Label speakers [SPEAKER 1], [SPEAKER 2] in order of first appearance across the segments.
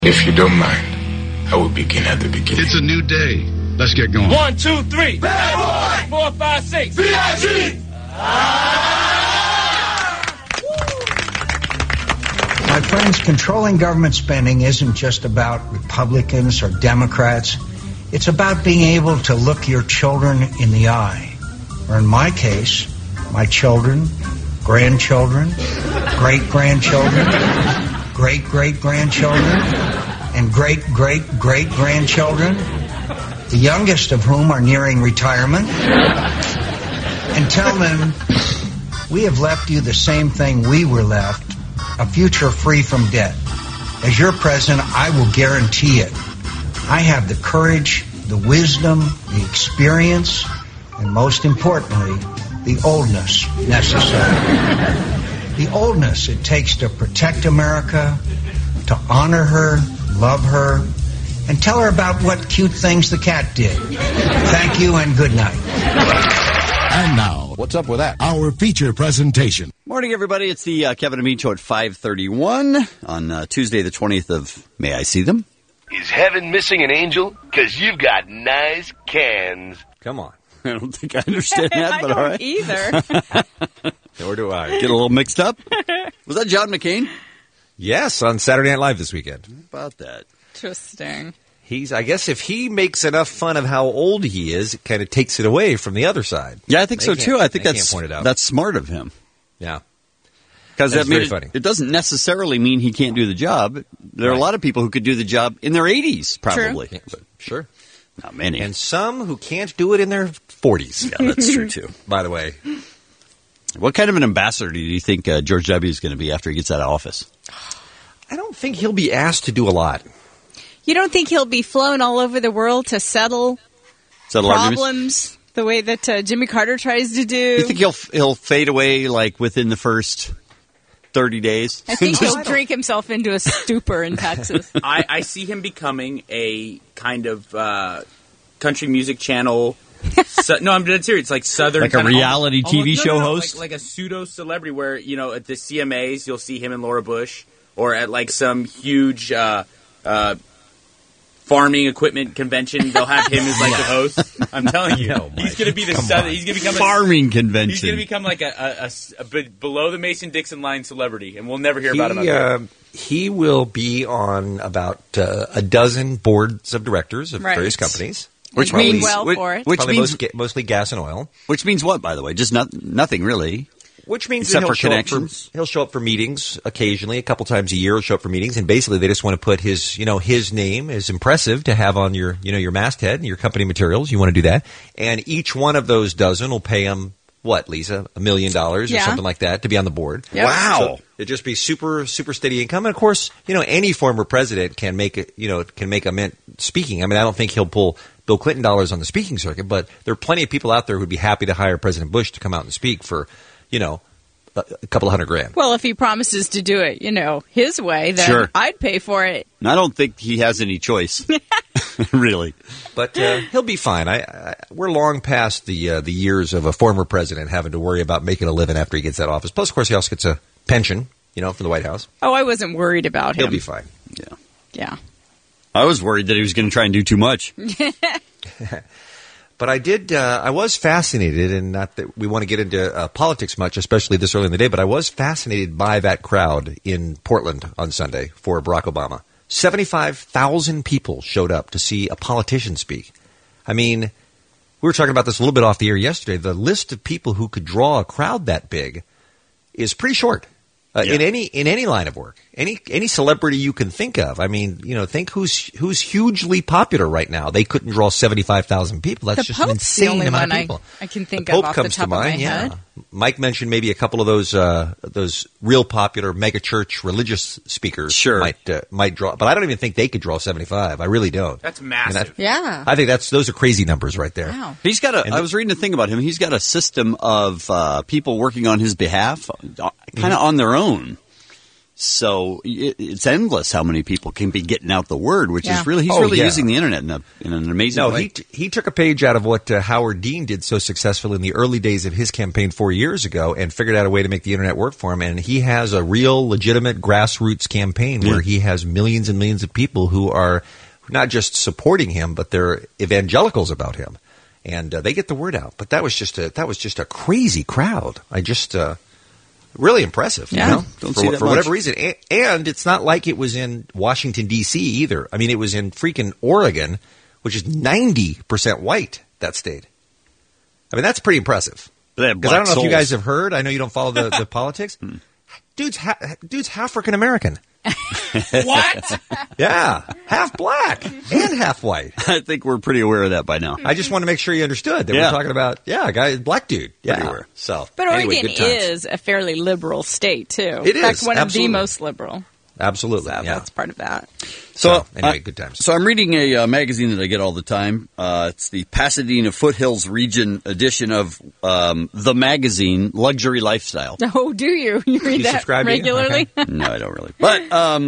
[SPEAKER 1] If you don't mind, I will begin at the beginning.
[SPEAKER 2] It's a new day. Let's get going.
[SPEAKER 3] 1, 2, 3. Bad boy. 4, 5, 6. B.I.G.
[SPEAKER 4] My friends, controlling government spending isn't just about Republicans or Democrats. It's about being able to look your children in the eye. Or in my case, my children, grandchildren, great-grandchildren, great-great-grandchildren, and great-great-great-grandchildren, the youngest of whom are nearing retirement, and tell them we have left you the same thing we were left, a future free from debt. As your president, I will guarantee it. I have the courage, the wisdom, the experience, and most importantly, the oldness necessary. The oldness it takes to protect America, to honor her, love her, and tell her about what cute things the cat did. Thank you and good night.
[SPEAKER 2] And now, what's up with that? Our feature presentation.
[SPEAKER 5] Morning, everybody. It's the Kevin and Bean Show at 5:31 on Tuesday, the 20th of May. I see them.
[SPEAKER 6] Is heaven missing an angel? Because you've got nice cans.
[SPEAKER 7] Come on.
[SPEAKER 5] I don't think I understand that, but all right.
[SPEAKER 8] Either.
[SPEAKER 7] Nor do I.
[SPEAKER 5] Get a little mixed up. Was that John McCain?
[SPEAKER 7] Yes, on Saturday Night Live this weekend.
[SPEAKER 5] How about that?
[SPEAKER 8] Interesting.
[SPEAKER 7] I guess if he makes enough fun of how old he is, it kind of takes it away from the other side.
[SPEAKER 5] Yeah, I think so, too. I think
[SPEAKER 7] that's out.
[SPEAKER 5] That's smart of him.
[SPEAKER 7] Yeah.
[SPEAKER 5] Because
[SPEAKER 7] very funny.
[SPEAKER 5] It doesn't necessarily mean he can't do the job. There are a lot of people who could do the job in their 80s, probably.
[SPEAKER 7] Yeah, sure.
[SPEAKER 5] Not many.
[SPEAKER 7] And some who can't do it in their 40s.
[SPEAKER 5] Yeah, that's true, too.
[SPEAKER 7] By the way.
[SPEAKER 5] What kind of an ambassador do you think George W. is going to be after he gets out of office?
[SPEAKER 7] I don't think he'll be asked to do a lot.
[SPEAKER 8] You don't think he'll be flown all over the world to settle problems the way that Jimmy Carter tries to do?
[SPEAKER 5] You think he'll fade away like within the first 30 days?
[SPEAKER 8] I think he'll drink himself into a stupor in Texas.
[SPEAKER 3] I see him becoming a kind of country music channel. No, I'm dead serious. Like Southern,
[SPEAKER 5] like a reality TV show host,
[SPEAKER 3] like a pseudo celebrity. Where at the CMAs you'll see him and Laura Bush, or at like some huge farming equipment convention, they'll have him as like the host. I'm telling you, he's going to be he's going to become
[SPEAKER 5] farming convention.
[SPEAKER 3] He's going to become like a below the Mason-Dixon line celebrity, and we'll never hear about him.
[SPEAKER 7] He will be on about a dozen boards of directors of various companies.
[SPEAKER 8] Which means
[SPEAKER 7] mostly gas and oil.
[SPEAKER 5] Which means what, by the way? Just nothing really.
[SPEAKER 7] Which means
[SPEAKER 5] except for connections.
[SPEAKER 7] He'll show up for meetings occasionally, a couple times a year. He'll show up for meetings, and basically they just want to put his name is impressive to have on your masthead and your company materials. You want to do that, and each one of those dozen will pay him what, Lisa, $1 million or something like that to be on the board.
[SPEAKER 8] Yep.
[SPEAKER 5] Wow,
[SPEAKER 7] so it'd just be super steady income, and of course, any former president can make a mint speaking. I mean, I don't think he'll pull Bill Clinton dollars on the speaking circuit, but there are plenty of people out there who'd be happy to hire President Bush to come out and speak for, a couple of $100,000.
[SPEAKER 8] Well, if he promises to do it, his way, then I'd pay for it.
[SPEAKER 5] I don't think he has any choice, really.
[SPEAKER 7] But he'll be fine. We're long past the years of a former president having to worry about making a living after he gets out of office. Plus, of course, he also gets a pension, from the White House.
[SPEAKER 8] Oh, I wasn't worried about him.
[SPEAKER 7] He'll be fine.
[SPEAKER 8] Yeah.
[SPEAKER 5] I was worried that he was going to try and do too much.
[SPEAKER 7] But I was fascinated, and not that we want to get into politics much, especially this early in the day, but I was fascinated by that crowd in Portland on Sunday for Barack Obama. 75,000 people showed up to see a politician speak. I mean, we were talking about this a little bit off the air yesterday. The list of people who could draw a crowd that big is pretty short. In any line of work, any celebrity you can think of. I mean, think who's hugely popular right now. They couldn't draw 75,000 people. That's just an insane amount of people.
[SPEAKER 8] I can think
[SPEAKER 7] the Pope
[SPEAKER 8] of off
[SPEAKER 7] comes
[SPEAKER 8] the top
[SPEAKER 7] to mind.
[SPEAKER 8] Of my head.
[SPEAKER 7] Mike mentioned maybe a couple of those real popular megachurch religious speakers might draw, but I don't even think they could draw 75. I really don't.
[SPEAKER 3] That's massive.
[SPEAKER 7] I think those are crazy numbers right there.
[SPEAKER 8] Wow.
[SPEAKER 5] He's got I was reading a thing about him. He's got a system of people working on his behalf, kind of on their own. So it's endless how many people can be getting out the word, which is really, he's really using the internet in an amazing way.
[SPEAKER 7] He took a page out of what Howard Dean did so successfully in the early days of his campaign 4 years ago and figured out a way to make the internet work for him. And he has a real legitimate grassroots campaign where he has millions and millions of people who are not just supporting him, but they're evangelicals about him. And they get the word out. But that was just a crazy crowd. Really impressive,
[SPEAKER 5] Don't see that
[SPEAKER 7] for whatever reason. And it's not like it was in Washington, D.C. either. I mean, it was in freaking Oregon, which is 90% white, that state. I mean, that's pretty impressive. Because I don't know if you guys have heard. I know you don't follow the politics. Dude's African-American.
[SPEAKER 8] What?
[SPEAKER 7] Yeah, half black and half white.
[SPEAKER 5] I think we're pretty aware of that by now.
[SPEAKER 7] I just want to make sure you understood that we're talking about, a guy, black dude.
[SPEAKER 5] Everywhere.
[SPEAKER 7] So,
[SPEAKER 8] but Oregon is a fairly liberal state, too.
[SPEAKER 7] It is.
[SPEAKER 8] In fact, one
[SPEAKER 7] absolutely.
[SPEAKER 8] of the most liberal.
[SPEAKER 7] Absolutely.
[SPEAKER 8] So that's part of that.
[SPEAKER 5] So
[SPEAKER 7] anyway, good times.
[SPEAKER 5] So I'm reading a magazine that I get all the time. It's the Pasadena Foothills Region edition of the magazine Luxury Lifestyle.
[SPEAKER 8] Oh, do you? You read that regularly?
[SPEAKER 5] Okay. No, I don't really. But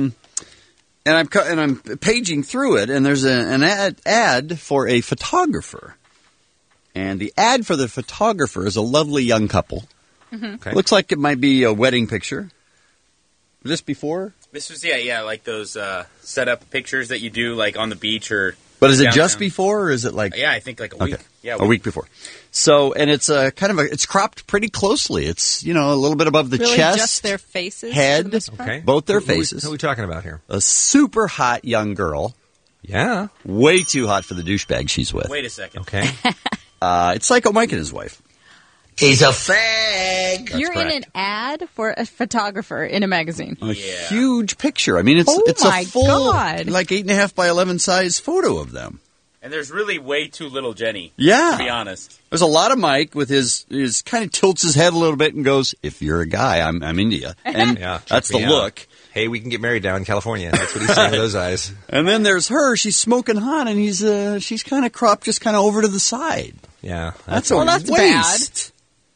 [SPEAKER 5] and I'm paging through it, and there's an ad for a photographer, and the ad for the photographer is a lovely young couple.
[SPEAKER 8] Mm-hmm.
[SPEAKER 5] Okay. Looks like it might be a wedding picture. Was this before?
[SPEAKER 3] This was, like those setup pictures that you do, like, on the beach or
[SPEAKER 5] But is it
[SPEAKER 3] downtown.
[SPEAKER 5] Just before, or is it like...
[SPEAKER 3] Yeah, I think like a week.
[SPEAKER 5] Okay.
[SPEAKER 3] Yeah,
[SPEAKER 5] a week before. So, and it's it's cropped pretty closely. It's, a little bit above the
[SPEAKER 8] really
[SPEAKER 5] chest.
[SPEAKER 8] Just their faces?
[SPEAKER 5] Head. Both their faces.
[SPEAKER 7] Who are we talking about here?
[SPEAKER 5] A super hot young girl.
[SPEAKER 7] Yeah.
[SPEAKER 5] Way too hot for the douchebag she's with.
[SPEAKER 3] Wait a second.
[SPEAKER 7] Okay.
[SPEAKER 5] It's Psycho Mike and his wife.
[SPEAKER 6] He's a fag.
[SPEAKER 8] You're in an ad for a photographer in a magazine.
[SPEAKER 5] A huge picture. I mean, it's a full,
[SPEAKER 8] God.
[SPEAKER 5] like 8.5 by 11 size photo of them.
[SPEAKER 3] And there's really way too little Jenny.
[SPEAKER 5] Yeah.
[SPEAKER 3] To be honest.
[SPEAKER 5] There's a lot of Mike with his kind of tilts his head a little bit and goes, "If you're a guy, I'm into you." And that's the look.
[SPEAKER 7] Hey, we can get married down in California. That's what he's saying with those eyes.
[SPEAKER 5] And then there's her. She's smoking hot, and she's kind of cropped just kind of over to the side.
[SPEAKER 7] Yeah.
[SPEAKER 5] That's
[SPEAKER 8] that's
[SPEAKER 5] waste.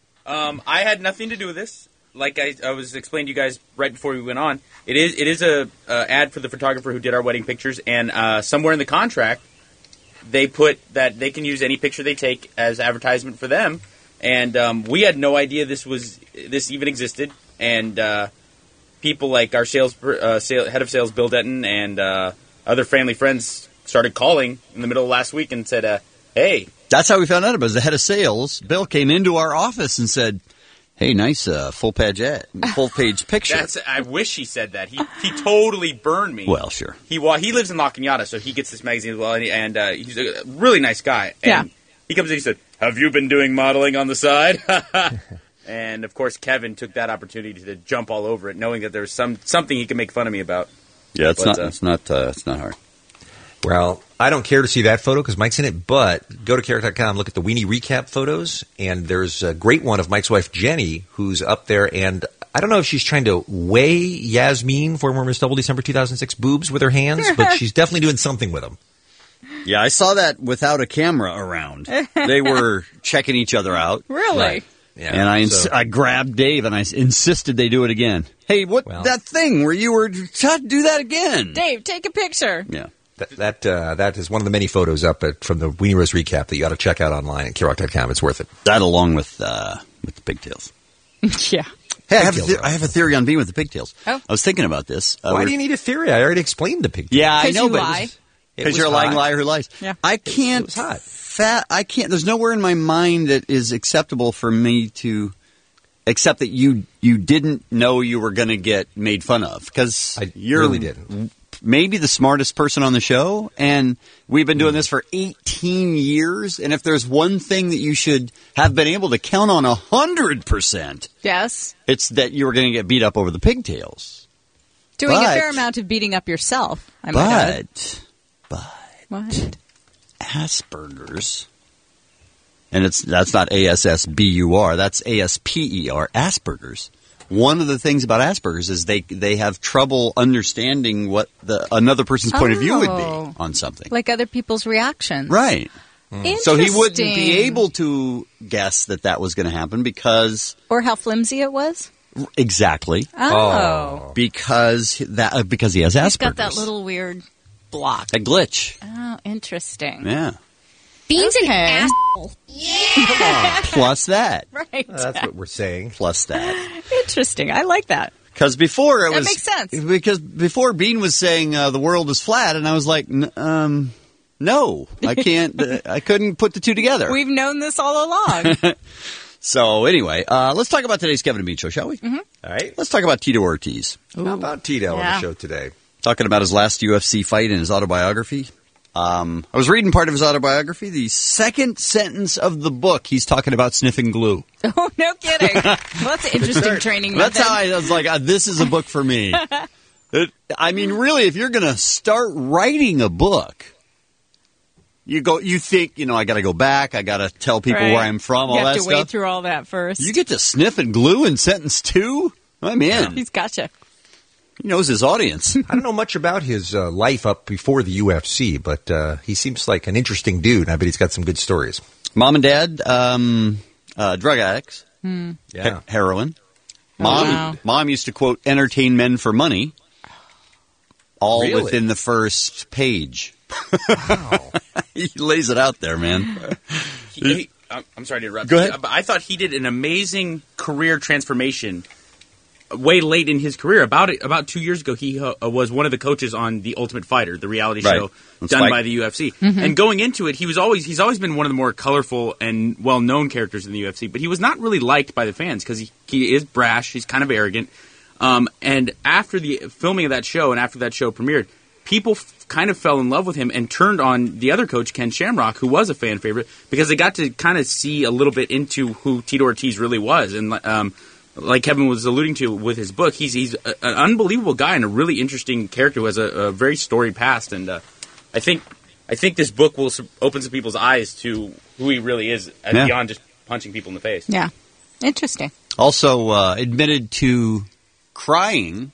[SPEAKER 3] I had nothing to do with this. Like I was explaining to you guys right before we went on, it is a ad for the photographer who did our wedding pictures, and somewhere in the contract they put that they can use any picture they take as advertisement for them. And we had no idea this even existed. And people like our head of sales, Bill Denton, and other family friends started calling in the middle of last week and said, "Hey."
[SPEAKER 5] That's how we found out about it. The head of sales, Bill, came into our office and said, "Hey, nice full page picture."
[SPEAKER 3] I wish he said that. He totally burned me.
[SPEAKER 5] Well, sure.
[SPEAKER 3] He lives in La Cañada, so he gets this magazine as well, and he's a really nice guy. And he comes in and he said, "Have you been doing modeling on the side?" And of course, Kevin took that opportunity to jump all over it, knowing that there was something he could make fun of me about.
[SPEAKER 5] Yeah, it's not hard.
[SPEAKER 7] Well, I don't care to see that photo because Mike's in it, but go to Carrot.com, look at the Weenie Recap photos, and there's a great one of Mike's wife, Jenny, who's up there, and I don't know if she's trying to weigh Yasmin, former Miss Double December 2006, boobs with her hands, but she's definitely doing something with them.
[SPEAKER 5] Yeah, I saw that without a camera around. They were checking each other out.
[SPEAKER 8] Really?
[SPEAKER 7] Right. Yeah,
[SPEAKER 5] and I grabbed Dave and I insisted they do it again. Hey, that thing where you were, do that again.
[SPEAKER 8] Dave, take a picture.
[SPEAKER 5] Yeah.
[SPEAKER 7] That is one of the many photos up from the Weenie Rose Recap that you ought to check out online at Kirok.com. It's worth it.
[SPEAKER 5] That along with the pigtails.
[SPEAKER 8] Yeah.
[SPEAKER 5] Hey, I have a theory on being with the pigtails.
[SPEAKER 8] Oh.
[SPEAKER 5] I was thinking about this.
[SPEAKER 7] Why do you need a theory? I already explained the pigtails.
[SPEAKER 5] Yeah, I know,
[SPEAKER 8] you
[SPEAKER 5] but
[SPEAKER 8] lie.
[SPEAKER 5] Because you're a lying liar who lies.
[SPEAKER 8] Yeah.
[SPEAKER 5] I can't.
[SPEAKER 7] It was hot.
[SPEAKER 5] I can't. There's nowhere in my mind that is acceptable for me to accept that you didn't know you were going to get made fun of because
[SPEAKER 7] you really didn't.
[SPEAKER 5] Maybe the smartest person on the show, and we've been doing this for 18 years. And if there's one thing that you should have been able to count on 100%,
[SPEAKER 8] yes,
[SPEAKER 5] it's that you were going to get beat up over the pigtails.
[SPEAKER 8] Doing a fair amount of beating up yourself. I might add.
[SPEAKER 5] But
[SPEAKER 8] what?
[SPEAKER 5] Asperger's, and that's not ASSBUR, that's ASPER, Asperger's. One of the things about Asperger's is they have trouble understanding what another person's point of view would be on something.
[SPEAKER 8] Like other people's reactions.
[SPEAKER 5] Right.
[SPEAKER 8] Interesting.
[SPEAKER 5] So he wouldn't be able to guess that was going to happen because...
[SPEAKER 8] Or how flimsy it was?
[SPEAKER 5] Exactly.
[SPEAKER 8] Oh.
[SPEAKER 5] Because he has Asperger's.
[SPEAKER 8] He's got that little weird block.
[SPEAKER 5] A glitch.
[SPEAKER 8] Oh, interesting.
[SPEAKER 5] Yeah.
[SPEAKER 9] Bean's an asshole.
[SPEAKER 5] Yeah. Plus that.
[SPEAKER 8] Right.
[SPEAKER 7] That's what we're saying.
[SPEAKER 5] Plus that.
[SPEAKER 8] Interesting. I like that.
[SPEAKER 5] Because before it
[SPEAKER 8] That
[SPEAKER 5] was...
[SPEAKER 8] makes sense.
[SPEAKER 5] Because before Bean was saying the world is flat, and I was like, no, I can't. I couldn't put the two together.
[SPEAKER 8] We've known this all along.
[SPEAKER 5] So anyway, let's talk about today's Kevin and Bean show, shall we?
[SPEAKER 8] Mm-hmm.
[SPEAKER 7] All right.
[SPEAKER 5] Let's talk about Tito Ortiz.
[SPEAKER 7] How about Tito on the show today?
[SPEAKER 5] Talking about his last UFC fight and his autobiography. I was reading part of his autobiography. The second sentence of the book, he's talking about sniffing glue.
[SPEAKER 8] Oh, no kidding. Well, that's an interesting training method.
[SPEAKER 5] That's how I was like, this is a book for me. I mean, really, if you're going to start writing a book, you think, I got to go back, I got to tell people where I'm from, all that stuff.
[SPEAKER 8] You have to wade through all that first.
[SPEAKER 5] You get to sniff and glue in sentence 2? I'm in.
[SPEAKER 8] He's gotcha.
[SPEAKER 5] He knows his audience.
[SPEAKER 7] I don't know much about his life up before the UFC, but he seems like an interesting dude. I bet he's got some good stories.
[SPEAKER 5] Mom and dad, drug addicts.
[SPEAKER 7] Yeah.
[SPEAKER 5] Heroin. Mom used to, quote, entertain men for money. All
[SPEAKER 7] Really?
[SPEAKER 5] within the first page.
[SPEAKER 7] Wow.
[SPEAKER 5] He lays it out there, man.
[SPEAKER 3] I'm sorry to interrupt.
[SPEAKER 5] Go ahead.
[SPEAKER 3] But I thought he did an amazing career transformation way late in his career. About 2 years ago, he was one of the coaches on The Ultimate Fighter, the reality show done by the UFC. Mm-hmm. And going into it, he's always been one of the more colorful and well-known characters in the UFC, but he was not really liked by the fans because he is brash, he's kind of arrogant. And after the filming of that show and after that show premiered, people kind of fell in love with him and turned on the other coach, Ken Shamrock, who was a fan favorite, because they got to kind of see a little bit into who Tito Ortiz really was. And like Kevin was alluding to with his book, he's an unbelievable guy and a really interesting character who has a very storied past. And I think this book will open some people's eyes to who he really is beyond just punching people in the face.
[SPEAKER 8] Yeah. Interesting.
[SPEAKER 5] Also admitted to crying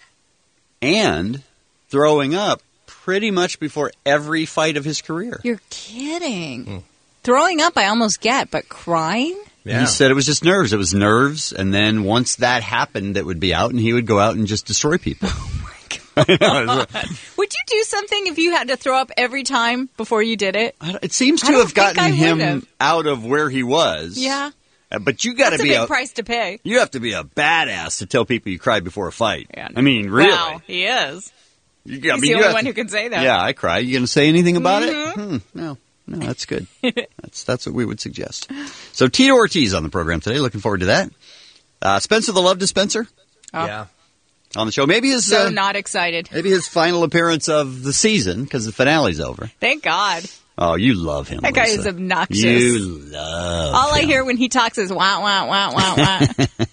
[SPEAKER 5] and throwing up pretty much before every fight of his career.
[SPEAKER 8] You're kidding. Throwing up I almost get, but crying?
[SPEAKER 7] Yeah.
[SPEAKER 5] He said it was just nerves. It was nerves, and then once that happened, it would be out, and he would go out and just destroy people.
[SPEAKER 8] Oh, my God. Would you do something if you had to throw up every time before you did it?
[SPEAKER 5] It seems to have gotten him out of where he was.
[SPEAKER 8] Yeah.
[SPEAKER 5] But you got to be
[SPEAKER 8] a big price to pay.
[SPEAKER 5] You have to be a badass to tell people you cried before a fight.
[SPEAKER 8] Yeah.
[SPEAKER 5] I mean, really.
[SPEAKER 8] Wow, he is.
[SPEAKER 5] He's
[SPEAKER 8] the only one who can say that.
[SPEAKER 5] Yeah, I cry. You going to say anything about it? No, that's good. That's what we would suggest. So Tito Ortiz on the program today. Looking forward to that. Spencer the Love Dispenser.
[SPEAKER 8] Oh.
[SPEAKER 7] Yeah.
[SPEAKER 5] On the show. Maybe his
[SPEAKER 8] not excited.
[SPEAKER 5] Maybe his final appearance of the season because the finale's over.
[SPEAKER 8] Thank God.
[SPEAKER 5] Oh, you love him.
[SPEAKER 8] That guy is obnoxious.
[SPEAKER 5] You love
[SPEAKER 8] All
[SPEAKER 5] him.
[SPEAKER 8] I hear when he talks is wah, wah, wah, wah, wah.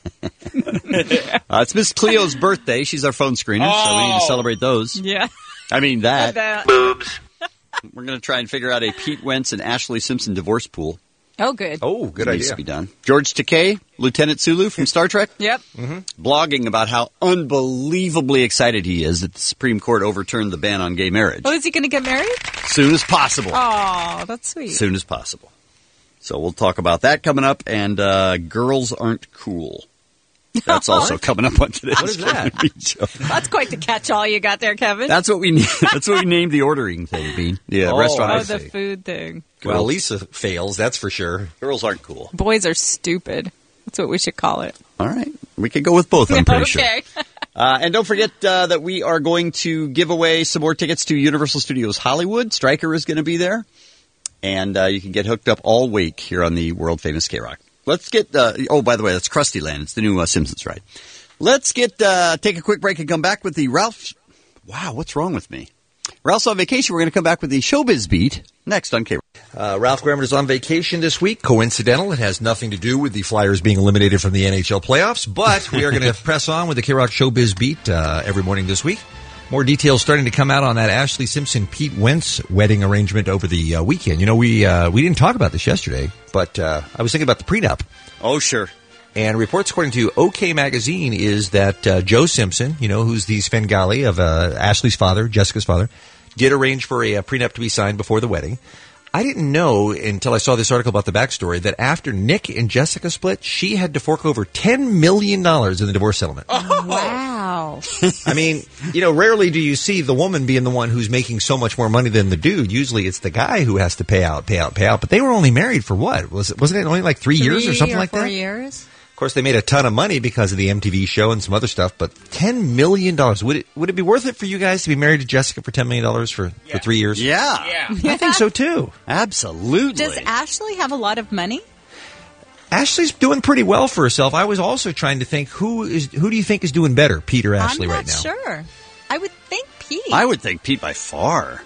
[SPEAKER 5] It's Miss Cleo's birthday. She's our phone screener, so we need to celebrate those.
[SPEAKER 8] Yeah.
[SPEAKER 5] I mean that.
[SPEAKER 6] Boobs.
[SPEAKER 5] We're going to try and figure out a Pete Wentz and Ashley Simpson divorce pool.
[SPEAKER 8] Oh, good.
[SPEAKER 7] Oh, good
[SPEAKER 5] Needs
[SPEAKER 7] idea.
[SPEAKER 5] to be done. George Takei, Lieutenant Sulu from Star Trek.
[SPEAKER 8] Yep.
[SPEAKER 5] Blogging about how unbelievably excited he is that the Supreme Court overturned the ban on gay marriage.
[SPEAKER 8] Oh, is he going to get married?
[SPEAKER 5] Soon as possible.
[SPEAKER 8] Oh, that's sweet.
[SPEAKER 5] Soon as possible. So we'll talk about that coming up, and Girls Aren't Cool. That's also coming up on today's
[SPEAKER 7] What is that?
[SPEAKER 5] Kevin and Bean show.
[SPEAKER 8] That's quite the catch-all you got there, Kevin.
[SPEAKER 5] That's what we named the ordering thing, Bean. Yeah, restaurant.
[SPEAKER 8] Oh,
[SPEAKER 7] I
[SPEAKER 8] the
[SPEAKER 7] see.
[SPEAKER 8] food thing.
[SPEAKER 7] Well, Lisa fails, that's for sure.
[SPEAKER 5] Girls Aren't Cool.
[SPEAKER 8] Boys are stupid. That's what we should call it.
[SPEAKER 5] All right. We could go with both, I'm pretty sure.
[SPEAKER 8] Okay.
[SPEAKER 5] And don't forget that we are going to give away some more tickets to Universal Studios Hollywood. Stryker is going to be there. And you can get hooked up all week here on the world-famous K-Rock. Let's get oh, by the way, that's Krusty Land. It's the new Simpsons ride. Let's take a quick break and come back with the Ralph. Wow, what's wrong with me? Ralph's on vacation. We're going to come back with the Showbiz Beat next on K-Rock.
[SPEAKER 7] Ralph Grammer is on vacation this week. Coincidental. It has nothing to do with the Flyers being eliminated from the NHL playoffs, but we are going to press on with the K-Rock Showbiz Beat every morning this week. More details starting to come out on that Ashley Simpson-Pete Wentz wedding arrangement over the weekend. You know, we didn't talk about this yesterday, but I was thinking about the prenup.
[SPEAKER 5] Oh, sure.
[SPEAKER 7] And reports according to OK Magazine is that Joe Simpson, you know, who's the Svengali of Ashley's father, Jessica's father, did arrange for a prenup to be signed before the wedding. I didn't know until I saw this article about the backstory that after Nick and Jessica split, she had to fork over $10 million in the divorce settlement.
[SPEAKER 8] Oh. Wow.
[SPEAKER 7] I mean, rarely do you see the woman being the one who's making so much more money than the dude. Usually it's the guy who has to pay out. But they were only married for what? Wasn't it only like 3 years or something like that?
[SPEAKER 8] 4 years?
[SPEAKER 7] Of course, they made a ton of money because of the MTV show and some other stuff, but $10 million. Would it be worth it for you guys to be married to Jessica for $10 million for 3 years?
[SPEAKER 5] Yeah.
[SPEAKER 7] I think so, too.
[SPEAKER 5] Absolutely.
[SPEAKER 8] Does Ashley have a lot of money?
[SPEAKER 7] Ashley's doing pretty well for herself. I was also trying to think, who do you think is doing better, Pete or Ashley right now?
[SPEAKER 8] I'm not sure. I would think Pete.
[SPEAKER 5] I would think Pete by far.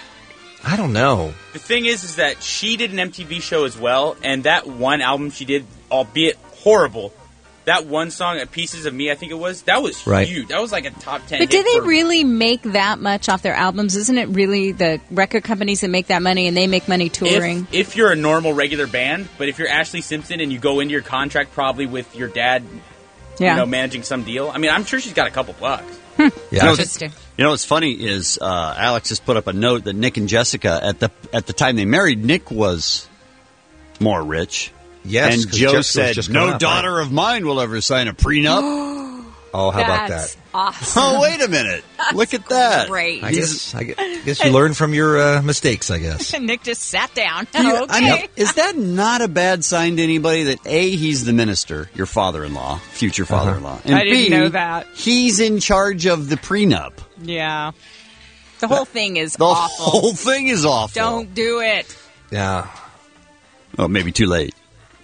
[SPEAKER 7] I don't know.
[SPEAKER 3] The thing is that she did an MTV show as well, and that one album she did, albeit horrible, that one song, Pieces of Me, I think it was, that was huge. That was like a top 10
[SPEAKER 8] But
[SPEAKER 3] hit.
[SPEAKER 8] do they really make that much off their albums? Isn't it really the record companies that make that money and they make money touring?
[SPEAKER 3] If you're a normal, regular band, but if you're Ashley Simpson and you go into your contract probably with your dad, managing some deal, I mean, I'm sure she's got a couple bucks.
[SPEAKER 7] Yeah.
[SPEAKER 8] Interesting.
[SPEAKER 5] What's funny is Alex just put up a note that Nick and Jessica, at the time they married, Nick was more rich.
[SPEAKER 7] Yes,
[SPEAKER 5] and Joe said, "No daughter
[SPEAKER 7] right?
[SPEAKER 5] of mine will ever sign a prenup."
[SPEAKER 7] Oh, how about that?
[SPEAKER 8] Awesome.
[SPEAKER 5] Oh, wait a minute! Look at that.
[SPEAKER 8] Great.
[SPEAKER 7] I guess you learn from your mistakes. I guess.
[SPEAKER 8] Nick just sat down.
[SPEAKER 5] I mean, is that not a bad sign to anybody that A, he's the minister, your father-in-law, future father-in-law, and
[SPEAKER 8] I didn't
[SPEAKER 5] B,
[SPEAKER 8] know that.
[SPEAKER 5] he's in charge of the prenup.
[SPEAKER 8] Yeah. The whole thing is
[SPEAKER 5] The
[SPEAKER 8] awful.
[SPEAKER 5] whole thing is awful.
[SPEAKER 8] Don't do it.
[SPEAKER 7] Yeah.
[SPEAKER 5] Oh, maybe too late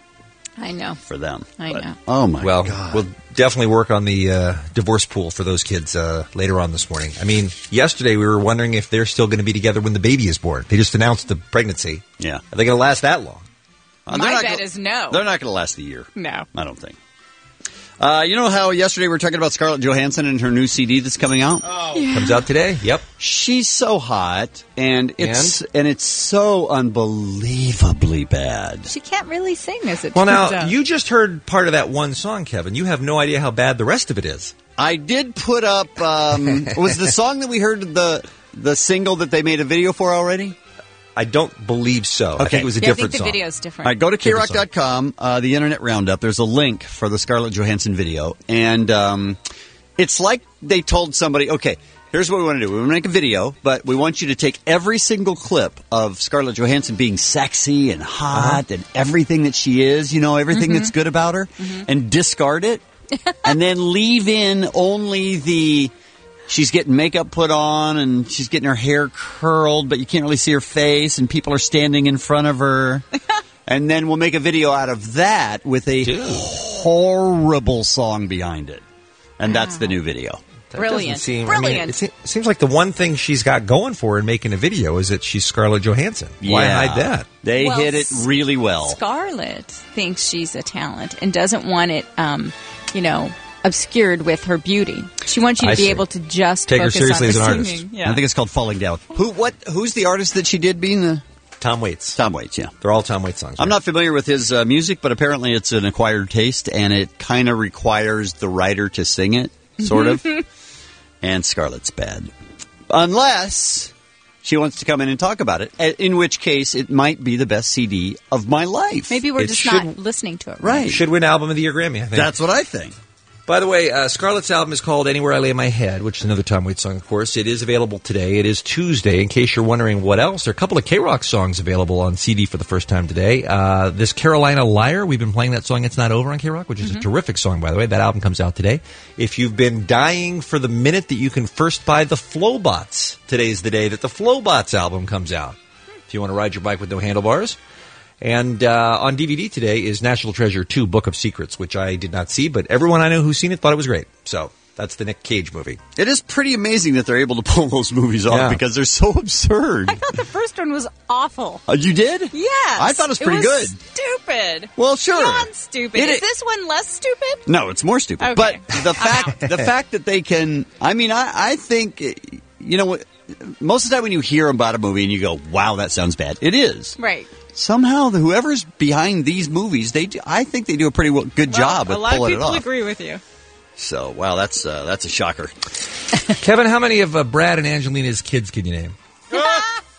[SPEAKER 8] I know.
[SPEAKER 5] for them.
[SPEAKER 8] I know.
[SPEAKER 5] Oh my God!
[SPEAKER 7] We'll definitely work on the divorce pool for those kids later on this morning. I mean, yesterday we were wondering if they're still going to be together when the baby is born. They just announced the pregnancy.
[SPEAKER 5] Yeah.
[SPEAKER 7] Are they going to last that long?
[SPEAKER 8] My bet is no.
[SPEAKER 5] They're not going to last a year.
[SPEAKER 8] No.
[SPEAKER 5] I don't think. You know how yesterday we were talking about Scarlett Johansson and her new CD that's coming out?
[SPEAKER 3] Oh.
[SPEAKER 8] Yeah.
[SPEAKER 7] Comes out today? Yep.
[SPEAKER 5] She's so hot, and it's so unbelievably bad.
[SPEAKER 8] She can't really sing, as it
[SPEAKER 7] Well,
[SPEAKER 8] turns
[SPEAKER 7] now,
[SPEAKER 8] out.
[SPEAKER 7] you just heard part of that one song, Kevin. You have no idea how bad the rest of it is.
[SPEAKER 5] I did put up, was the song that we heard the single that they made a video for already?
[SPEAKER 7] I don't believe so.
[SPEAKER 5] Okay.
[SPEAKER 7] I think it was a
[SPEAKER 8] I
[SPEAKER 7] different
[SPEAKER 8] think the
[SPEAKER 7] song.
[SPEAKER 8] video's different.
[SPEAKER 5] All right, go to KROC.com, the Internet Roundup. There's a link for the Scarlett Johansson video. And it's like they told somebody, okay, here's what we want to do. We want to make a video, but we want you to take every single clip of Scarlett Johansson being sexy and hot and everything that she is, everything that's good about her, and discard it. And then leave in only the... She's getting makeup put on, and she's getting her hair curled, but you can't really see her face, and people are standing in front of her. And then we'll make a video out of that with a horrible song behind it. And that's the new video.
[SPEAKER 7] That
[SPEAKER 8] Brilliant.
[SPEAKER 7] doesn't seem,
[SPEAKER 8] Brilliant.
[SPEAKER 7] it seems like the one thing she's got going for in making a video is that she's Scarlett Johansson. Why hide that?
[SPEAKER 5] They hit it really well.
[SPEAKER 8] Scarlett thinks she's a talent and doesn't want it, obscured with her beauty. She wants you to be able to just
[SPEAKER 7] take her
[SPEAKER 8] focus
[SPEAKER 7] seriously
[SPEAKER 8] on
[SPEAKER 7] as
[SPEAKER 8] the
[SPEAKER 7] an
[SPEAKER 8] singing.
[SPEAKER 7] artist.
[SPEAKER 8] Yeah.
[SPEAKER 5] I think it's called Falling Down. Who's the artist that she did being the...
[SPEAKER 7] Tom Waits.
[SPEAKER 5] Tom Waits, yeah.
[SPEAKER 7] They're all Tom Waits songs.
[SPEAKER 5] I'm not familiar with his music, but apparently it's an acquired taste, and it kind of requires the writer to sing it, sort of. And Scarlett's bad. Unless she wants to come in and talk about it, in which case it might be the best CD of my life.
[SPEAKER 8] Maybe we're just not listening to it.
[SPEAKER 5] Right.
[SPEAKER 7] Should win Album of the Year Grammy, I think.
[SPEAKER 5] That's what I think.
[SPEAKER 7] By the way, Scarlett's album is called Anywhere I Lay My Head, which is another Tom Waits song, of course. It is available today. It is Tuesday. In case you're wondering what else, there are a couple of K-Rock songs available on CD for the first time today. This Carolina Liar, we've been playing that song It's Not Over on K-Rock, which is a terrific song, by the way. That album comes out today. If you've been dying for the minute that you can first buy the Flowbots, today's the day that the Flowbots album comes out. If you want to ride your bike with no handlebars. And on DVD today is National Treasure 2, Book of Secrets, which I did not see, but everyone I know who's seen it thought it was great. So that's the Nick Cage movie.
[SPEAKER 5] It is pretty amazing that they're able to pull those movies off because they're so absurd.
[SPEAKER 8] I thought the first one was awful.
[SPEAKER 5] You did?
[SPEAKER 8] Yes.
[SPEAKER 5] I thought it was pretty good.
[SPEAKER 8] Stupid.
[SPEAKER 5] Well, sure.
[SPEAKER 8] Beyond stupid. Is this one less stupid?
[SPEAKER 5] No, it's more stupid.
[SPEAKER 8] Okay.
[SPEAKER 5] But the fact that they can, I think, most of the time when you hear about a movie and you go, wow, that sounds bad, it is.
[SPEAKER 8] Right.
[SPEAKER 5] Somehow, whoever's behind these movies, I think they do a pretty good job at pulling it off.
[SPEAKER 8] A lot of people agree with you.
[SPEAKER 5] So, wow, that's a shocker.
[SPEAKER 7] Kevin, how many of Brad and Angelina's kids can you name?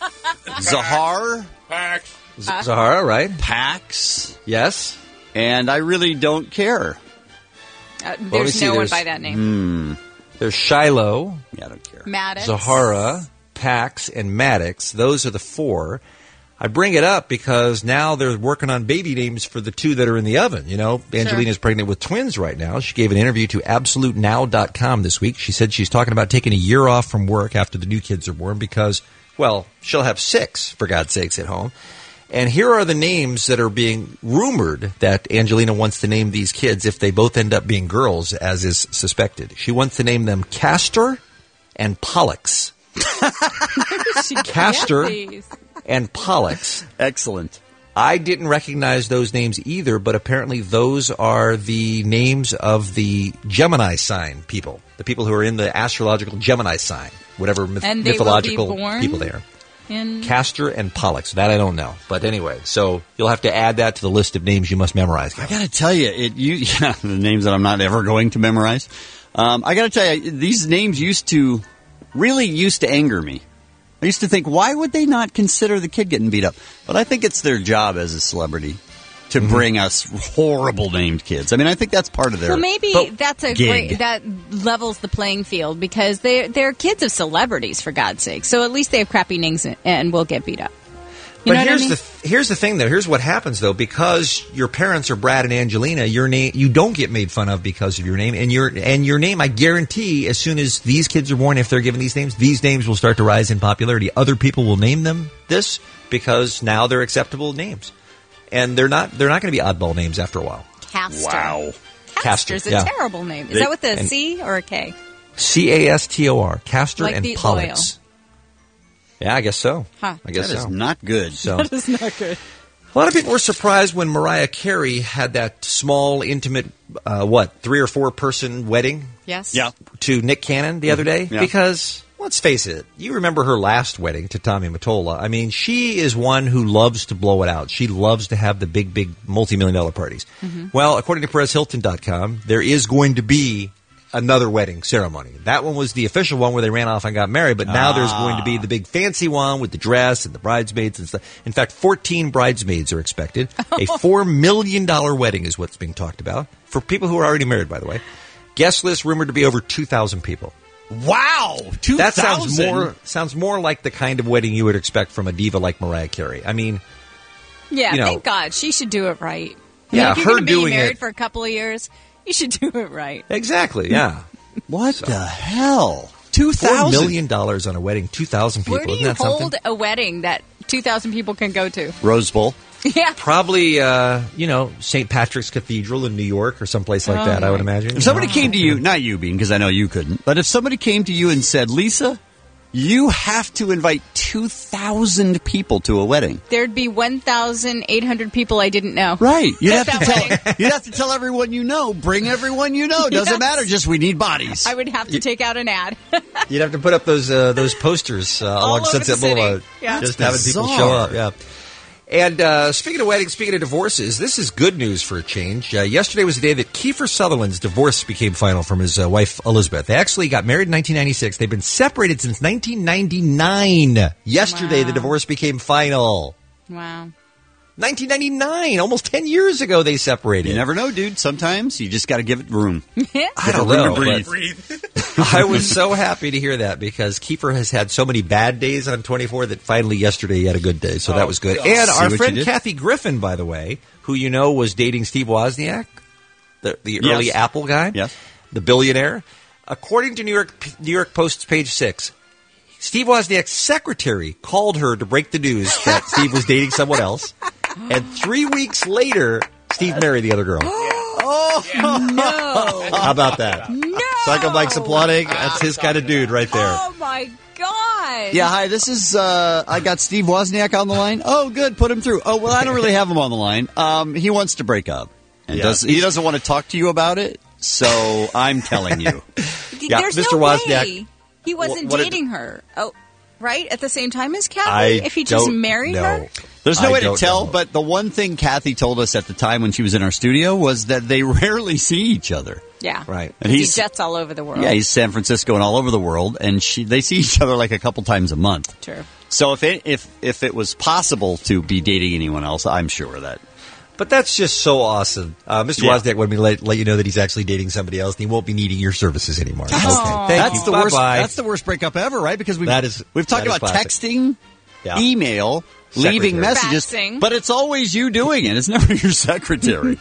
[SPEAKER 5] Zahar.
[SPEAKER 3] Pax.
[SPEAKER 7] Zahara, right?
[SPEAKER 5] Pax.
[SPEAKER 7] Yes.
[SPEAKER 5] And I really don't care.
[SPEAKER 8] There's no one by that name.
[SPEAKER 7] There's Shiloh.
[SPEAKER 5] Yeah, I don't care.
[SPEAKER 8] Maddox.
[SPEAKER 7] Zahara, Pax, and Maddox. Those are the 4. I bring it up because now they're working on baby names for the 2 that are in the oven. You know, Angelina's pregnant with twins right now. She gave an interview to AbsoluteNow.com this week. She said she's talking about taking a year off from work after the new kids are born because, well, she'll have 6, for God's sakes, at home. And here are the names that are being rumored that Angelina wants to name these kids if they both end up being girls, as is suspected. She wants to name them Castor and Pollux. Castor and Pollux.
[SPEAKER 5] Excellent.
[SPEAKER 7] I didn't recognize those names either, but apparently those are the names of the Gemini sign people, the people who are in the astrological Gemini sign, whatever mythological people they are. Castor and Pollux. That I don't know. But anyway, so you'll have to add that to the list of names you must memorize.
[SPEAKER 5] I got to tell you, the names that I'm not ever going to memorize. I got to tell you, these names used to anger me. I used to think, why would they not consider the kid getting beat up? But I think it's their job as a celebrity to bring us horrible named kids. I mean, I think that's part of their
[SPEAKER 8] that's a great, that levels the playing field because they're kids of celebrities, for God's sake. So at least they have crappy names and will get beat up.
[SPEAKER 7] But here's the thing, though. Here's what happens, though. Because your parents are Brad and Angelina, your name you don't get made fun of because of your name, and your name. I guarantee, as soon as these kids are born, if they're given these names will start to rise in popularity. Other people will name them this because now they're acceptable names, and they're not going to be oddball names after a while.
[SPEAKER 8] Castor.
[SPEAKER 5] Wow,
[SPEAKER 8] Castor's a terrible name. Is that with a C or a K?
[SPEAKER 7] Castor. Castor
[SPEAKER 8] like
[SPEAKER 7] and Pollux. Yeah, I guess so.
[SPEAKER 8] Huh.
[SPEAKER 7] I guess
[SPEAKER 5] that is not good.
[SPEAKER 7] So.
[SPEAKER 8] That is not good.
[SPEAKER 7] A lot of people were surprised when Mariah Carey had that small, intimate, 3 or 4 person wedding.
[SPEAKER 8] Yes.
[SPEAKER 5] Yeah.
[SPEAKER 7] To Nick Cannon the other day.
[SPEAKER 5] Yeah.
[SPEAKER 7] Because, let's face it, you remember her last wedding to Tommy Mottola. I mean, she is one who loves to blow it out. She loves to have the big multi-million-dollar parties. Mm-hmm. Well, according to PerezHilton.com, there is going to be another wedding ceremony. That one was the official one where they ran off and got married, but now there's going to be the big fancy one with the dress and the bridesmaids and stuff. In fact, 14 bridesmaids are expected. A $4 million wedding is what's being talked about. For people who are already married, by the way. Guest list rumored to be over 2,000 people.
[SPEAKER 5] Wow! 2,000?
[SPEAKER 7] That sounds more like the kind of wedding you would expect from a diva like Mariah Carey. I mean...
[SPEAKER 8] Yeah, thank God. She should do it right.
[SPEAKER 7] Yeah,
[SPEAKER 8] if you're going to be married for a couple of years... You should do it right.
[SPEAKER 7] Exactly, yeah.
[SPEAKER 5] What the hell? $2,000
[SPEAKER 7] $4 million on a wedding, 2,000 people.
[SPEAKER 8] Where do you hold a wedding that 2,000 people can go to?
[SPEAKER 5] Rose Bowl.
[SPEAKER 8] Yeah.
[SPEAKER 7] Probably, St. Patrick's Cathedral in New York or someplace like that, I would imagine.
[SPEAKER 5] If somebody came to you, not you, Bean, because I know you couldn't, but if somebody came to you and said, Lisa, you have to invite 2,000 people to a wedding.
[SPEAKER 8] There'd be 1,800 people I didn't know.
[SPEAKER 5] Right. You'd have to tell everyone you know. Bring everyone you know. Doesn't matter. Just we need bodies.
[SPEAKER 8] I would have to take out an ad.
[SPEAKER 7] You'd have to put up those posters along Sunset Boulevard.
[SPEAKER 8] Yeah.
[SPEAKER 7] Just having people show up. Yeah. And speaking of weddings, speaking of divorces, this is good news for a change. Yesterday was the day that Kiefer Sutherland's divorce became final from his wife, Elizabeth. They actually got married in 1996. They've been separated since 1999. Yesterday, the divorce became final.
[SPEAKER 8] Wow.
[SPEAKER 7] 1999, almost 10 years ago they separated.
[SPEAKER 5] You never know, dude. Sometimes you just got to give it room.
[SPEAKER 7] I don't know. Breathe. I was so happy to hear that because Kiefer has had so many bad days on 24 that finally yesterday he had a good day. So that was good. God. And our friend Kathy Griffin, by the way, who you know was dating Steve Wozniak, the early Apple guy, the billionaire. According to New York Post's page 6, Steve Wozniak's secretary called her to break the news that Steve was dating someone else. And 3 weeks later, Steve married the other girl.
[SPEAKER 8] No.
[SPEAKER 7] How about that?
[SPEAKER 8] No.
[SPEAKER 7] Psycho Mike's applauding. That's his kind of dude right there.
[SPEAKER 8] Oh, my God.
[SPEAKER 5] Yeah, hi, this is, I got Steve Wozniak on the line. Oh, good, put him through. Oh, well, I don't really have him on the line. He wants to break up. And he doesn't want to talk to you about it, so I'm telling you.
[SPEAKER 8] There's
[SPEAKER 7] Mr.
[SPEAKER 8] no
[SPEAKER 7] Wozniak.
[SPEAKER 8] way. He wasn't dating her. Oh, right? At the same time as Kathy? If he just married her?
[SPEAKER 5] There's no way to tell, but the one thing Kathy told us at the time when she was in our studio was that they rarely see each other.
[SPEAKER 8] Yeah.
[SPEAKER 7] Right.
[SPEAKER 8] And he jets all over the world.
[SPEAKER 5] Yeah, he's San Francisco and all over the world, and they see each other like a couple times a month.
[SPEAKER 8] True.
[SPEAKER 5] So if it was possible to be dating anyone else, I'm sure that.
[SPEAKER 7] But that's just so awesome. Mr. Wozniak wanted me to let you know that he's actually dating somebody else, and he won't be needing your services anymore. Okay, thank
[SPEAKER 5] that's
[SPEAKER 7] you.
[SPEAKER 5] the worst.
[SPEAKER 7] Bye-bye.
[SPEAKER 5] That's the worst breakup ever, right? Because we've talked about
[SPEAKER 7] classic.
[SPEAKER 5] texting,
[SPEAKER 7] Yeah.
[SPEAKER 5] email, leaving messages,
[SPEAKER 8] Faxing.
[SPEAKER 5] but it's always you doing it. It's never your secretary.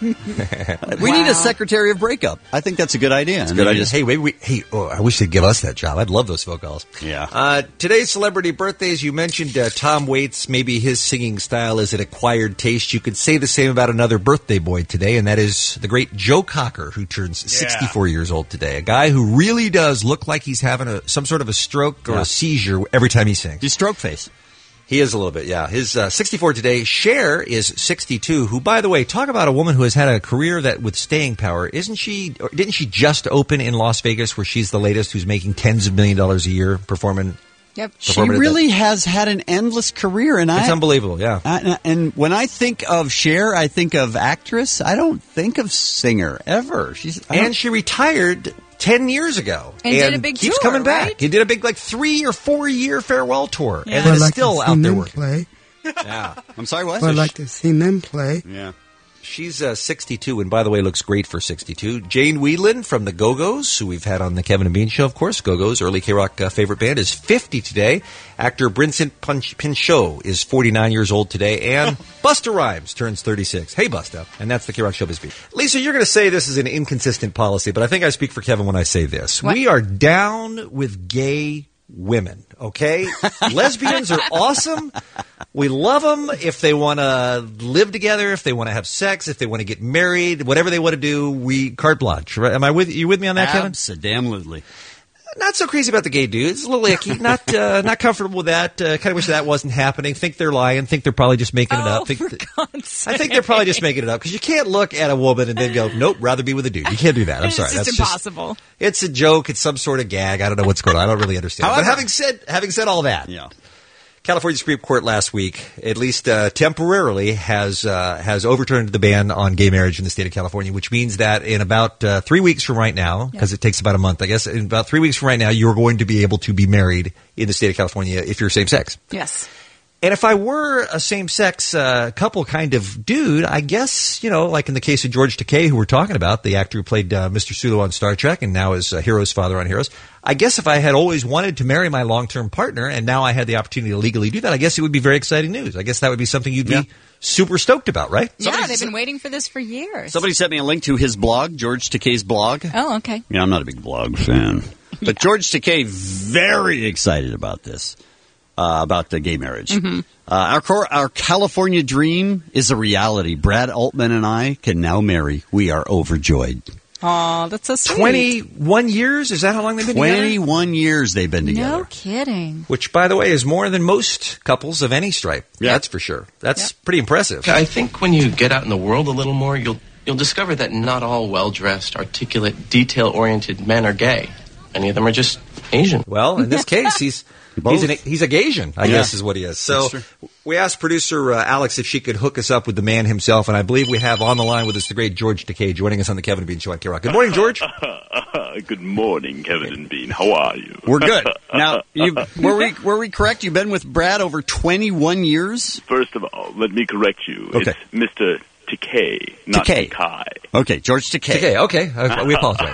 [SPEAKER 5] We need a secretary of breakup. I think that's a good idea.
[SPEAKER 7] Good idea. Hey, I wish they'd give us that job. I'd love those phone calls.
[SPEAKER 5] Yeah.
[SPEAKER 7] Today's celebrity birthdays, you mentioned Tom Waits. Maybe his singing style is an acquired taste. You could say the same about another birthday boy today, and that is the great Joe Cocker, who turns 64 years old today. A guy who really does look like he's having some sort of a stroke or a seizure every time he sings.
[SPEAKER 5] He's stroke face.
[SPEAKER 7] He is a little bit, yeah. His 64 today. Cher is 62, who, by the way, talk about a woman who has had a career that with staying power. Isn't she? Or didn't she just open in Las Vegas, where she's the latest, who's making tens of $millions a year performing?
[SPEAKER 8] Yep.
[SPEAKER 5] She really has had an endless career, and
[SPEAKER 7] it's unbelievable, yeah.
[SPEAKER 5] And when I think of Cher, I think of actress. I don't think of singer ever.
[SPEAKER 7] She retired 10 years ago.
[SPEAKER 8] And did a big
[SPEAKER 7] keeps
[SPEAKER 8] tour,
[SPEAKER 7] coming back.
[SPEAKER 8] right?
[SPEAKER 7] He did a big 3 or 4 year farewell tour.
[SPEAKER 8] Yeah.
[SPEAKER 7] And then
[SPEAKER 10] I'd
[SPEAKER 7] is
[SPEAKER 10] like
[SPEAKER 7] still
[SPEAKER 10] to see
[SPEAKER 7] out there
[SPEAKER 10] them
[SPEAKER 7] working.
[SPEAKER 10] play.
[SPEAKER 7] Yeah.
[SPEAKER 5] I'm sorry, what?
[SPEAKER 10] I'd like to see them play.
[SPEAKER 5] Yeah.
[SPEAKER 7] She's 62, and by the way, looks great for 62. Jane Whelan from the Go-Go's, who we've had on the Kevin and Bean Show, of course. Go-Go's, early K-Rock favorite band, is 50 today. Actor Vincent Pinchot is 49 years old today, and Busta Rhymes turns 36. Hey, Busta. And that's the K-Rock Showbiz Beat. Lisa, you're going to say this is an inconsistent policy, but I think I speak for Kevin when I say this.
[SPEAKER 8] What?
[SPEAKER 7] We are down with gay women, okay? Lesbians are awesome. We love them if they want to live together, if they want to have sex, if they want to get married, whatever they want to do, we carte blanche. Right? Am I with you with me on that, Kevin?
[SPEAKER 5] Absolutely.
[SPEAKER 7] Not so crazy about the gay dudes. A little icky. Not comfortable with that. Kind of wish that wasn't happening. Think they're lying. Think they're probably just making it up.
[SPEAKER 8] For God's sake.
[SPEAKER 7] I think they're probably just making it up because you can't look at a woman and then go, nope, rather be with a dude. You can't do that. I'm sorry.
[SPEAKER 8] It's just impossible.
[SPEAKER 7] It's a joke. It's some sort of gag. I don't know what's going on. I don't really understand.
[SPEAKER 5] However,
[SPEAKER 7] but having said all that,
[SPEAKER 5] yeah.
[SPEAKER 7] California Supreme Court last week, at least temporarily, has overturned the ban on gay marriage in the state of California, which means that in about 3 weeks from right now, because it takes about a month, I guess, in about 3 weeks from right now, you're going to be able to be married in the state of California if you're same sex.
[SPEAKER 8] Yes.
[SPEAKER 7] And if I were a same-sex couple kind of dude, I guess, like in the case of George Takei, who we're talking about, the actor who played Mr. Sulu on Star Trek and now is Hero's father on Heroes, I guess if I had always wanted to marry my long-term partner and now I had the opportunity to legally do that, I guess it would be very exciting news. I guess that would be something you'd be super stoked about, right?
[SPEAKER 8] Yeah, they've been waiting for this for years.
[SPEAKER 5] Somebody sent me a link to his blog, George Takei's blog.
[SPEAKER 8] Oh, okay.
[SPEAKER 5] Yeah, I'm not a big blog fan. But George Takei, very excited about this. About the gay marriage.
[SPEAKER 8] Mm-hmm.
[SPEAKER 5] Our California dream is a reality. Brad Altman and I can now marry. We are overjoyed.
[SPEAKER 8] Oh, that's so sweet.
[SPEAKER 7] 21 years? Is that how long they've been together?
[SPEAKER 5] 21 years they've been together.
[SPEAKER 8] No kidding.
[SPEAKER 7] Which, by the way, is more than most couples of any stripe.
[SPEAKER 5] Yeah.
[SPEAKER 7] That's for sure. That's pretty impressive.
[SPEAKER 11] I think when you get out in the world a little more, you'll discover that not all well-dressed, articulate, detail-oriented men are gay. Many of them are just Asian.
[SPEAKER 7] Well, in this case, he's a Gaysian, I guess is what he is. So we asked producer Alex if she could hook us up with the man himself, and I believe we have on the line with us the great George Takei joining us on the Kevin and Bean Show on K-Rock. Good morning, George.
[SPEAKER 12] Good morning, Kevin and Bean. How are you?
[SPEAKER 5] We're good. Now, were we correct? You've been with Brad over 21 years?
[SPEAKER 12] First of all, let me correct you.
[SPEAKER 5] Okay.
[SPEAKER 12] It's Mr. Takei, not Takai.
[SPEAKER 5] Okay, George Takei.
[SPEAKER 7] Takei, okay. We apologize.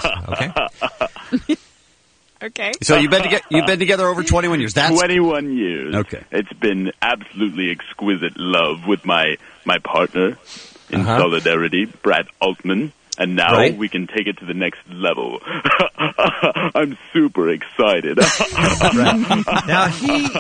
[SPEAKER 7] Okay.
[SPEAKER 8] Okay.
[SPEAKER 5] So you've been together over 21 years. That's
[SPEAKER 12] 21 years.
[SPEAKER 5] Okay.
[SPEAKER 12] It's been absolutely exquisite love with my partner in solidarity, Brad Altman. And now we can take it to the next level. I'm super excited.
[SPEAKER 7] Now,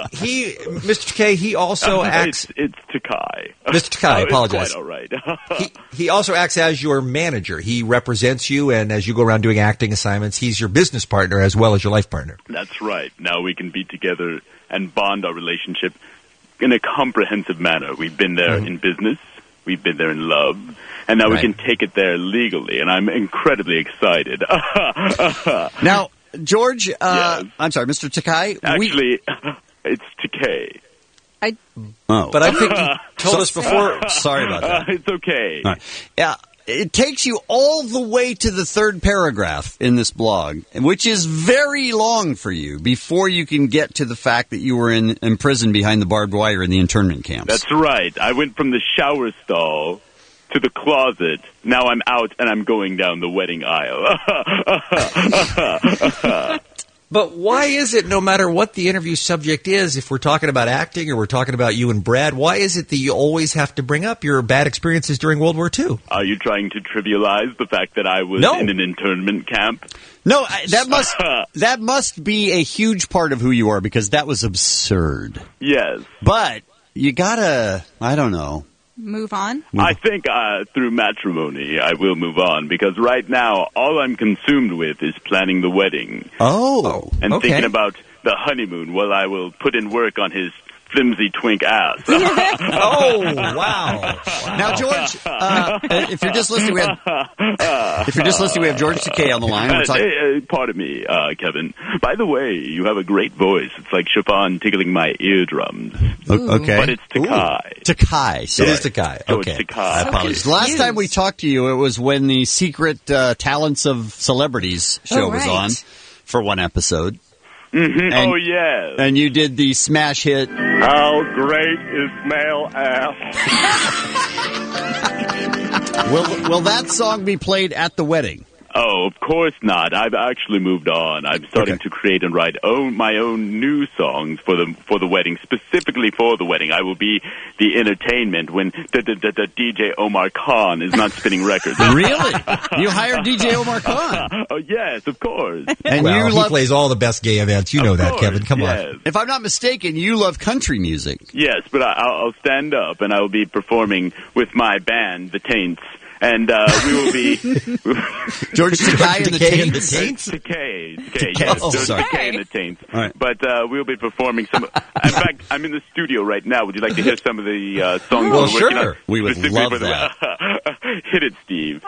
[SPEAKER 7] Mr. Takei, he also acts...
[SPEAKER 12] It's Takai.
[SPEAKER 7] Mr. Takai, I apologize.
[SPEAKER 12] It's quite all right.
[SPEAKER 7] He also acts as your manager. He represents you, and as you go around doing acting assignments, he's your business partner as well as your life partner.
[SPEAKER 12] That's right. Now we can be together and bond our relationship in a comprehensive manner. We've been there in business. We've been there in love. And now we can take it there legally, and I'm incredibly excited.
[SPEAKER 5] Now, George,
[SPEAKER 12] yes.
[SPEAKER 5] I'm sorry, Mr. Takai.
[SPEAKER 12] Actually, it's Takei.
[SPEAKER 7] But I think you told us before.
[SPEAKER 5] Sorry about that.
[SPEAKER 12] It's okay.
[SPEAKER 5] All right. Yeah. it takes you all the way to the third paragraph in this blog, which is very long for you before you can get to the fact that you were in prison behind the barbed wire in the internment camps.
[SPEAKER 12] That's right. I went from the shower stall to the closet. Now I'm out and I'm going down the wedding aisle.
[SPEAKER 7] But why is it, no matter what the interview subject is, if we're talking about acting or we're talking about you and Brad, why is it that you always have to bring up your bad experiences during World War II?
[SPEAKER 12] Are you trying to trivialize the fact that I was in an internment camp?
[SPEAKER 5] No, that must be a huge part of who you are, because that was absurd.
[SPEAKER 12] Yes.
[SPEAKER 5] But you gotta, I don't know.
[SPEAKER 8] Move on?
[SPEAKER 12] I think through matrimony I will move on, because right now all I'm consumed with is planning the wedding.
[SPEAKER 5] Oh,
[SPEAKER 12] and
[SPEAKER 5] okay.
[SPEAKER 12] thinking about the honeymoon while I will put in work on his flimsy twink ass.
[SPEAKER 7] Oh, wow.
[SPEAKER 5] Now, George, if you're just listening, we have George Takei on the line.
[SPEAKER 12] Pardon me, Kevin. By the way, you have a great voice. It's like chiffon tickling my eardrums.
[SPEAKER 5] Okay.
[SPEAKER 12] But it's Takei.
[SPEAKER 5] Takei.
[SPEAKER 7] So it is Takei.
[SPEAKER 12] So
[SPEAKER 7] Okay.
[SPEAKER 12] it's Takei.
[SPEAKER 5] I apologize. Last time we talked to you, it was when the Secret Talents of Celebrities show was on for one episode.
[SPEAKER 12] Mm-hmm. Oh, yes.
[SPEAKER 5] And you did the smash hit.
[SPEAKER 12] How great is male ass?
[SPEAKER 5] Will that song be played at the wedding?
[SPEAKER 12] Oh, of course not. I've actually moved on. I'm starting to create and write my own new songs for the wedding, specifically for the wedding. I will be the entertainment when the DJ Omar Khan is not spinning records.
[SPEAKER 5] Really? You hired DJ Omar Khan?
[SPEAKER 12] Oh, yes, of course.
[SPEAKER 7] And he plays all the best gay events. You know that, Kevin. Come on.
[SPEAKER 5] If I'm not mistaken, you love country music.
[SPEAKER 12] Yes, but I'll stand up and I will be performing with my band, The Taints. And we will be
[SPEAKER 5] George Takei and the Taints.
[SPEAKER 12] Takei, yes.
[SPEAKER 5] Oh,
[SPEAKER 12] George
[SPEAKER 5] sorry.
[SPEAKER 12] Takei and the Taints.
[SPEAKER 5] All right.
[SPEAKER 12] But we'll be performing some. In fact, I'm in the studio right now. Would you like to hear some of the songs?
[SPEAKER 7] Well,
[SPEAKER 12] we're working on?
[SPEAKER 5] sure. We would love that.
[SPEAKER 12] Hit it, Steve.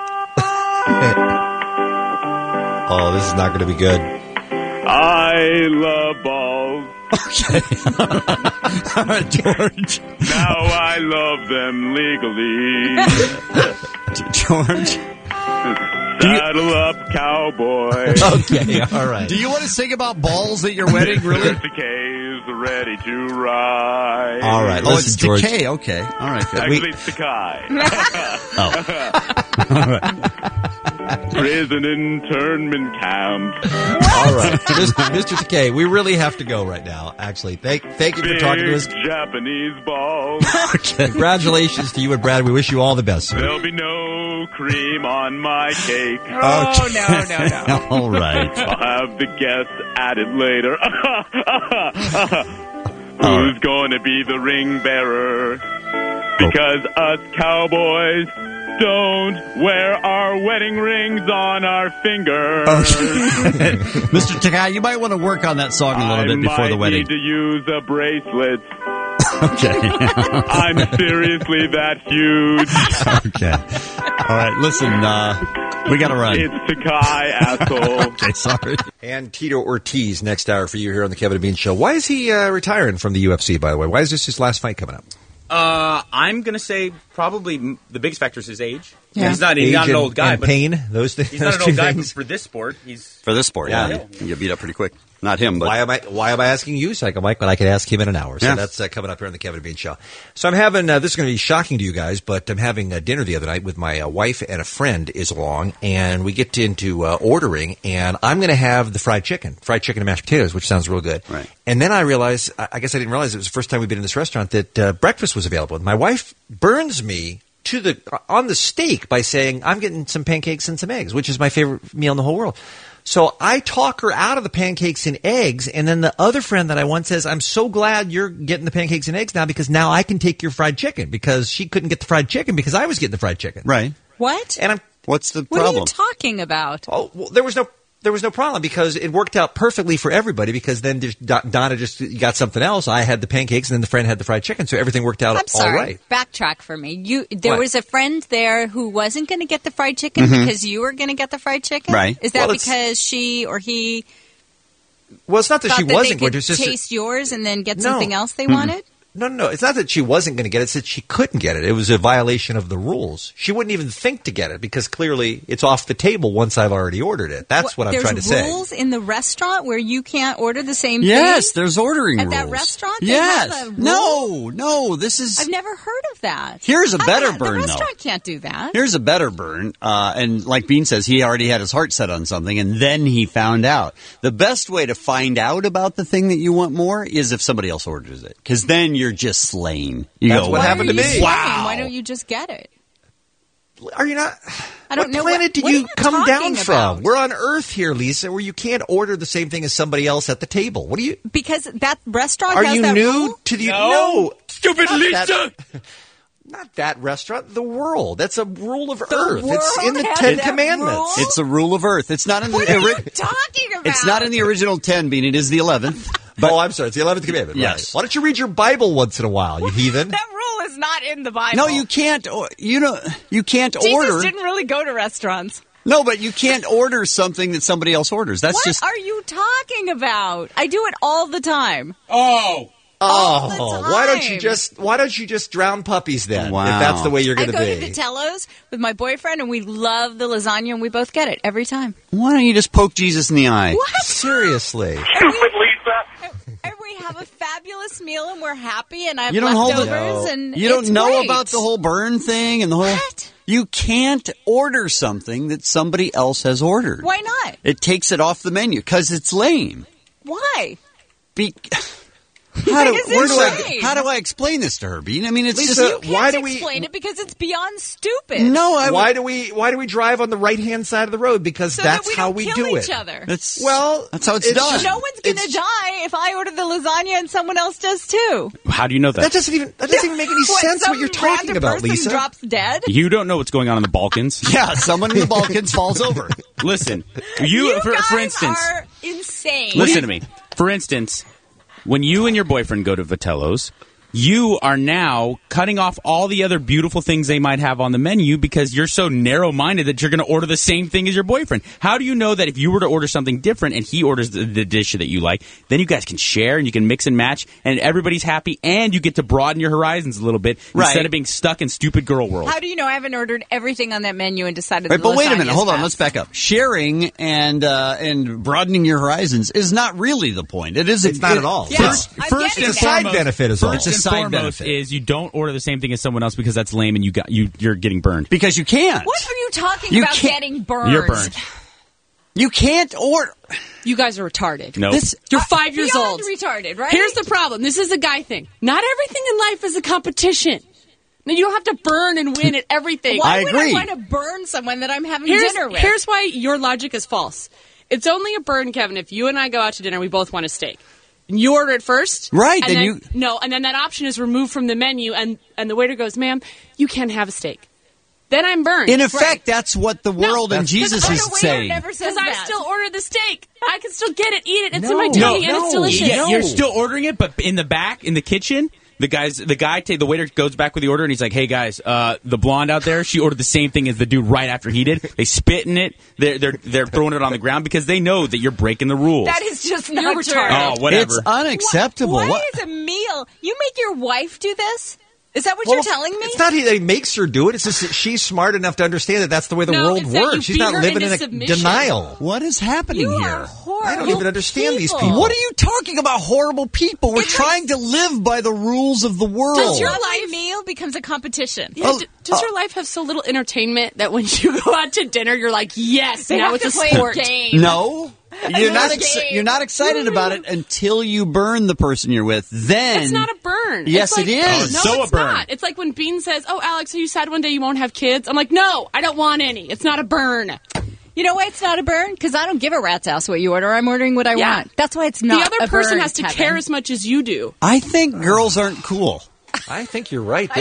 [SPEAKER 7] Oh, this is not going to be good.
[SPEAKER 12] I love balls.
[SPEAKER 5] Okay. All right, George.
[SPEAKER 12] Now I love them legally.
[SPEAKER 5] George.
[SPEAKER 12] Saddle up, cowboy.
[SPEAKER 7] Okay, all right.
[SPEAKER 5] Do you want to sing about balls at your wedding, really?
[SPEAKER 12] Takei's ready to ride.
[SPEAKER 7] All right,
[SPEAKER 5] Oh,
[SPEAKER 7] listen,
[SPEAKER 5] it's
[SPEAKER 7] George.
[SPEAKER 5] Takei. Okay. All right, good.
[SPEAKER 12] Actually, it's Takei.
[SPEAKER 5] Oh. All right.
[SPEAKER 12] Prison internment camp.
[SPEAKER 7] All right, Mr. Takei, we really have to go right now. Actually, thank you for talking to us.
[SPEAKER 12] Japanese balls.
[SPEAKER 7] Congratulations to you and Brad. We wish you all the best, sir.
[SPEAKER 12] There'll be no cream on my cake.
[SPEAKER 8] Oh, no.
[SPEAKER 5] All right.
[SPEAKER 12] I'll have the guests at it later. Who's going to be the ring bearer? Because us cowboys don't wear our wedding rings on our fingers.
[SPEAKER 5] Okay. Mr. Takei, you might want to work on that song a little bit before the wedding.
[SPEAKER 12] I might need to use a bracelet.
[SPEAKER 5] Okay.
[SPEAKER 12] I'm seriously that huge.
[SPEAKER 5] Okay. All right, listen, we got to run.
[SPEAKER 12] It's Takei, asshole.
[SPEAKER 5] Okay, sorry.
[SPEAKER 7] And Tito Ortiz next hour for you here on the Kevin and Bean Show. Why is he retiring from the UFC, by the way? Why is this his last fight coming up?
[SPEAKER 3] I'm going to say probably the biggest factor is his age.
[SPEAKER 8] Yeah.
[SPEAKER 3] He's not an old guy.
[SPEAKER 7] And
[SPEAKER 3] but
[SPEAKER 7] pain, those things.
[SPEAKER 3] He's not an old guy for this sport.
[SPEAKER 5] For this sport, yeah. You get beat up pretty quick. Not him, but...
[SPEAKER 7] Why am I asking you, Psycho Mike, when I could ask him in an hour? So
[SPEAKER 5] Yeah.
[SPEAKER 7] that's coming up here on the Kevin and Bean Show. So I'm having, this is going to be shocking to you guys, but I'm having dinner the other night with my wife and a friend is along, and we get into ordering, and I'm going to have the fried chicken and mashed potatoes, which sounds real good.
[SPEAKER 5] Right.
[SPEAKER 7] And then I realized, I guess I didn't realize it was the first time we've been in this restaurant, that breakfast was available. And my wife burns me on the steak by saying, I'm getting some pancakes and some eggs, which is my favorite meal in the whole world. So I talk her out of the pancakes and eggs, and then the other friend that I want says, I'm so glad you're getting the pancakes and eggs now because now I can take your fried chicken, because she couldn't get the fried chicken because I was getting the fried chicken.
[SPEAKER 5] Right.
[SPEAKER 8] What?
[SPEAKER 7] And
[SPEAKER 5] What's the
[SPEAKER 8] What
[SPEAKER 5] problem?
[SPEAKER 8] are you talking about?
[SPEAKER 7] Oh, well, there was no problem because it worked out perfectly for everybody, because then Donna just got something else. I had the pancakes and then the friend had the fried chicken, so everything worked out
[SPEAKER 8] I'm sorry.
[SPEAKER 7] all right.
[SPEAKER 8] Backtrack for me. There
[SPEAKER 7] What?
[SPEAKER 8] was a friend there who wasn't going to get the fried chicken because you were going to get the fried chicken?
[SPEAKER 5] Right.
[SPEAKER 8] Is that
[SPEAKER 7] Well, it's-
[SPEAKER 8] because she or he
[SPEAKER 7] Well, it's not that
[SPEAKER 8] thought
[SPEAKER 7] she
[SPEAKER 8] that
[SPEAKER 7] wasn't
[SPEAKER 8] they
[SPEAKER 7] going
[SPEAKER 8] could
[SPEAKER 7] to. It's just
[SPEAKER 8] taste yours and then get
[SPEAKER 7] No.
[SPEAKER 8] something else they wanted?
[SPEAKER 7] No. It's not that she wasn't going to get it. It's that she couldn't get it. It was a violation of the rules. She wouldn't even think to get it because clearly it's off the table once I've already ordered it. That's what I'm trying to say.
[SPEAKER 8] There's rules in the restaurant where you can't order the same thing?
[SPEAKER 5] Yes, there's ordering
[SPEAKER 8] rules. At that restaurant? They have a rule?
[SPEAKER 5] No, this is...
[SPEAKER 8] I've never heard of that.
[SPEAKER 5] Here's a better burn,
[SPEAKER 8] The restaurant can't do that.
[SPEAKER 5] Here's a better burn. And like Bean says, he already had his heart set on something, and then he found out. The best way to find out about the thing that you want more is if somebody else orders it. Because then you're just slain.
[SPEAKER 7] That's what happened to me.
[SPEAKER 8] Wow. Why don't you just get it?
[SPEAKER 7] Are you not?
[SPEAKER 8] I don't know.
[SPEAKER 7] What planet did
[SPEAKER 8] what
[SPEAKER 7] you come down
[SPEAKER 8] about?
[SPEAKER 7] from? We're on Earth here, Lisa, where you can't order the same thing as somebody else at the table. What do you?
[SPEAKER 8] Because that restaurant
[SPEAKER 7] Are
[SPEAKER 8] has
[SPEAKER 7] you
[SPEAKER 8] that
[SPEAKER 7] new
[SPEAKER 8] rule?
[SPEAKER 7] to the?
[SPEAKER 3] No, stupid Lisa.
[SPEAKER 7] Not that restaurant. The world. That's a rule of
[SPEAKER 8] The
[SPEAKER 7] Earth. It's in the
[SPEAKER 8] world has
[SPEAKER 7] Ten
[SPEAKER 8] that
[SPEAKER 7] Commandments.
[SPEAKER 8] rule?
[SPEAKER 5] It's a rule of Earth. It's not in the...
[SPEAKER 8] What are you talking about?
[SPEAKER 5] It's not in the original 10, Bean. It is the 11th.
[SPEAKER 7] But, I'm sorry. It's the 11th commandment.
[SPEAKER 5] Yes.
[SPEAKER 7] Right. Why don't you read your Bible once in a while, you heathen?
[SPEAKER 8] That rule is not in the Bible.
[SPEAKER 5] No, you can't. You can't
[SPEAKER 8] Jesus
[SPEAKER 5] order.
[SPEAKER 8] didn't really go to restaurants.
[SPEAKER 5] No, but you can't order something that somebody else orders. That's
[SPEAKER 8] What
[SPEAKER 5] just.
[SPEAKER 8] are you talking about? I do it all the time.
[SPEAKER 3] Oh.
[SPEAKER 8] All the time.
[SPEAKER 7] Why don't you just drown puppies then?
[SPEAKER 5] Wow.
[SPEAKER 7] If that's the way you're
[SPEAKER 8] I
[SPEAKER 7] going
[SPEAKER 8] go
[SPEAKER 7] to
[SPEAKER 8] to
[SPEAKER 7] be.
[SPEAKER 8] Vitello's with my boyfriend, and we love the lasagna, and we both get it every time.
[SPEAKER 5] Why don't you just poke Jesus in the eye?
[SPEAKER 8] What?
[SPEAKER 7] Seriously.
[SPEAKER 8] And we have a fabulous meal, and we're happy, and I have
[SPEAKER 5] You don't hold
[SPEAKER 8] leftovers,
[SPEAKER 5] it.
[SPEAKER 8] and
[SPEAKER 5] You don't
[SPEAKER 8] it's
[SPEAKER 5] know
[SPEAKER 8] great.
[SPEAKER 5] about the whole burn thing and the whole.
[SPEAKER 8] What?
[SPEAKER 5] You can't order something that somebody else has ordered.
[SPEAKER 8] Why not?
[SPEAKER 5] It takes it off the menu because it's lame.
[SPEAKER 8] Why?
[SPEAKER 5] How
[SPEAKER 8] How
[SPEAKER 5] do I explain this to her, Bean? I mean, it's
[SPEAKER 7] Lisa,
[SPEAKER 5] just
[SPEAKER 8] You can't explain it because it's beyond stupid.
[SPEAKER 5] no.
[SPEAKER 7] Why do we drive on the right hand side of the road? Because
[SPEAKER 8] So
[SPEAKER 7] that's
[SPEAKER 8] that we
[SPEAKER 7] how
[SPEAKER 8] don't
[SPEAKER 7] we
[SPEAKER 8] kill
[SPEAKER 7] do
[SPEAKER 8] each
[SPEAKER 7] it.
[SPEAKER 8] other.
[SPEAKER 5] That's
[SPEAKER 7] Well,
[SPEAKER 5] how it's done.
[SPEAKER 8] No one's going to die if I order the lasagna and someone else does too.
[SPEAKER 3] How do you know that?
[SPEAKER 7] That doesn't even make any sense what you're talking
[SPEAKER 8] random
[SPEAKER 7] about,
[SPEAKER 8] person
[SPEAKER 7] Lisa.
[SPEAKER 8] drops dead?
[SPEAKER 3] You don't know what's going on in the Balkans.
[SPEAKER 5] Yeah, someone in the Balkans falls over.
[SPEAKER 3] Listen,
[SPEAKER 8] You
[SPEAKER 3] for
[SPEAKER 8] guys
[SPEAKER 3] instance,
[SPEAKER 8] are insane.
[SPEAKER 3] listen to me. For instance, when you and your boyfriend go to Vitello's, you are now cutting off all the other beautiful things they might have on the menu because you're so narrow-minded that you're going to order the same thing as your boyfriend. How do you know that if you were to order something different and he orders the dish that you like, then you guys can share and you can mix and match and everybody's happy and you get to broaden your horizons a little bit instead of being stuck in stupid girl world?
[SPEAKER 8] How do you know I haven't ordered everything on that menu and decided
[SPEAKER 5] Right,
[SPEAKER 8] the
[SPEAKER 5] but wait a
[SPEAKER 8] lasagna
[SPEAKER 5] minute.
[SPEAKER 8] is
[SPEAKER 5] Hold on.
[SPEAKER 8] best?
[SPEAKER 5] Let's back up. Sharing and broadening your horizons is not really the point. It is.
[SPEAKER 7] It's not at all.
[SPEAKER 8] Yeah,
[SPEAKER 3] First
[SPEAKER 8] I'm
[SPEAKER 3] and
[SPEAKER 8] getting
[SPEAKER 7] It's a side
[SPEAKER 3] foremost-
[SPEAKER 7] benefit is all.
[SPEAKER 3] First
[SPEAKER 5] It's a
[SPEAKER 3] and
[SPEAKER 5] side
[SPEAKER 3] foremost
[SPEAKER 5] benefit.
[SPEAKER 3] is you don't order the same thing as someone else because that's lame and you're getting burned.
[SPEAKER 5] Because you can't.
[SPEAKER 8] What are you talking
[SPEAKER 5] You
[SPEAKER 8] about
[SPEAKER 5] can't-
[SPEAKER 8] getting burned?
[SPEAKER 3] You're burned.
[SPEAKER 5] You can't order.
[SPEAKER 10] You guys are retarded.
[SPEAKER 3] No.
[SPEAKER 10] You're 5 years
[SPEAKER 8] Beyond
[SPEAKER 10] old.
[SPEAKER 8] retarded, right?
[SPEAKER 10] Here's the problem. This is a guy thing. Not everything in life is a competition. Now, you don't have to burn and win at everything.
[SPEAKER 8] Why
[SPEAKER 5] I
[SPEAKER 8] would
[SPEAKER 5] agree.
[SPEAKER 8] I want to burn someone that I'm having
[SPEAKER 10] Here's,
[SPEAKER 8] dinner with?
[SPEAKER 10] here's why your logic is false. It's only a burn, Kevin, if you and I go out to dinner, we both want a steak. And you order it first.
[SPEAKER 5] Right,
[SPEAKER 10] And
[SPEAKER 5] then
[SPEAKER 10] then
[SPEAKER 5] you-
[SPEAKER 10] No, and then that option is removed from the menu, and the waiter goes, ma'am, you can't have a steak. Then I'm burned.
[SPEAKER 5] In effect, that's what the world and Jesus is saying.
[SPEAKER 8] Because
[SPEAKER 10] I still ordered the steak. I can still get it, eat it. It's in my tummy, and it's delicious.
[SPEAKER 3] Yeah, you're still ordering it, but in the back, in the kitchen, the waiter goes back with the order and he's like, "Hey guys, the blonde out there, she ordered the same thing as the dude right after he did. They spit in it. They're throwing it on the ground because they know that you're breaking the rules."
[SPEAKER 8] That is just not
[SPEAKER 10] You're
[SPEAKER 8] true.
[SPEAKER 10] retarded.
[SPEAKER 3] Oh, whatever.
[SPEAKER 5] It's unacceptable.
[SPEAKER 8] Why
[SPEAKER 5] What-
[SPEAKER 8] is a meal? You make your wife do this? Is that what you're telling me?
[SPEAKER 7] It's not that he makes her do it. It's just that she's smart enough to understand that that's the way the
[SPEAKER 10] No,
[SPEAKER 7] world
[SPEAKER 10] it's that you
[SPEAKER 7] works. She's
[SPEAKER 10] beat
[SPEAKER 7] not
[SPEAKER 10] her
[SPEAKER 7] living
[SPEAKER 10] into
[SPEAKER 7] in a
[SPEAKER 10] submission.
[SPEAKER 7] denial.
[SPEAKER 5] What is happening
[SPEAKER 8] You
[SPEAKER 5] here?
[SPEAKER 8] are horrible.
[SPEAKER 7] I don't even understand these people.
[SPEAKER 5] What are you talking about, horrible people? We're trying to live by the rules of the world.
[SPEAKER 10] Does your
[SPEAKER 8] Lovely
[SPEAKER 10] life-
[SPEAKER 8] meal becomes a competition.
[SPEAKER 10] Yeah, does your life have so little entertainment that when you go out to dinner, you're like, yes,
[SPEAKER 8] They
[SPEAKER 10] now
[SPEAKER 8] have
[SPEAKER 10] it's
[SPEAKER 8] to
[SPEAKER 10] a
[SPEAKER 8] play
[SPEAKER 10] sport.
[SPEAKER 8] a game.
[SPEAKER 5] No. You're not,
[SPEAKER 8] It's a game.
[SPEAKER 5] you're not excited about it until you burn the person you're with. Then
[SPEAKER 10] It's not a burn.
[SPEAKER 5] Yes,
[SPEAKER 10] It's like,
[SPEAKER 5] it is.
[SPEAKER 10] No,
[SPEAKER 3] So
[SPEAKER 10] it's
[SPEAKER 3] a burn.
[SPEAKER 10] not. It's like when Bean says, "Oh, Alex, are you sad one day you won't have kids?" I'm like, "No, I don't want any. It's not a burn."
[SPEAKER 8] You know why it's not a burn? Because I don't give a rat's ass what you order. I'm ordering what I
[SPEAKER 10] Yeah.
[SPEAKER 8] want. That's why it's not
[SPEAKER 10] The other
[SPEAKER 8] a
[SPEAKER 10] person
[SPEAKER 8] burn,
[SPEAKER 10] has to
[SPEAKER 8] Kevin.
[SPEAKER 10] care as much as you do.
[SPEAKER 5] I think girls aren't cool.
[SPEAKER 7] I think you're right.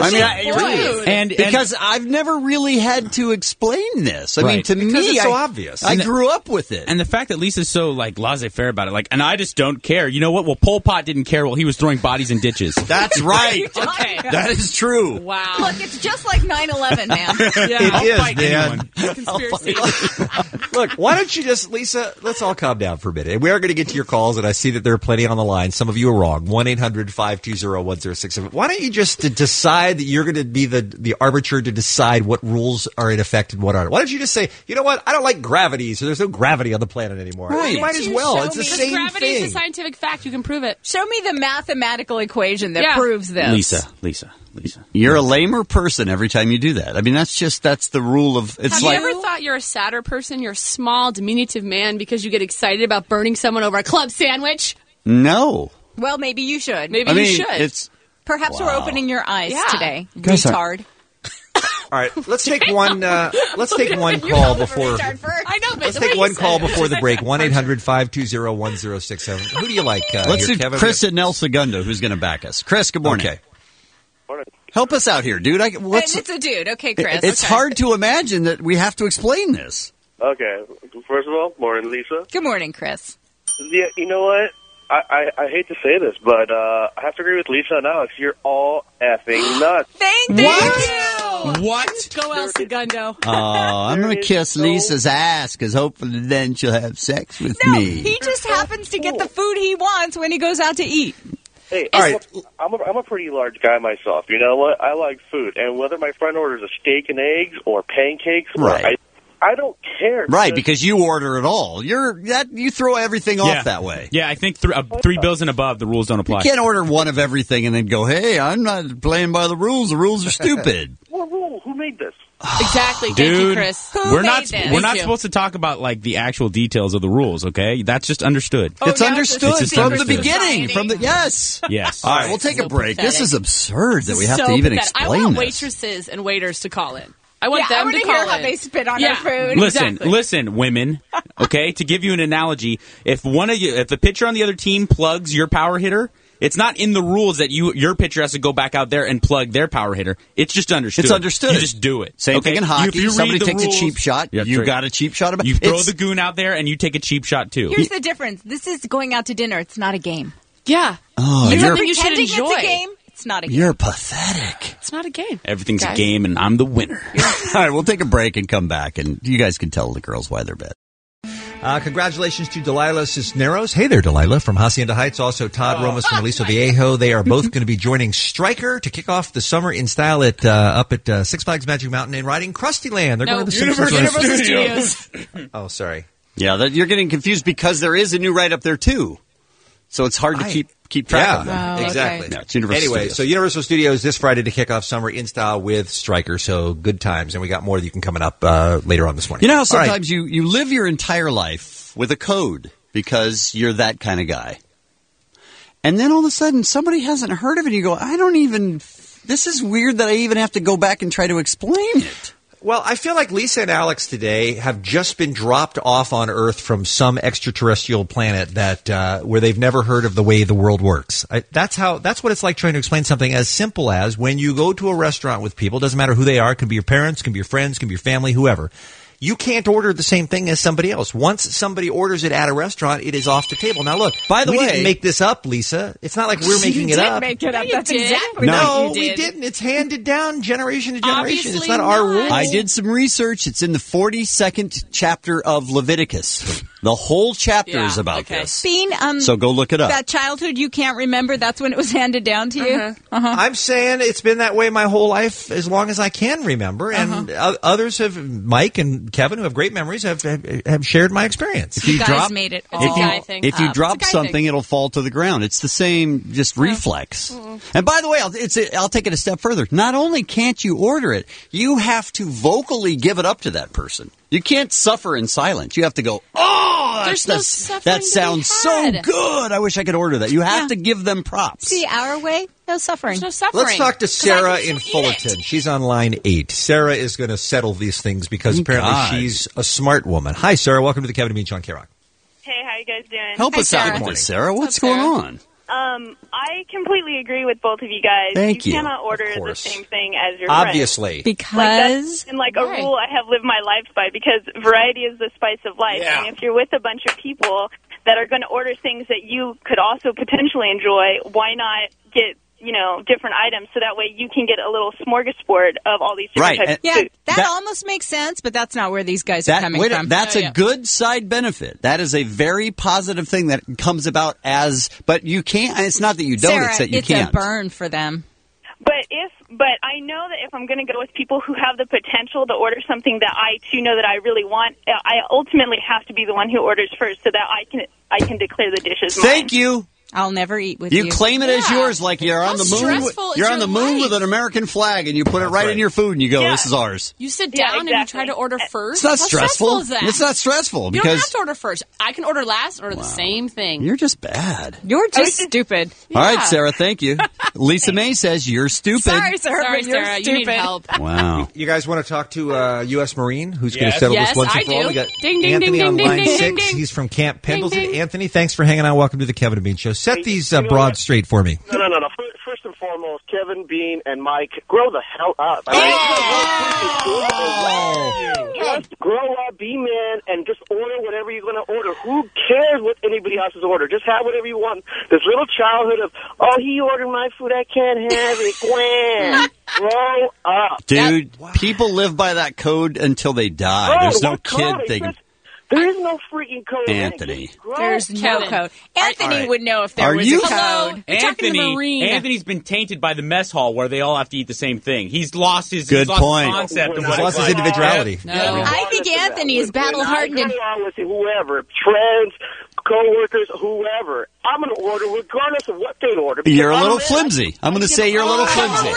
[SPEAKER 5] Because I've never really had to explain this. I mean, to
[SPEAKER 7] Because
[SPEAKER 5] me,
[SPEAKER 7] it's so obvious.
[SPEAKER 5] I grew up with it.
[SPEAKER 3] And the fact that Lisa's so like laissez-faire about it, like, and I just don't care. You know what? Well, Pol Pot didn't care while he was throwing bodies in ditches.
[SPEAKER 5] That's right.
[SPEAKER 10] Okay.
[SPEAKER 5] That is true.
[SPEAKER 10] Wow.
[SPEAKER 8] Look, it's just like 9/11, man.
[SPEAKER 7] It is, man.
[SPEAKER 10] Conspiracy.
[SPEAKER 7] Look, why don't you just, Lisa, let's all calm down for a minute. We are going to get to your calls, and I see that there are plenty on the line. Some of you are wrong. 1-800-520-1067. Why don't you just decide that you're going to be the arbiter to decide what rules are in effect and what aren't? Why don't you just say, you know what, I don't like gravity, so there's no gravity on the planet anymore.
[SPEAKER 5] Right.
[SPEAKER 7] You might as well. It's the
[SPEAKER 10] Because
[SPEAKER 7] same
[SPEAKER 10] gravity
[SPEAKER 7] thing.
[SPEAKER 10] is a scientific fact. You can prove it.
[SPEAKER 8] Show me the mathematical equation that proves this.
[SPEAKER 3] Lisa.
[SPEAKER 5] You're a lamer person every time you do that. I mean, that's the rule of. It's
[SPEAKER 10] Have
[SPEAKER 5] like
[SPEAKER 10] you ever thought you're a sadder person? You're a small, diminutive man because you get excited about burning someone over a club sandwich?
[SPEAKER 5] no.
[SPEAKER 8] Well, maybe you should.
[SPEAKER 10] Maybe
[SPEAKER 5] I mean,
[SPEAKER 10] you should.
[SPEAKER 5] it's
[SPEAKER 8] Perhaps we're opening your eyes today,
[SPEAKER 5] Guys are-
[SPEAKER 8] retard.
[SPEAKER 7] All right, let's take one. Let's take one call before.
[SPEAKER 10] I know, but
[SPEAKER 7] Let's
[SPEAKER 10] the way
[SPEAKER 7] take
[SPEAKER 10] you
[SPEAKER 7] one
[SPEAKER 10] said
[SPEAKER 7] call
[SPEAKER 10] it,
[SPEAKER 7] before
[SPEAKER 10] it's
[SPEAKER 7] the
[SPEAKER 10] like
[SPEAKER 7] break.
[SPEAKER 10] that
[SPEAKER 7] 1-800-520-1067. Who do you like?
[SPEAKER 5] Let's
[SPEAKER 7] here,
[SPEAKER 5] do
[SPEAKER 7] Kevin?
[SPEAKER 5] Chris at El Segundo, who's going to back us. Chris, good morning.
[SPEAKER 7] Okay.
[SPEAKER 5] Help us out here, dude.
[SPEAKER 8] And it's a dude. Okay, Chris.
[SPEAKER 5] It's hard to imagine that we have to explain this.
[SPEAKER 13] Okay. First of all, morning, Lisa.
[SPEAKER 8] Good morning, Chris.
[SPEAKER 13] Yeah, you know what? I hate to say this, but I have to agree with Lisa and Alex. You're all effing nuts.
[SPEAKER 8] Thank
[SPEAKER 10] you.
[SPEAKER 3] What?
[SPEAKER 10] Go El Segundo.
[SPEAKER 5] Oh, I'm going to kiss Lisa's ass because hopefully then she'll have sex with me.
[SPEAKER 8] He just happens to get the food he wants when he goes out to eat.
[SPEAKER 13] Hey,
[SPEAKER 7] All right.
[SPEAKER 13] I'm a pretty large guy myself. You know what? I like food, and whether my friend orders a steak and eggs or pancakes,
[SPEAKER 5] Right.
[SPEAKER 13] I don't care.
[SPEAKER 5] Right, because you order it all. You throw everything off that way.
[SPEAKER 3] Yeah, I think 3 bills and above, the rules don't apply.
[SPEAKER 5] You can't order one of everything and then go, hey, I'm not playing by the rules. The rules are stupid.
[SPEAKER 13] What rule? Who made this?
[SPEAKER 10] Exactly. Thank you,
[SPEAKER 3] Dude,
[SPEAKER 10] Chris.
[SPEAKER 3] we're not
[SPEAKER 10] Thank you.
[SPEAKER 3] supposed to talk about like the actual details of the rules, okay? That's just understood.
[SPEAKER 5] It's understood
[SPEAKER 3] It's just
[SPEAKER 5] from
[SPEAKER 3] understood.
[SPEAKER 5] the beginning. Yes.
[SPEAKER 3] Yes.
[SPEAKER 5] All right, we'll take a break. This is absurd that we have to even
[SPEAKER 10] pathetic.
[SPEAKER 5] explain
[SPEAKER 10] I want
[SPEAKER 5] this.
[SPEAKER 10] waitresses and waiters to call in. I want
[SPEAKER 8] I
[SPEAKER 10] them
[SPEAKER 8] want
[SPEAKER 10] to
[SPEAKER 8] to
[SPEAKER 10] call
[SPEAKER 8] hear
[SPEAKER 10] in.
[SPEAKER 8] how they spit on
[SPEAKER 10] Yeah.
[SPEAKER 8] our food.
[SPEAKER 3] Listen, women. Okay, to give you an analogy, if the pitcher on the other team plugs your power hitter, it's not in the rules that your pitcher has to go back out there and plug their power hitter. It's just understood.
[SPEAKER 5] It's understood.
[SPEAKER 3] You just do it.
[SPEAKER 5] Same
[SPEAKER 3] okay?
[SPEAKER 5] thing in hockey.
[SPEAKER 3] If you
[SPEAKER 5] Somebody
[SPEAKER 3] read the
[SPEAKER 5] takes
[SPEAKER 3] rules,
[SPEAKER 5] a cheap shot.
[SPEAKER 3] That's
[SPEAKER 5] You
[SPEAKER 3] right.
[SPEAKER 5] got a cheap shot.
[SPEAKER 3] You throw
[SPEAKER 5] It's-
[SPEAKER 3] the goon out there, and you take a cheap shot too.
[SPEAKER 8] Here's the difference. This is going out to dinner. It's not a game.
[SPEAKER 10] Yeah.
[SPEAKER 5] Oh,
[SPEAKER 10] It's
[SPEAKER 5] you're,
[SPEAKER 10] something you should
[SPEAKER 8] Pretending
[SPEAKER 10] enjoy.
[SPEAKER 8] it's a game. It's not a game.
[SPEAKER 5] you're pathetic.
[SPEAKER 10] It's not a game.
[SPEAKER 3] Everything's
[SPEAKER 10] Guys.
[SPEAKER 3] a game, and I'm the winner.
[SPEAKER 5] All right, we'll take a break and come back, and you guys can tell the girls why they're bad.
[SPEAKER 7] Congratulations to Delilah Cisneros. Hey there, Delilah, from Hacienda Heights. Also, Todd Romas from Aliso Viejo. They are both going to be joining Stryker to kick off the summer in style up at Six Flags Magic Mountain and riding Krusty Land. They're going to the Simpsons.
[SPEAKER 10] Universal Studios.
[SPEAKER 7] Oh, sorry.
[SPEAKER 5] Yeah, you're getting confused because there is a new ride up there, too. So it's hard to keep track of them.
[SPEAKER 7] Exactly.
[SPEAKER 5] No, it's Universal
[SPEAKER 7] Anyway,
[SPEAKER 5] Studios.
[SPEAKER 7] so Universal Studios this Friday to kick off summer in style with Stryker. So good times, and we got more that you can coming up later on this morning.
[SPEAKER 5] You know how
[SPEAKER 7] All right.
[SPEAKER 5] sometimes you live your entire life with a code because you're that kind of guy. And then all of a sudden somebody hasn't heard of it and you go, this is weird that I even have to go back and try to explain it.
[SPEAKER 7] Well, I feel like Lisa and Alex today have just been dropped off on Earth from some extraterrestrial planet that where they've never heard of the way the world works. That's what it's like trying to explain something as simple as when you go to a restaurant with people, doesn't matter who they are, it can be your parents, can be your friends, can be your family, whoever. You can't order the same thing as somebody else. Once somebody orders it at a restaurant, it is off the table. Now, look,
[SPEAKER 5] By the
[SPEAKER 7] we
[SPEAKER 5] way,
[SPEAKER 7] didn't make this up, Lisa. It's not like we're making it up.
[SPEAKER 8] Make it up.
[SPEAKER 10] You
[SPEAKER 8] That's
[SPEAKER 10] did.
[SPEAKER 8] exactly
[SPEAKER 7] No,
[SPEAKER 8] what you
[SPEAKER 7] we
[SPEAKER 8] did.
[SPEAKER 7] didn't. It's handed down generation to generation.
[SPEAKER 10] Obviously
[SPEAKER 7] It's not our
[SPEAKER 10] not.
[SPEAKER 7] rule.
[SPEAKER 5] I did some research. It's in the 42nd chapter of Leviticus. The whole chapter is about this.
[SPEAKER 8] Bean,
[SPEAKER 5] So go look it up.
[SPEAKER 8] that childhood you can't remember, that's when it was handed down to you?
[SPEAKER 7] I'm saying it's been that way my whole life as long as I can remember. And others have, Mike and Kevin, who have great memories, have shared my experience.
[SPEAKER 5] If you
[SPEAKER 8] guys
[SPEAKER 5] drop,
[SPEAKER 8] made it
[SPEAKER 10] It's a
[SPEAKER 8] all
[SPEAKER 10] guy thing.
[SPEAKER 5] if you
[SPEAKER 10] It's a
[SPEAKER 5] drop
[SPEAKER 10] guy
[SPEAKER 5] something,
[SPEAKER 10] thing.
[SPEAKER 5] it'll fall to the ground. It's the same, just reflex. And by the way, I'll take it a step further. Not only can't you order it, you have to vocally give it up to that person. You can't suffer in silence. You have to go, oh,
[SPEAKER 10] There's no suffering
[SPEAKER 5] that
[SPEAKER 10] to be
[SPEAKER 5] sounds so
[SPEAKER 10] had.
[SPEAKER 5] good. I wish I could order that. You have
[SPEAKER 8] Yeah.
[SPEAKER 5] to give them props.
[SPEAKER 8] See, our way, no suffering.
[SPEAKER 10] There's no suffering.
[SPEAKER 7] Let's talk to
[SPEAKER 10] 'Cause I
[SPEAKER 7] Sarah
[SPEAKER 10] can
[SPEAKER 7] in
[SPEAKER 10] still eat
[SPEAKER 7] Fullerton.
[SPEAKER 10] it.
[SPEAKER 7] She's on line 8. Sarah is going to settle these things because
[SPEAKER 5] Thank
[SPEAKER 7] apparently
[SPEAKER 5] God.
[SPEAKER 7] she's a smart woman. Hi, Sarah. Welcome to the Kevin and Bean Show on K-Rock.
[SPEAKER 14] Hey, how you guys doing?
[SPEAKER 5] Help
[SPEAKER 8] Hi,
[SPEAKER 5] us out
[SPEAKER 8] Sarah.
[SPEAKER 5] with
[SPEAKER 7] Morning.
[SPEAKER 5] this, Sarah. What's
[SPEAKER 10] What's up,
[SPEAKER 5] going
[SPEAKER 10] Sarah?
[SPEAKER 5] on?
[SPEAKER 14] I completely agree with both of you guys.
[SPEAKER 5] Thank you.
[SPEAKER 14] You cannot order
[SPEAKER 7] Of
[SPEAKER 14] the
[SPEAKER 7] course.
[SPEAKER 14] same thing as your
[SPEAKER 7] Obviously.
[SPEAKER 14] friend.
[SPEAKER 8] Because
[SPEAKER 14] And a rule I have lived my life by, because variety is the spice of life.
[SPEAKER 3] Yeah.
[SPEAKER 14] And if you're with a bunch of people that are going to order things that you could also potentially enjoy, why not get different items so that way you can get a little smorgasbord of all these different types of
[SPEAKER 8] Yeah,
[SPEAKER 14] food.
[SPEAKER 8] that almost makes sense, but that's not where these guys are coming from.
[SPEAKER 5] That's a good side benefit. That is a very positive thing that comes about but you can't, it's not that you don't,
[SPEAKER 8] Sarah,
[SPEAKER 5] it's that you
[SPEAKER 8] it's
[SPEAKER 5] can't.
[SPEAKER 8] a burn for them.
[SPEAKER 14] But I know that if I'm going to go with people who have the potential to order something that I too know that I really want, I ultimately have to be the one who orders first so that I can declare the dish as mine.
[SPEAKER 5] Thank you.
[SPEAKER 8] I'll never eat with you.
[SPEAKER 5] You claim it as yours, like you're on the moon.
[SPEAKER 10] stressful is
[SPEAKER 5] You're on
[SPEAKER 10] your
[SPEAKER 5] the moon
[SPEAKER 10] life?
[SPEAKER 5] with an American flag, and you put it right in your food, and you go, "This is ours."
[SPEAKER 10] You sit down and you try to order first.
[SPEAKER 5] It's not
[SPEAKER 10] How
[SPEAKER 5] stressful.
[SPEAKER 10] is that?
[SPEAKER 5] It's not stressful
[SPEAKER 10] You
[SPEAKER 5] because
[SPEAKER 10] don't have to order first. I can order last and order the same thing.
[SPEAKER 5] you're just bad.
[SPEAKER 8] You're just stupid.
[SPEAKER 5] All right, Sarah. Thank you. Lisa May says you're stupid.
[SPEAKER 8] Sorry, Sarah,
[SPEAKER 10] Sorry,
[SPEAKER 8] but you're
[SPEAKER 10] Sarah, you
[SPEAKER 8] stupid.
[SPEAKER 10] need help.
[SPEAKER 5] Wow.
[SPEAKER 7] You guys want to talk to a U.S. Marine who's going to
[SPEAKER 10] Yes.
[SPEAKER 7] settle
[SPEAKER 10] Yes,
[SPEAKER 7] this once
[SPEAKER 10] I
[SPEAKER 7] and for all?
[SPEAKER 10] do.
[SPEAKER 7] We got
[SPEAKER 10] Ding, ding,
[SPEAKER 7] Anthony
[SPEAKER 10] ding,
[SPEAKER 7] on
[SPEAKER 10] ding,
[SPEAKER 7] line
[SPEAKER 10] ding,
[SPEAKER 7] 6.
[SPEAKER 10] ding, ding.
[SPEAKER 7] He's from Camp Pendleton.
[SPEAKER 10] Ding, ding.
[SPEAKER 7] Anthony, thanks for hanging out. Welcome to the Kevin and Bean Show. Set these broads straight for me.
[SPEAKER 13] No. First and foremost, Kevin, Bean, and Mike, grow the hell up. Just grow up, be man, and just order whatever you're going to order. Who cares what anybody else has ordered? Just have whatever you want. This little childhood of, he ordered my food, I can't have it. Gwen, grow up.
[SPEAKER 5] Dude, people live by that code until they die.
[SPEAKER 13] Bro,
[SPEAKER 5] There's no
[SPEAKER 13] what
[SPEAKER 5] kid
[SPEAKER 13] code?
[SPEAKER 5] thinking.
[SPEAKER 13] There is no freaking code.
[SPEAKER 5] Anthony.
[SPEAKER 8] There's no code. Anthony
[SPEAKER 3] All right.
[SPEAKER 8] would know if there
[SPEAKER 5] Are
[SPEAKER 8] was
[SPEAKER 5] you-
[SPEAKER 8] a code.
[SPEAKER 3] Anthony's been tainted by the mess hall where they all have to eat the same thing. He's lost his
[SPEAKER 5] Good point.
[SPEAKER 3] concept of
[SPEAKER 7] He's
[SPEAKER 3] what
[SPEAKER 7] lost
[SPEAKER 3] it's
[SPEAKER 7] his
[SPEAKER 3] like.
[SPEAKER 7] individuality.
[SPEAKER 3] Yeah.
[SPEAKER 10] No.
[SPEAKER 8] I think Anthony is battle hardened.
[SPEAKER 13] When I go with whoever, friends, co-workers, whoever, I'm going to order regardless of what they order.
[SPEAKER 5] You're a
[SPEAKER 13] because
[SPEAKER 5] little
[SPEAKER 13] I'm
[SPEAKER 5] flimsy. I'm going to say you're a little flimsy.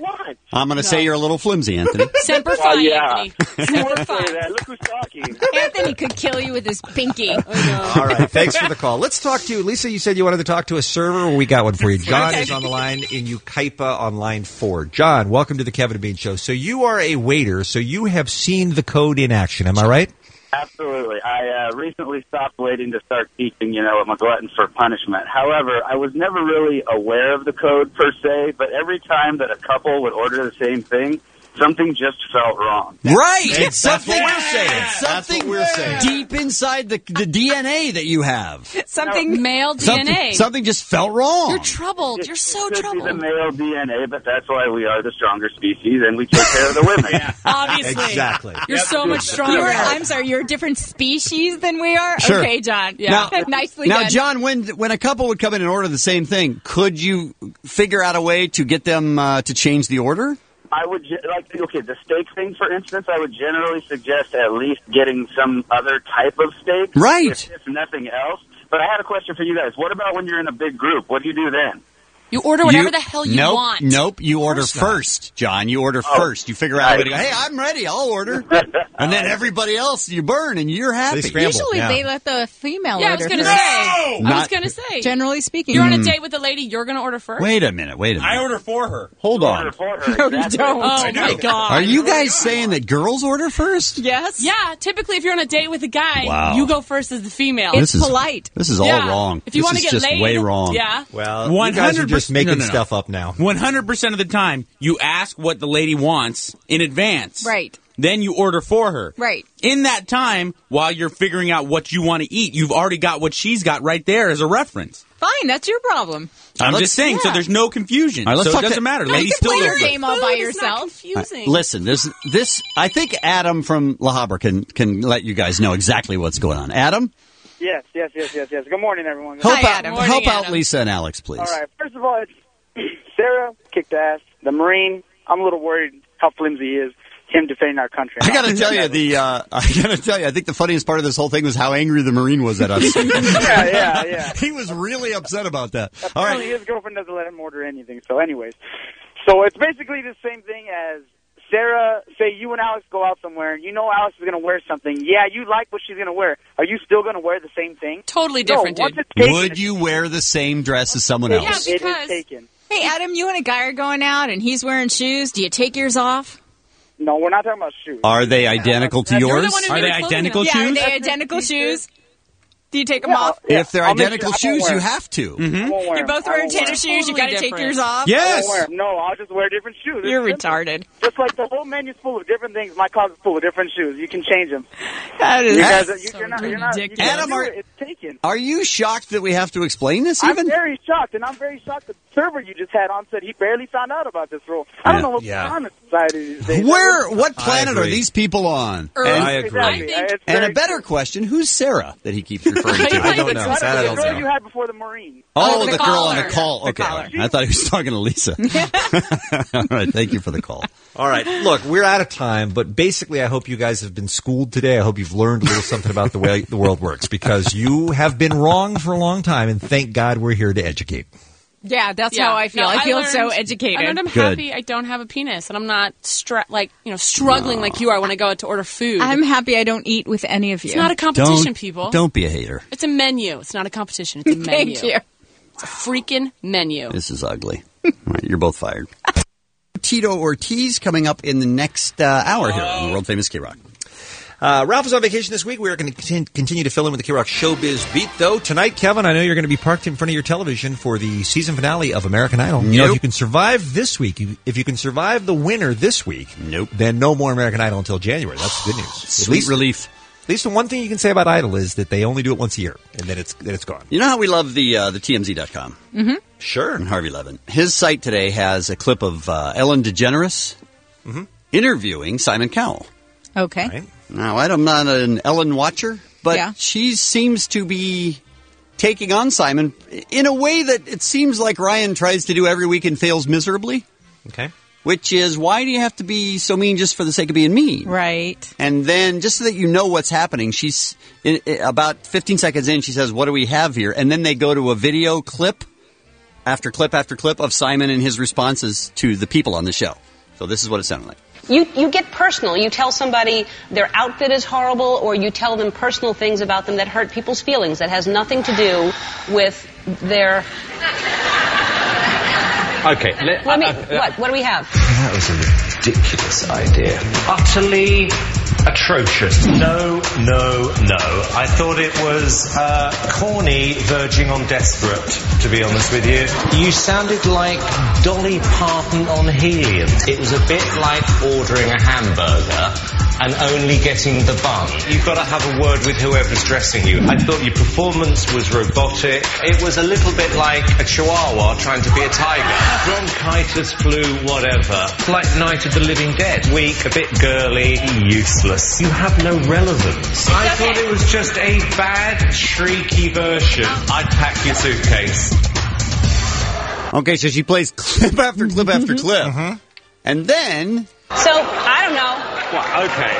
[SPEAKER 5] I'm going to say you're a little flimsy, Anthony.
[SPEAKER 10] Semper
[SPEAKER 13] Well,
[SPEAKER 10] Fi,
[SPEAKER 13] yeah.
[SPEAKER 10] Anthony.
[SPEAKER 13] You
[SPEAKER 10] Semper
[SPEAKER 13] want to say
[SPEAKER 10] Fi.
[SPEAKER 13] that? Look who's talking.
[SPEAKER 8] Anthony could kill you with his pinky.
[SPEAKER 7] All right, thanks for the call. Let's talk to Lisa. You said you wanted to talk to a server. Well, we got one for you. John is on the line in Yucaipa on line 4. John, welcome to the Kevin and Bean Show. So you are a waiter, so you have seen the code in action. Am I right?
[SPEAKER 15] Absolutely. I recently stopped waiting to start teaching, I'm a glutton for punishment. However, I was never really aware of the code per se, but every time that a couple would order the same thing, something just felt wrong.
[SPEAKER 5] Right.
[SPEAKER 7] It's
[SPEAKER 5] It's something
[SPEAKER 7] what we're saying.
[SPEAKER 5] It's
[SPEAKER 7] That's
[SPEAKER 5] something
[SPEAKER 7] what we're saying.
[SPEAKER 5] deep inside the DNA that you have.
[SPEAKER 8] Something
[SPEAKER 10] Male DNA.
[SPEAKER 5] Something just felt wrong.
[SPEAKER 10] You're troubled. You're so
[SPEAKER 15] It could be the
[SPEAKER 10] troubled.
[SPEAKER 15] male DNA, but that's why we are the stronger species, and we take care of the women.
[SPEAKER 10] Obviously.
[SPEAKER 7] Exactly.
[SPEAKER 10] You're so much stronger.
[SPEAKER 8] I'm sorry, you're a different species than we are?
[SPEAKER 5] Sure.
[SPEAKER 8] Okay, John.
[SPEAKER 10] Yeah.
[SPEAKER 8] Nicely
[SPEAKER 5] Now,
[SPEAKER 8] done.
[SPEAKER 5] John, when a couple would come in and order the same thing, could you figure out a way to get them to change the order?
[SPEAKER 15] I would, the steak thing, for instance, I would generally suggest at least getting some other type of steak.
[SPEAKER 5] Right.
[SPEAKER 15] If nothing else. But I had a question for you guys. What about when you're in a big group? What do you do then?
[SPEAKER 10] You order whatever the hell you want.
[SPEAKER 5] Nope. You order first, John. You order first. You figure out a way to go, hey, I'm ready. I'll order. And then everybody else you burn and you're happy.
[SPEAKER 7] They scramble.
[SPEAKER 8] Usually they let the female
[SPEAKER 10] Yeah, I
[SPEAKER 8] order
[SPEAKER 10] was going to
[SPEAKER 8] first.
[SPEAKER 10] say. I was
[SPEAKER 5] Not-
[SPEAKER 10] going to say.
[SPEAKER 8] Generally speaking.
[SPEAKER 10] You're on a date with a lady, you're going to order first?
[SPEAKER 5] Wait a minute.
[SPEAKER 3] I order for her.
[SPEAKER 5] Hold on.
[SPEAKER 15] Order for her.
[SPEAKER 8] No, you
[SPEAKER 15] Exactly.
[SPEAKER 8] don't.
[SPEAKER 10] Oh, my God.
[SPEAKER 5] Are you guys saying that girls order first?
[SPEAKER 8] Yes.
[SPEAKER 10] Yeah, typically if you're on a date with a guy,
[SPEAKER 5] Wow.
[SPEAKER 10] you go first as the female.
[SPEAKER 8] It's
[SPEAKER 5] This is-
[SPEAKER 8] polite.
[SPEAKER 5] This is all
[SPEAKER 10] Yeah.
[SPEAKER 5] wrong.
[SPEAKER 10] If you
[SPEAKER 5] This
[SPEAKER 10] want to
[SPEAKER 5] is
[SPEAKER 10] get
[SPEAKER 5] just
[SPEAKER 10] laid,
[SPEAKER 5] way wrong.
[SPEAKER 10] Yeah.
[SPEAKER 7] Well, you guys are just
[SPEAKER 3] 100%
[SPEAKER 7] making
[SPEAKER 3] no.
[SPEAKER 7] stuff up now.
[SPEAKER 3] 100% of the time, you ask what the lady wants in advance.
[SPEAKER 8] Right.
[SPEAKER 3] Then you order for her.
[SPEAKER 8] Right.
[SPEAKER 3] In that time, while you're figuring out what you want to eat, you've already got what she's got right there as a reference.
[SPEAKER 8] Fine, that's your problem.
[SPEAKER 3] I'm just saying, so there's no confusion.
[SPEAKER 5] All right, let's
[SPEAKER 3] so
[SPEAKER 5] talk
[SPEAKER 3] it doesn't
[SPEAKER 5] to-
[SPEAKER 3] matter.
[SPEAKER 8] You
[SPEAKER 3] Ladies
[SPEAKER 8] can
[SPEAKER 3] still
[SPEAKER 8] play your
[SPEAKER 3] order.
[SPEAKER 8] game all by
[SPEAKER 10] Food is not
[SPEAKER 8] yourself.
[SPEAKER 10] confusing.
[SPEAKER 5] Listen, this. I think Adam from La Habra can let you guys know exactly what's going on. Adam,
[SPEAKER 16] Yes. Good morning, everyone.
[SPEAKER 5] help
[SPEAKER 8] Hi,
[SPEAKER 5] out,
[SPEAKER 8] Adam.
[SPEAKER 10] Morning,
[SPEAKER 5] help out
[SPEAKER 10] Adam.
[SPEAKER 5] Lisa and Alex, please.
[SPEAKER 16] All right. First of all, it's Sarah kicked ass. The Marine, I'm a little worried how flimsy he is. Him defending our country.
[SPEAKER 5] I gotta tell you, I think the funniest part of this whole thing was how angry the Marine was at us.
[SPEAKER 16] Yeah.
[SPEAKER 5] He was really upset about that. All
[SPEAKER 16] Apparently
[SPEAKER 5] right.
[SPEAKER 16] his girlfriend doesn't let him order anything. So anyways. So it's basically the same thing as Sarah, say you and Alex go out somewhere and you know Alex is going to wear something. Yeah, you like what she's going to wear. Are you still going to wear the same thing?
[SPEAKER 10] Totally different,
[SPEAKER 16] no, once
[SPEAKER 10] dude.
[SPEAKER 16] it's taken,
[SPEAKER 5] Would you wear the same dress as someone
[SPEAKER 10] Yeah,
[SPEAKER 5] else?
[SPEAKER 16] it
[SPEAKER 10] because-
[SPEAKER 16] is taken.
[SPEAKER 8] Hey, Adam, you and a guy are going out and he's wearing shoes. Do you take yours off?
[SPEAKER 16] No, we're not talking about shoes.
[SPEAKER 5] Are they identical to
[SPEAKER 10] You're the
[SPEAKER 5] yours?
[SPEAKER 10] one who
[SPEAKER 3] Are
[SPEAKER 10] made
[SPEAKER 3] they
[SPEAKER 10] the clothing
[SPEAKER 3] identical
[SPEAKER 10] line.
[SPEAKER 8] Yeah, are
[SPEAKER 3] shoes?
[SPEAKER 8] they identical shoes? Do you take them off?
[SPEAKER 5] If they're identical shoes, you have to.
[SPEAKER 8] You're both wearing tennis shoes. You got to take yours off.
[SPEAKER 7] Yes.
[SPEAKER 16] No, I'll just wear different shoes.
[SPEAKER 8] You're retarded.
[SPEAKER 16] Just like the whole menu's full of different things, my closet's full of different shoes. You can change them.
[SPEAKER 8] That is
[SPEAKER 16] you're not,
[SPEAKER 5] Adam,
[SPEAKER 16] it's taken.
[SPEAKER 5] Are you shocked that we have to explain this
[SPEAKER 16] I'm
[SPEAKER 5] even?
[SPEAKER 16] very shocked, and I'm very shocked that the server you just had on said he barely found out about this rule. I don't know what's going on in society these days.
[SPEAKER 5] What planet are these people on?
[SPEAKER 7] I agree.
[SPEAKER 5] And a better question, who's Sarah that he keeps referring to?
[SPEAKER 7] I don't know. That I don't
[SPEAKER 16] the girl
[SPEAKER 7] know.
[SPEAKER 16] you had before the Marine.
[SPEAKER 5] Oh, the girl on the call. Okay. I thought he was talking to Lisa. All right. Thank you for the call.
[SPEAKER 7] All right. Look, we're out of time, but basically I hope you guys have been schooled today. I hope you've learned a little something about the way the world works, because you have been wrong for a long time, and thank God we're here to educate.
[SPEAKER 8] Yeah, that's how I feel.
[SPEAKER 10] No,
[SPEAKER 8] I feel
[SPEAKER 10] learned-
[SPEAKER 8] so educated.
[SPEAKER 10] I learned I'm happy I don't have a penis, and I'm not struggling like you are when I go out to order food.
[SPEAKER 8] I'm happy I don't eat with any of you.
[SPEAKER 10] It's not a competition, people.
[SPEAKER 5] Don't be a hater.
[SPEAKER 10] It's a menu. It's not a competition. It's a menu.
[SPEAKER 8] Thank you.
[SPEAKER 10] It's a freaking menu.
[SPEAKER 5] This is ugly. All right, you're both fired. Tito Ortiz coming up in the next hour here on the world famous K-Rock.
[SPEAKER 7] Ralph is on vacation this week. We are going to continue to fill in with the K-Rock Showbiz Beat, though. Tonight, Kevin, I know you're going to be parked in front of your television for the season finale of American Idol. You know, if you can survive this week, if you can survive the winner this week, then no more American Idol until January. That's good news.
[SPEAKER 5] Sweet relief.
[SPEAKER 7] At least the one thing you can say about Idol is that they only do it once a year, and then it's gone.
[SPEAKER 5] You know how we love the TMZ.com?
[SPEAKER 8] Mm-hmm.
[SPEAKER 7] Sure.
[SPEAKER 5] And Harvey Levin. His site today has a clip of Ellen DeGeneres interviewing Simon Cowell.
[SPEAKER 8] Okay.
[SPEAKER 7] Right.
[SPEAKER 5] Now, I'm not an Ellen watcher, but she seems to be taking on Simon in a way that it seems like Ryan tries to do every week and fails miserably.
[SPEAKER 7] Okay.
[SPEAKER 5] Which is, why do you have to be so mean just for the sake of being mean?
[SPEAKER 8] Right.
[SPEAKER 5] And then, just so that you know what's happening, she's about 15 seconds in, she says, what do we have here? And then they go to a video clip after clip after clip of Simon and his responses to the people on the show. So this is what it sounded like.
[SPEAKER 17] You get personal. You tell somebody their outfit is horrible, or you tell them personal things about them that hurt people's feelings that has nothing to do with their...
[SPEAKER 18] Okay.
[SPEAKER 17] What do we have?
[SPEAKER 18] That was a ridiculous idea. Utterly atrocious. No. I thought it was corny, verging on desperate, to be honest with you. You sounded like Dolly Parton on helium. It was a bit like ordering a hamburger and only getting the bun. You've got to have a word with whoever's dressing you. I thought your performance was robotic. It was a little bit like a chihuahua trying to be a tiger. Bronchitis, flu, whatever. Like Night of the Living Dead. Weak, a bit girly, useless. You have no relevance. I thought it was just a bad, shrieky version. I'd pack your suitcase.
[SPEAKER 5] Okay, so she plays clip after clip after clip. And then...
[SPEAKER 17] So, I don't know.
[SPEAKER 18] Well, okay.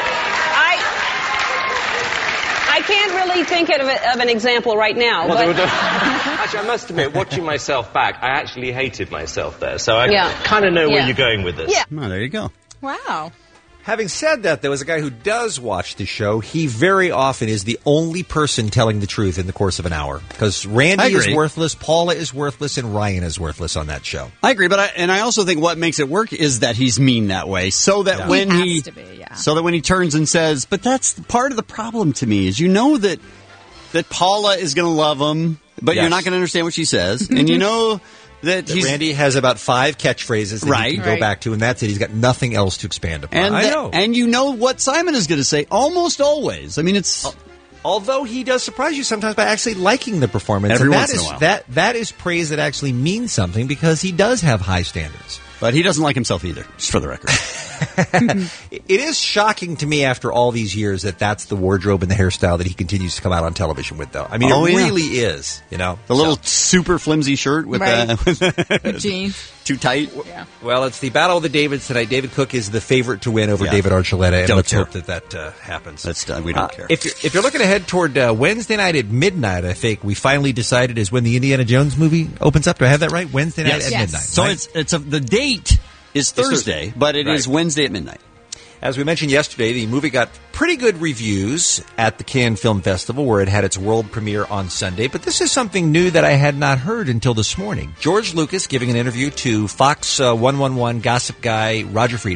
[SPEAKER 17] I can't really think of an example right now.
[SPEAKER 18] Well,
[SPEAKER 17] but...
[SPEAKER 18] Actually, I must admit, watching myself back, I actually hated myself there. So I kind of know where you're going with this.
[SPEAKER 17] Yeah.
[SPEAKER 5] Oh, there you go.
[SPEAKER 8] Wow.
[SPEAKER 7] Having said that, there was a guy who does watch the show. He very often is the only person telling the truth in the course of an hour. Because Randy is worthless, Paula is worthless, and Ryan is worthless on that show.
[SPEAKER 5] I agree, but I also think what makes it work is that he's mean that way, so that when so that when he turns and says, "But that's part of the problem to me," is you know that Paula is going to love him, but you're not going to understand what she says, and you know. That
[SPEAKER 7] Randy has about 5 catchphrases that he can go back to, and that's it. He's got nothing else to expand upon.
[SPEAKER 5] And
[SPEAKER 7] I know.
[SPEAKER 5] And you know what Simon is going to say almost always. I mean, it's...
[SPEAKER 7] Although he does surprise you sometimes by actually liking the performance.
[SPEAKER 5] Every
[SPEAKER 7] and
[SPEAKER 5] once in a while.
[SPEAKER 7] That is praise that actually means something, because he does have high standards.
[SPEAKER 5] But he doesn't like himself either, just for the record.
[SPEAKER 7] It is shocking to me after all these years that that's the wardrobe and the hairstyle that he continues to come out on television with, though. I mean, it really is, you know.
[SPEAKER 5] The little super flimsy shirt with
[SPEAKER 8] with jeans.
[SPEAKER 5] Too tight.
[SPEAKER 8] Yeah.
[SPEAKER 7] Well, it's the Battle of the Davids tonight. David Cook is the favorite to win over David Archuleta, and let's hope that happens.
[SPEAKER 5] We don't care.
[SPEAKER 7] If you're looking ahead toward Wednesday night at midnight, I think we finally decided is when the Indiana Jones movie opens up. Do I have that right? Wednesday night at midnight.
[SPEAKER 5] So
[SPEAKER 7] right?
[SPEAKER 5] the date is Thursday, but it is Wednesday at midnight.
[SPEAKER 7] As we mentioned yesterday, the movie got pretty good reviews at the Cannes Film Festival, where it had its world premiere on Sunday. But this is something new that I had not heard until this morning. George Lucas giving an interview to Fox 111 gossip guy Roger Friedman.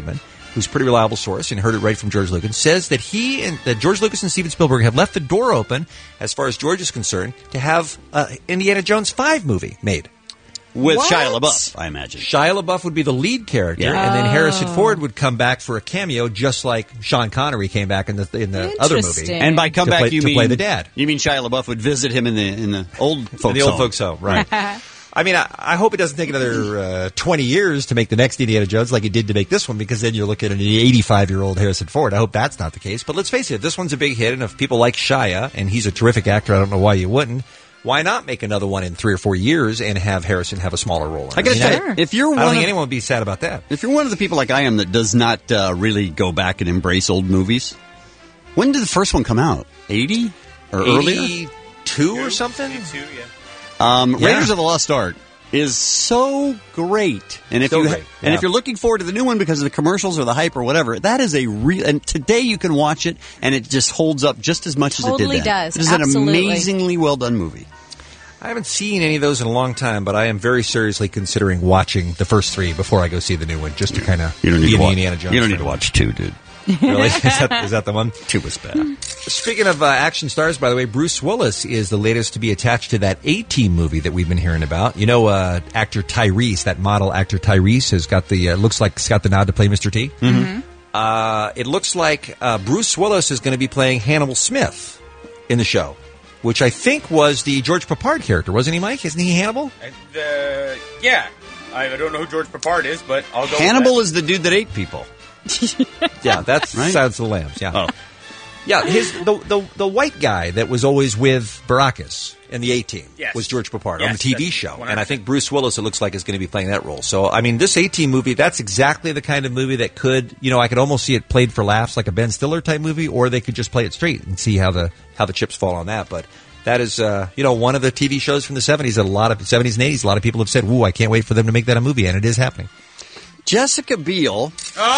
[SPEAKER 7] who's a pretty reliable source and heard it right from George Lucas, says that that George Lucas and Steven Spielberg have left the door open, as far as George is concerned, to have Indiana Jones 5 movie made.
[SPEAKER 5] With Shia LaBeouf, I imagine.
[SPEAKER 7] Shia LaBeouf would be the lead character, and then Harrison Ford would come back for a cameo, just like Sean Connery came back in the other movie.
[SPEAKER 5] And by come back, you mean
[SPEAKER 7] play the dad.
[SPEAKER 5] You mean Shia LaBeouf would visit him in the old folks' home,
[SPEAKER 7] right? I mean, I hope it doesn't take another 20 years to make the next Indiana Jones like it did to make this one, because then you're looking at an 85-year-old Harrison Ford. I hope that's not the case. But let's face it, this one's a big hit, and if people like Shia, and he's a terrific actor, I don't know why you wouldn't. Why not make another one in 3 or 4 years and have Harrison have a smaller role?
[SPEAKER 5] I gotta say, if you're
[SPEAKER 7] I don't think anyone would be sad about that.
[SPEAKER 5] If you're one of the people like I am that does not really go back and embrace old movies, when did the first one come out? 80 or earlier?
[SPEAKER 7] 82 or something?
[SPEAKER 3] 82, yeah.
[SPEAKER 5] Raiders of the Lost Ark is so great, and if if you're looking forward to the new one because of the commercials or the hype or whatever, that is a real. And today you can watch it, and it just holds up just as much as it did then.
[SPEAKER 8] Totally does.
[SPEAKER 5] It is an amazingly well done movie.
[SPEAKER 7] I haven't seen any of those in a long time, but I am very seriously considering watching the first 3 before I go see the new one, just to kind of be in the Indiana Jones.
[SPEAKER 5] You don't need to watch 2, dude.
[SPEAKER 7] Really? Is that the one?
[SPEAKER 5] 2 was bad.
[SPEAKER 7] Speaking of action stars, by the way, Bruce Willis is the latest to be attached to that A-Team movie that we've been hearing about. You know, actor Tyrese, that model actor Tyrese, has got the looks like he's got the nod to play Mr. T.
[SPEAKER 5] Mm-hmm.
[SPEAKER 7] It looks like Bruce Willis is going to be playing Hannibal Smith in the show, which I think was the George Papard character, wasn't he, Mike? Isn't he Hannibal?
[SPEAKER 3] Yeah. I don't know who George Papard is, but I'll go
[SPEAKER 5] Hannibal
[SPEAKER 3] with
[SPEAKER 5] is the dude that ate people.
[SPEAKER 7] Yeah, that's
[SPEAKER 5] right?
[SPEAKER 7] Silence of the Lambs. Yeah,
[SPEAKER 5] oh.
[SPEAKER 7] Yeah. The white guy that was always with Baracus in the A-Team was George Papard on the TV show, 100%. And I think Bruce Willis, it looks like, is going to be playing that role. So, I mean, this A-Team movie, that's exactly the kind of movie that could, I could almost see it played for laughs, like a Ben Stiller type movie, or they could just play it straight and see how the chips fall on that. But that is, one of the TV shows from the 70s that 70s and 80s, a lot of people have said, "Ooh, I can't wait for them to make that a movie," and it is happening.
[SPEAKER 5] Jessica Biel.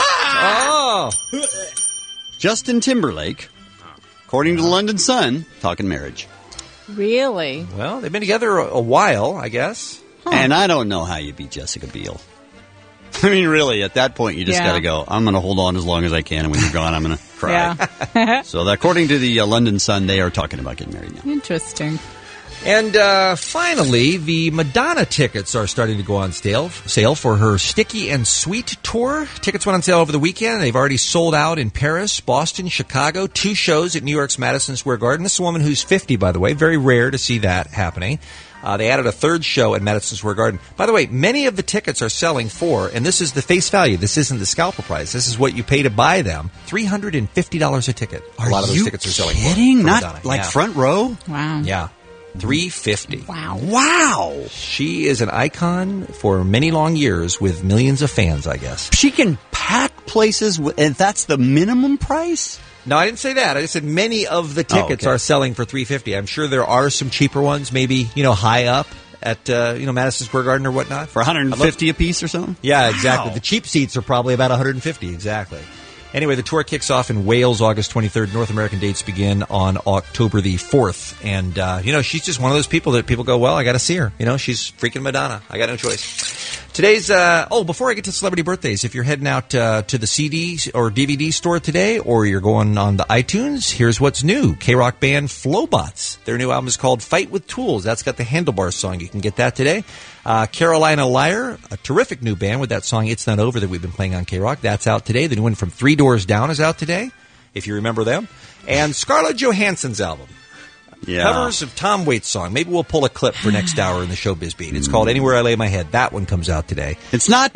[SPEAKER 5] Justin Timberlake, according to the London Sun, talking marriage.
[SPEAKER 8] Really?
[SPEAKER 7] Well, they've been together a while, I guess.
[SPEAKER 5] And I don't know how you beat Jessica Biel. I mean, really, at that point, you just got to go, I'm going to hold on as long as I can, and when you're gone, I'm going to cry.
[SPEAKER 8] Yeah.
[SPEAKER 5] So, according to the London Sun, they are talking about getting married now.
[SPEAKER 8] Interesting.
[SPEAKER 7] And finally, the Madonna tickets are starting to go on sale for her Sticky and Sweet tour. Tickets went on sale over the weekend. They've already sold out in Paris, Boston, Chicago, 2 shows at New York's Madison Square Garden. This is a woman who's 50, by the way. Very rare to see that happening. They added a 3rd show at Madison Square Garden. By the way, many of the tickets are selling for, and this is the face value. This isn't the scalper price. This is what you pay to buy them. $350 a ticket. A lot of those tickets are selling for
[SPEAKER 5] Not
[SPEAKER 7] Madonna.
[SPEAKER 5] like front row?
[SPEAKER 8] Wow.
[SPEAKER 7] Yeah. $350.
[SPEAKER 8] Wow.
[SPEAKER 7] She is an icon for many long years with millions of fans, I guess.
[SPEAKER 5] She can pack places, and that's the minimum price?
[SPEAKER 7] No, I didn't say that. I just said many of the tickets are selling for $350. I'm sure there are some cheaper ones, maybe, high up at, Madison Square Garden or whatnot.
[SPEAKER 5] For $150 a piece or something?
[SPEAKER 7] Yeah, exactly. The cheap seats are probably about $150, exactly. Anyway, the tour kicks off in Wales August 23rd. North American dates begin on October the 4th. And, she's just one of those people that people go, well, I got to see her. She's freaking Madonna. I got no choice. Today's, before I get to celebrity birthdays, if you're heading out to the CD or DVD store today, or you're going on the iTunes, here's what's new. K-Rock band Flowbots. Their new album is called Fight with Tools. That's got the Handlebars song. You can get that today. Carolina Liar, a terrific new band with that song It's Not Over that we've been playing on K-Rock. That's out today. The new one from 3 Doors Down is out today, if you remember them. And Scarlett Johansson's album.
[SPEAKER 5] Yeah.
[SPEAKER 7] Covers of Tom Waits' song. Maybe we'll pull a clip for next hour in the Showbiz Beat. It's called Anywhere I Lay My Head. That one comes out today.
[SPEAKER 5] It's not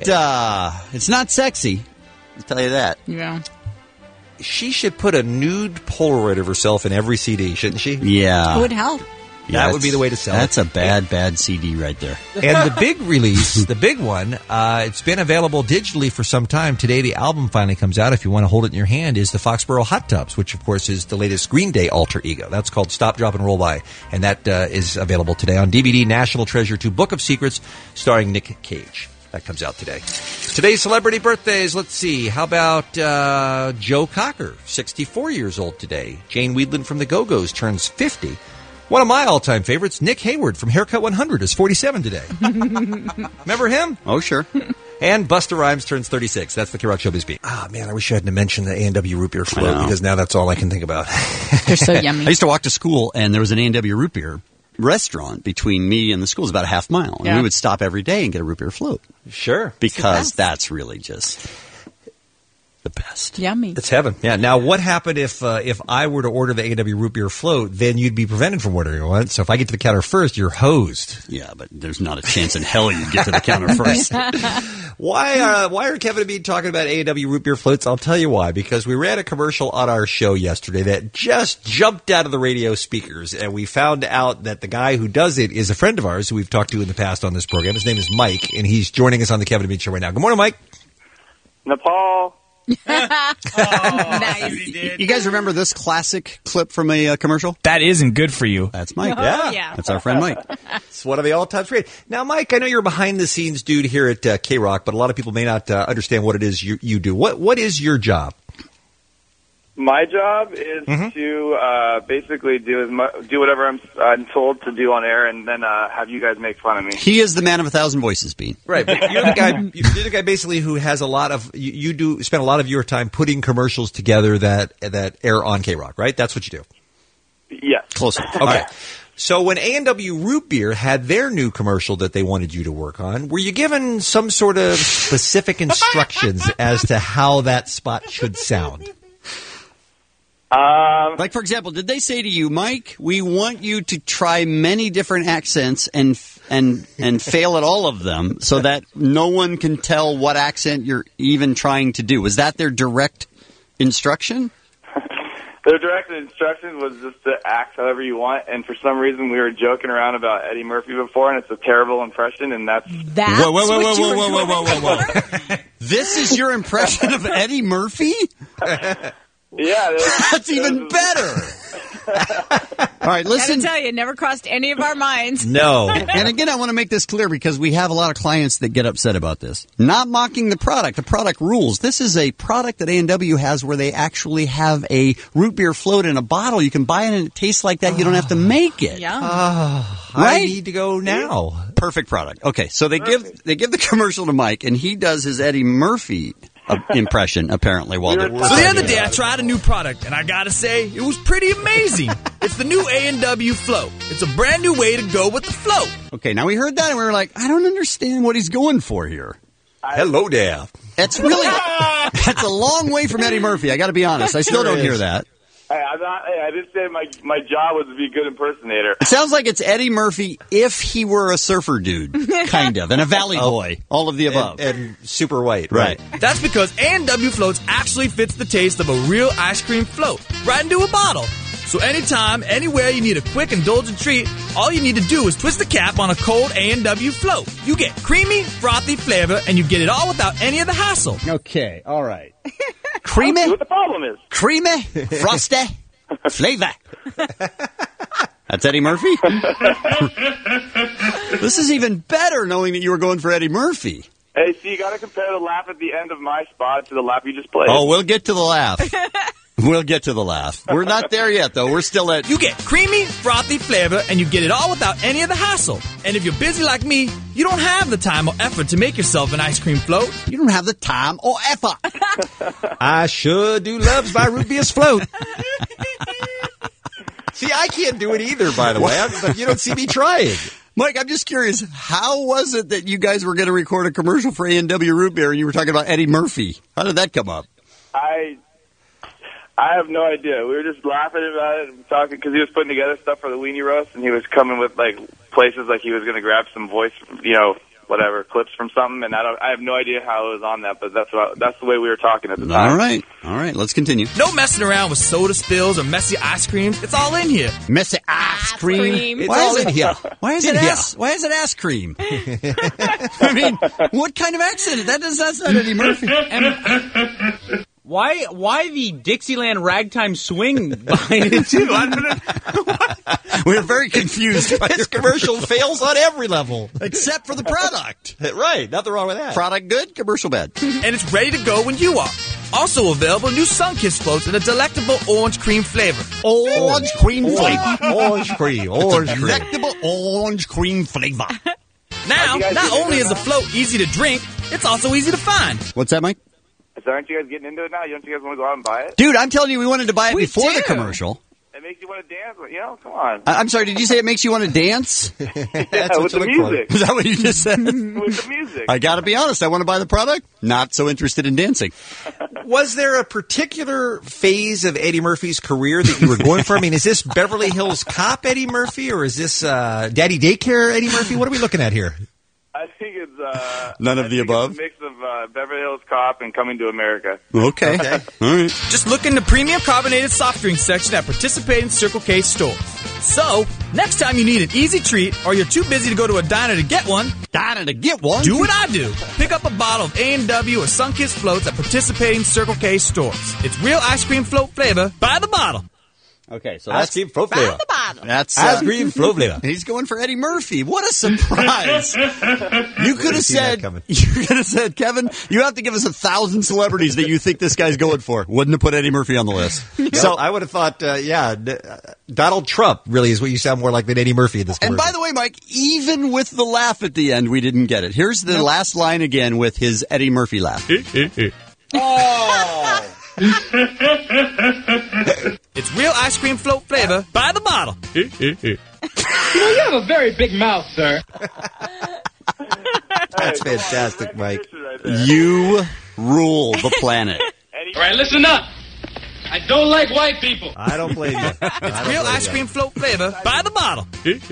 [SPEAKER 5] sexy. I'll tell you that.
[SPEAKER 8] Yeah.
[SPEAKER 7] She should put a nude Polaroid of herself in every CD, shouldn't she?
[SPEAKER 5] Yeah.
[SPEAKER 8] It would help.
[SPEAKER 7] That would be the way to sell it.
[SPEAKER 5] That's a bad CD right there.
[SPEAKER 7] And the big release, the big one, it's been available digitally for some time. Today, the album finally comes out. If you want to hold it in your hand, is the Foxborough Hot Tubs, which, of course, is the latest Green Day alter ego. That's called Stop, Drop, and Roll By. And that is available today on DVD, National Treasure 2, Book of Secrets, starring Nick Cage. That comes out today. Today's celebrity birthdays, let's see. How about Joe Cocker, 64 years old today. Jane Weedland from the Go-Go's turns 50. One of my all-time favorites, Nick Hayward from Haircut 100, is 47 today. Remember him?
[SPEAKER 5] Oh, sure.
[SPEAKER 7] And Busta Rhymes turns 36. That's the K-Rock Showbiz Beat. Ah, man, I wish I hadn't mentioned the A&W root beer float because now that's all I can think about.
[SPEAKER 8] They're so yummy.
[SPEAKER 5] I used to walk to school, and there was an A&W root beer restaurant between me and the school. It was about a half mile. And we would stop every day and get a root beer float.
[SPEAKER 7] Sure.
[SPEAKER 5] Because that's really just the best.
[SPEAKER 8] Yummy.
[SPEAKER 7] It's heaven. Yeah. Now, what happened if I were to order the A&W root beer float? Then you'd be prevented from ordering one. So if I get to the counter first, you're hosed.
[SPEAKER 5] Yeah, but there's not a chance in hell you get to the counter first.
[SPEAKER 7] Why are Kevin and me talking about A&W root beer floats? I'll tell you why. Because we ran a commercial on our show yesterday that just jumped out of the radio speakers, and we found out that the guy who does it is a friend of ours who we've talked to in the past on this program. His name is Mike, and he's joining us on the Kevin and Bean Show right now. Good morning, Mike.
[SPEAKER 16] Nepal.
[SPEAKER 8] Nice.
[SPEAKER 5] You guys remember this classic clip from a commercial?
[SPEAKER 19] That isn't good for you.
[SPEAKER 5] That's Mike.
[SPEAKER 8] Oh, yeah.
[SPEAKER 5] That's our friend Mike.
[SPEAKER 7] It's one of the all-time great. Now, Mike, I know you're a behind-the-scenes dude here at K-Rock, but a lot of people may not understand what it is you do. What is your job?
[SPEAKER 16] My job is to basically do whatever I'm told to do on air, and then have you guys make fun of me.
[SPEAKER 5] He is the man of 1,000 voices, Bean.
[SPEAKER 7] Right, but you're the guy. You're the guy basically who has a lot of. You spend a lot of your time putting commercials together that air on K-Rock, right? That's what you do.
[SPEAKER 16] Yes.
[SPEAKER 5] Close.
[SPEAKER 7] Okay. So when A&W Root Beer had their new commercial that they wanted you to work on, were you given some sort of specific instructions as to how that spot should sound?
[SPEAKER 5] Like, for example, did they say to you, Mike, we want you to try many different accents and fail at all of them so that no one can tell what accent you're even trying to do? Was that their direct instruction?
[SPEAKER 16] Their direct instruction was just to act however you want, and for some reason we were joking around about Eddie Murphy before, and it's a terrible impression, and that's...
[SPEAKER 5] Whoa. This is your impression of Eddie Murphy?
[SPEAKER 16] Yeah.
[SPEAKER 5] That's even better. All right, listen.
[SPEAKER 8] Gotta tell you, it never crossed any of our minds.
[SPEAKER 7] No.
[SPEAKER 5] And again, I want to make this clear because we have a lot of clients that get upset about this. Not mocking the product. The product rules. This is a product that A&W has where they actually have a root beer float in a bottle. You can buy it and it tastes like that. You don't have to make it.
[SPEAKER 8] Yum.
[SPEAKER 7] I need to go now.
[SPEAKER 5] Perfect product. Okay, so they give the commercial to Mike, and he does his Eddie Murphy impression, apparently, while they're
[SPEAKER 19] So the other day, I tried a new product, and I gotta say, it was pretty amazing. It's the new A&W Float. It's a brand new way to go with the float.
[SPEAKER 5] Okay, now we heard that, and we were like, I don't understand what he's going for here.
[SPEAKER 7] Hello there.
[SPEAKER 5] That's really... that's a long way from Eddie Murphy, I gotta be honest. I still don't hear that.
[SPEAKER 16] Hey, I didn't say my job was to be a good impersonator.
[SPEAKER 5] It sounds like it's Eddie Murphy if he were a surfer dude, kind of, and a valley boy, all of the above.
[SPEAKER 7] And super white.
[SPEAKER 5] Right.
[SPEAKER 19] That's because A&W Floats actually fits the taste of a real ice cream float, right into a bottle. So anytime, anywhere you need a quick, indulgent treat, all you need to do is twist the cap on a cold A&W Float. You get creamy, frothy flavor, and you get it all without any of the hassle.
[SPEAKER 5] Okay, all right. Creamy?
[SPEAKER 16] I don't see what the problem is.
[SPEAKER 5] Creamy, frosty, flavor. That's Eddie Murphy? This is even better knowing that you were going for Eddie Murphy.
[SPEAKER 16] Hey, see, you got to compare the laugh at the end of my spot to the laugh you just played.
[SPEAKER 5] Oh, we'll get to the laugh. We'll get to the laugh. We're not there yet, though. We're still at...
[SPEAKER 19] You get creamy, frothy flavor, and you get it all without any of the hassle. And if you're busy like me, you don't have the time or effort to make yourself an ice cream float.
[SPEAKER 5] You don't have the time or effort.
[SPEAKER 7] I sure do loves my root beer's float. See, I can't do it either, by the way. You don't see me trying.
[SPEAKER 5] Mike, I'm just curious, how was it that you guys were going to record a commercial for A&W Root Beer and you were talking about Eddie Murphy? How did that come up?
[SPEAKER 16] I have no idea. We were just laughing about it and talking because he was putting together stuff for the Weenie Roast, and he was coming with like places like he was going to grab some voice, whatever clips from something. And I have no idea how it was on that, but that's the way we were talking at the time.
[SPEAKER 5] All right. Let's continue.
[SPEAKER 19] No messing around with soda spills or messy ice creams. It's all in here.
[SPEAKER 5] Messy ice cream.
[SPEAKER 7] It's all in here.
[SPEAKER 5] Why is it ass cream? I mean, what kind of accent? That's not Eddie Murphy.
[SPEAKER 3] Why the Dixieland ragtime swing behind it, too? I don't know.
[SPEAKER 5] We're very confused.
[SPEAKER 7] This commercial fails on every level.
[SPEAKER 5] Except for the product.
[SPEAKER 7] Right. Nothing wrong with that.
[SPEAKER 5] Product good, commercial bad.
[SPEAKER 19] And it's ready to go when you are. Also available, new Sunkist floats in a delectable orange cream flavor.
[SPEAKER 5] Orange cream flavor.
[SPEAKER 7] Orange cream.
[SPEAKER 5] Delectable orange cream flavor.
[SPEAKER 19] Now, not only is the float easy to drink, It's also easy to find.
[SPEAKER 5] What's that, Mike?
[SPEAKER 15] So aren't you guys getting into it now? Don't you guys want to go out and buy it?
[SPEAKER 5] Dude, I'm telling you, we wanted to buy it before the commercial.
[SPEAKER 15] It makes you want to dance, you know? Come on.
[SPEAKER 5] I'm sorry, did you say it makes you want to dance?
[SPEAKER 15] Yeah, with the music.
[SPEAKER 5] Is that what you just said?
[SPEAKER 15] With the music.
[SPEAKER 5] I got to be honest, I want to buy the product. Not so interested in dancing.
[SPEAKER 7] Was there a particular phase of Eddie Murphy's career that you were going for? I mean, is this Beverly Hills Cop Eddie Murphy, or is this Daddy Daycare Eddie Murphy? What are we looking at here?
[SPEAKER 15] I think it's
[SPEAKER 5] none of the above.
[SPEAKER 15] It's a mix of Beverly Hills Cop and Coming to America.
[SPEAKER 5] Okay. All right.
[SPEAKER 19] Just look in the premium carbonated soft drink section at participating Circle K stores. So, next time you need an easy treat or you're too busy to go to a diner to get one, do what I do. Pick up a bottle of A&W or Sunkist floats at participating Circle K stores. It's real ice cream float flavor by the bottle.
[SPEAKER 5] Okay, so
[SPEAKER 7] Ice cream float flavor.
[SPEAKER 5] That's
[SPEAKER 7] Ice cream float flavor.
[SPEAKER 5] He's going for Eddie Murphy. What a surprise! You could have said, Kevin, you have to give us 1,000 celebrities that you think this guy's going for. Wouldn't have put Eddie Murphy on the list.
[SPEAKER 7] So I would have thought, Donald Trump really is what you sound more like than Eddie Murphy in this commercial.
[SPEAKER 5] And by the way, Mike, even with the laugh at the end, we didn't get it. Here's the last line again with his Eddie Murphy laugh.
[SPEAKER 19] Oh! It's real ice cream float flavor by the bottle.
[SPEAKER 20] You have a very big mouth, sir.
[SPEAKER 7] That's fantastic, Mike.
[SPEAKER 5] You rule the planet.
[SPEAKER 20] All right, listen up. I don't like white people.
[SPEAKER 7] I don't blame you.
[SPEAKER 19] It's real ice cream float flavor by the bottle.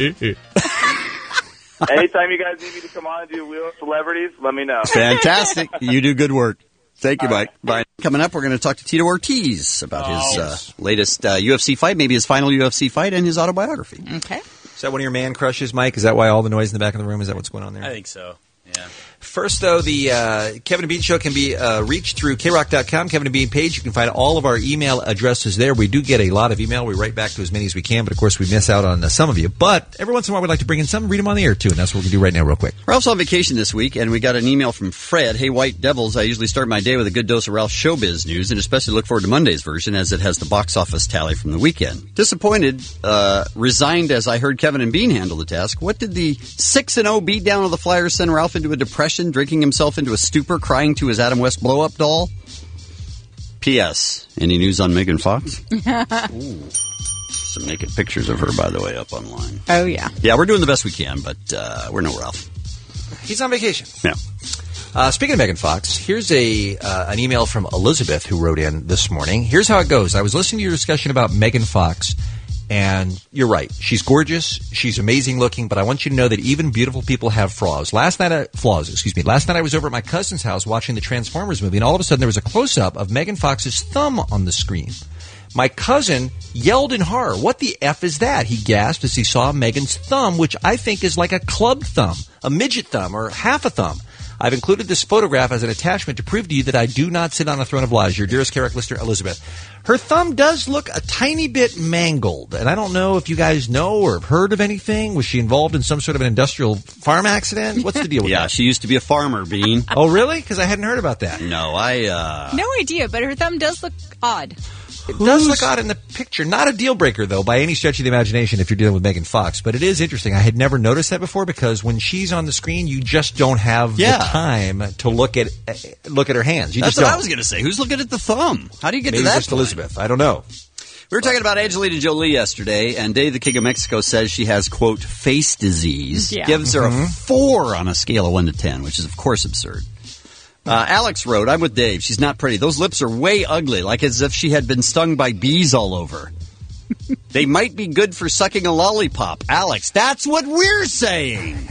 [SPEAKER 15] Anytime you guys need me to come on and do Wheel of Celebrities, let me know.
[SPEAKER 5] Fantastic. You do good work. Thank you, Mike. Bye. Coming up, we're going to talk to Tito Ortiz about his latest UFC fight, maybe his final UFC fight, and his autobiography.
[SPEAKER 8] Okay.
[SPEAKER 7] Is that one of your man crushes, Mike? Is that why all the noise in the back of the room? Is that what's going on there?
[SPEAKER 3] I think so. Yeah.
[SPEAKER 7] First, though, the Kevin and Bean Show can be reached through KROC.com, Kevin and Bean page. You can find all of our email addresses there. We do get a lot of email. We write back to as many as we can, but of course we miss out on some of you. But every once in a while we'd like to bring in some, read them on the air too, and that's what we can do right now real quick.
[SPEAKER 5] Ralph's on vacation this week, and we got an email from Fred. Hey, White Devils, I usually start my day with a good dose of Ralph's showbiz news, and especially look forward to Monday's version as it has the box office tally from the weekend. Disappointed, resigned as I heard Kevin and Bean handle the task. What did the 6-0 beatdown of the Flyers send Ralph into a depression, drinking himself into a stupor, crying to his Adam West blow-up doll? P.S. Any news on Megan Fox? Ooh. Some naked pictures of her, by the way, up online.
[SPEAKER 8] Oh, yeah.
[SPEAKER 5] Yeah, we're doing the best we can, but we're no Ralph.
[SPEAKER 7] He's on vacation.
[SPEAKER 5] Yeah.
[SPEAKER 7] Speaking of Megan Fox, here's an email from Elizabeth who wrote in this morning. Here's how it goes. I was listening to your discussion about Megan Fox, and you're right. She's gorgeous. She's amazing looking, but I want you to know that even beautiful people have flaws. Last night I was over at my cousin's house watching the Transformers movie, and all of a sudden there was a close-up of Megan Fox's thumb on the screen. My cousin yelled in horror. What the F is that? He gasped as he saw Megan's thumb, which I think is like a club thumb, a midget thumb, or half a thumb. I've included this photograph as an attachment to prove to you that I do not sit on a throne of lies. Your dearest Carrick listener, Elizabeth. Her thumb does look a tiny bit mangled, and I don't know if you guys know or have heard of anything. Was she involved in some sort of an industrial farm accident? What's the deal with that?
[SPEAKER 5] Yeah, she used to be a farmer, Bean.
[SPEAKER 7] Oh, really? Because I hadn't heard about that.
[SPEAKER 5] No,
[SPEAKER 8] No idea, but her thumb does look odd.
[SPEAKER 7] It does look odd in the picture. Not a deal breaker, though, by any stretch of the imagination if you're dealing with Megan Fox. But it is interesting. I had never noticed that before because when she's on the screen, you just don't have the time to look at her hands.
[SPEAKER 5] That's what I was going to say. Who's looking at the thumb? How do you get to that?
[SPEAKER 7] Maybe just Elizabeth. I don't know.
[SPEAKER 5] We were talking about Angelina Jolie yesterday, and Dave the King of Mexico says she has, quote, face disease.
[SPEAKER 8] Yeah.
[SPEAKER 5] Gives her a 4 on a scale of 1 to 10, which is, of course, absurd. Alex wrote, I'm with Dave. She's not pretty. Those lips are way ugly, like as if she had been stung by bees all over. They might be good for sucking a lollipop. Alex, that's what we're saying.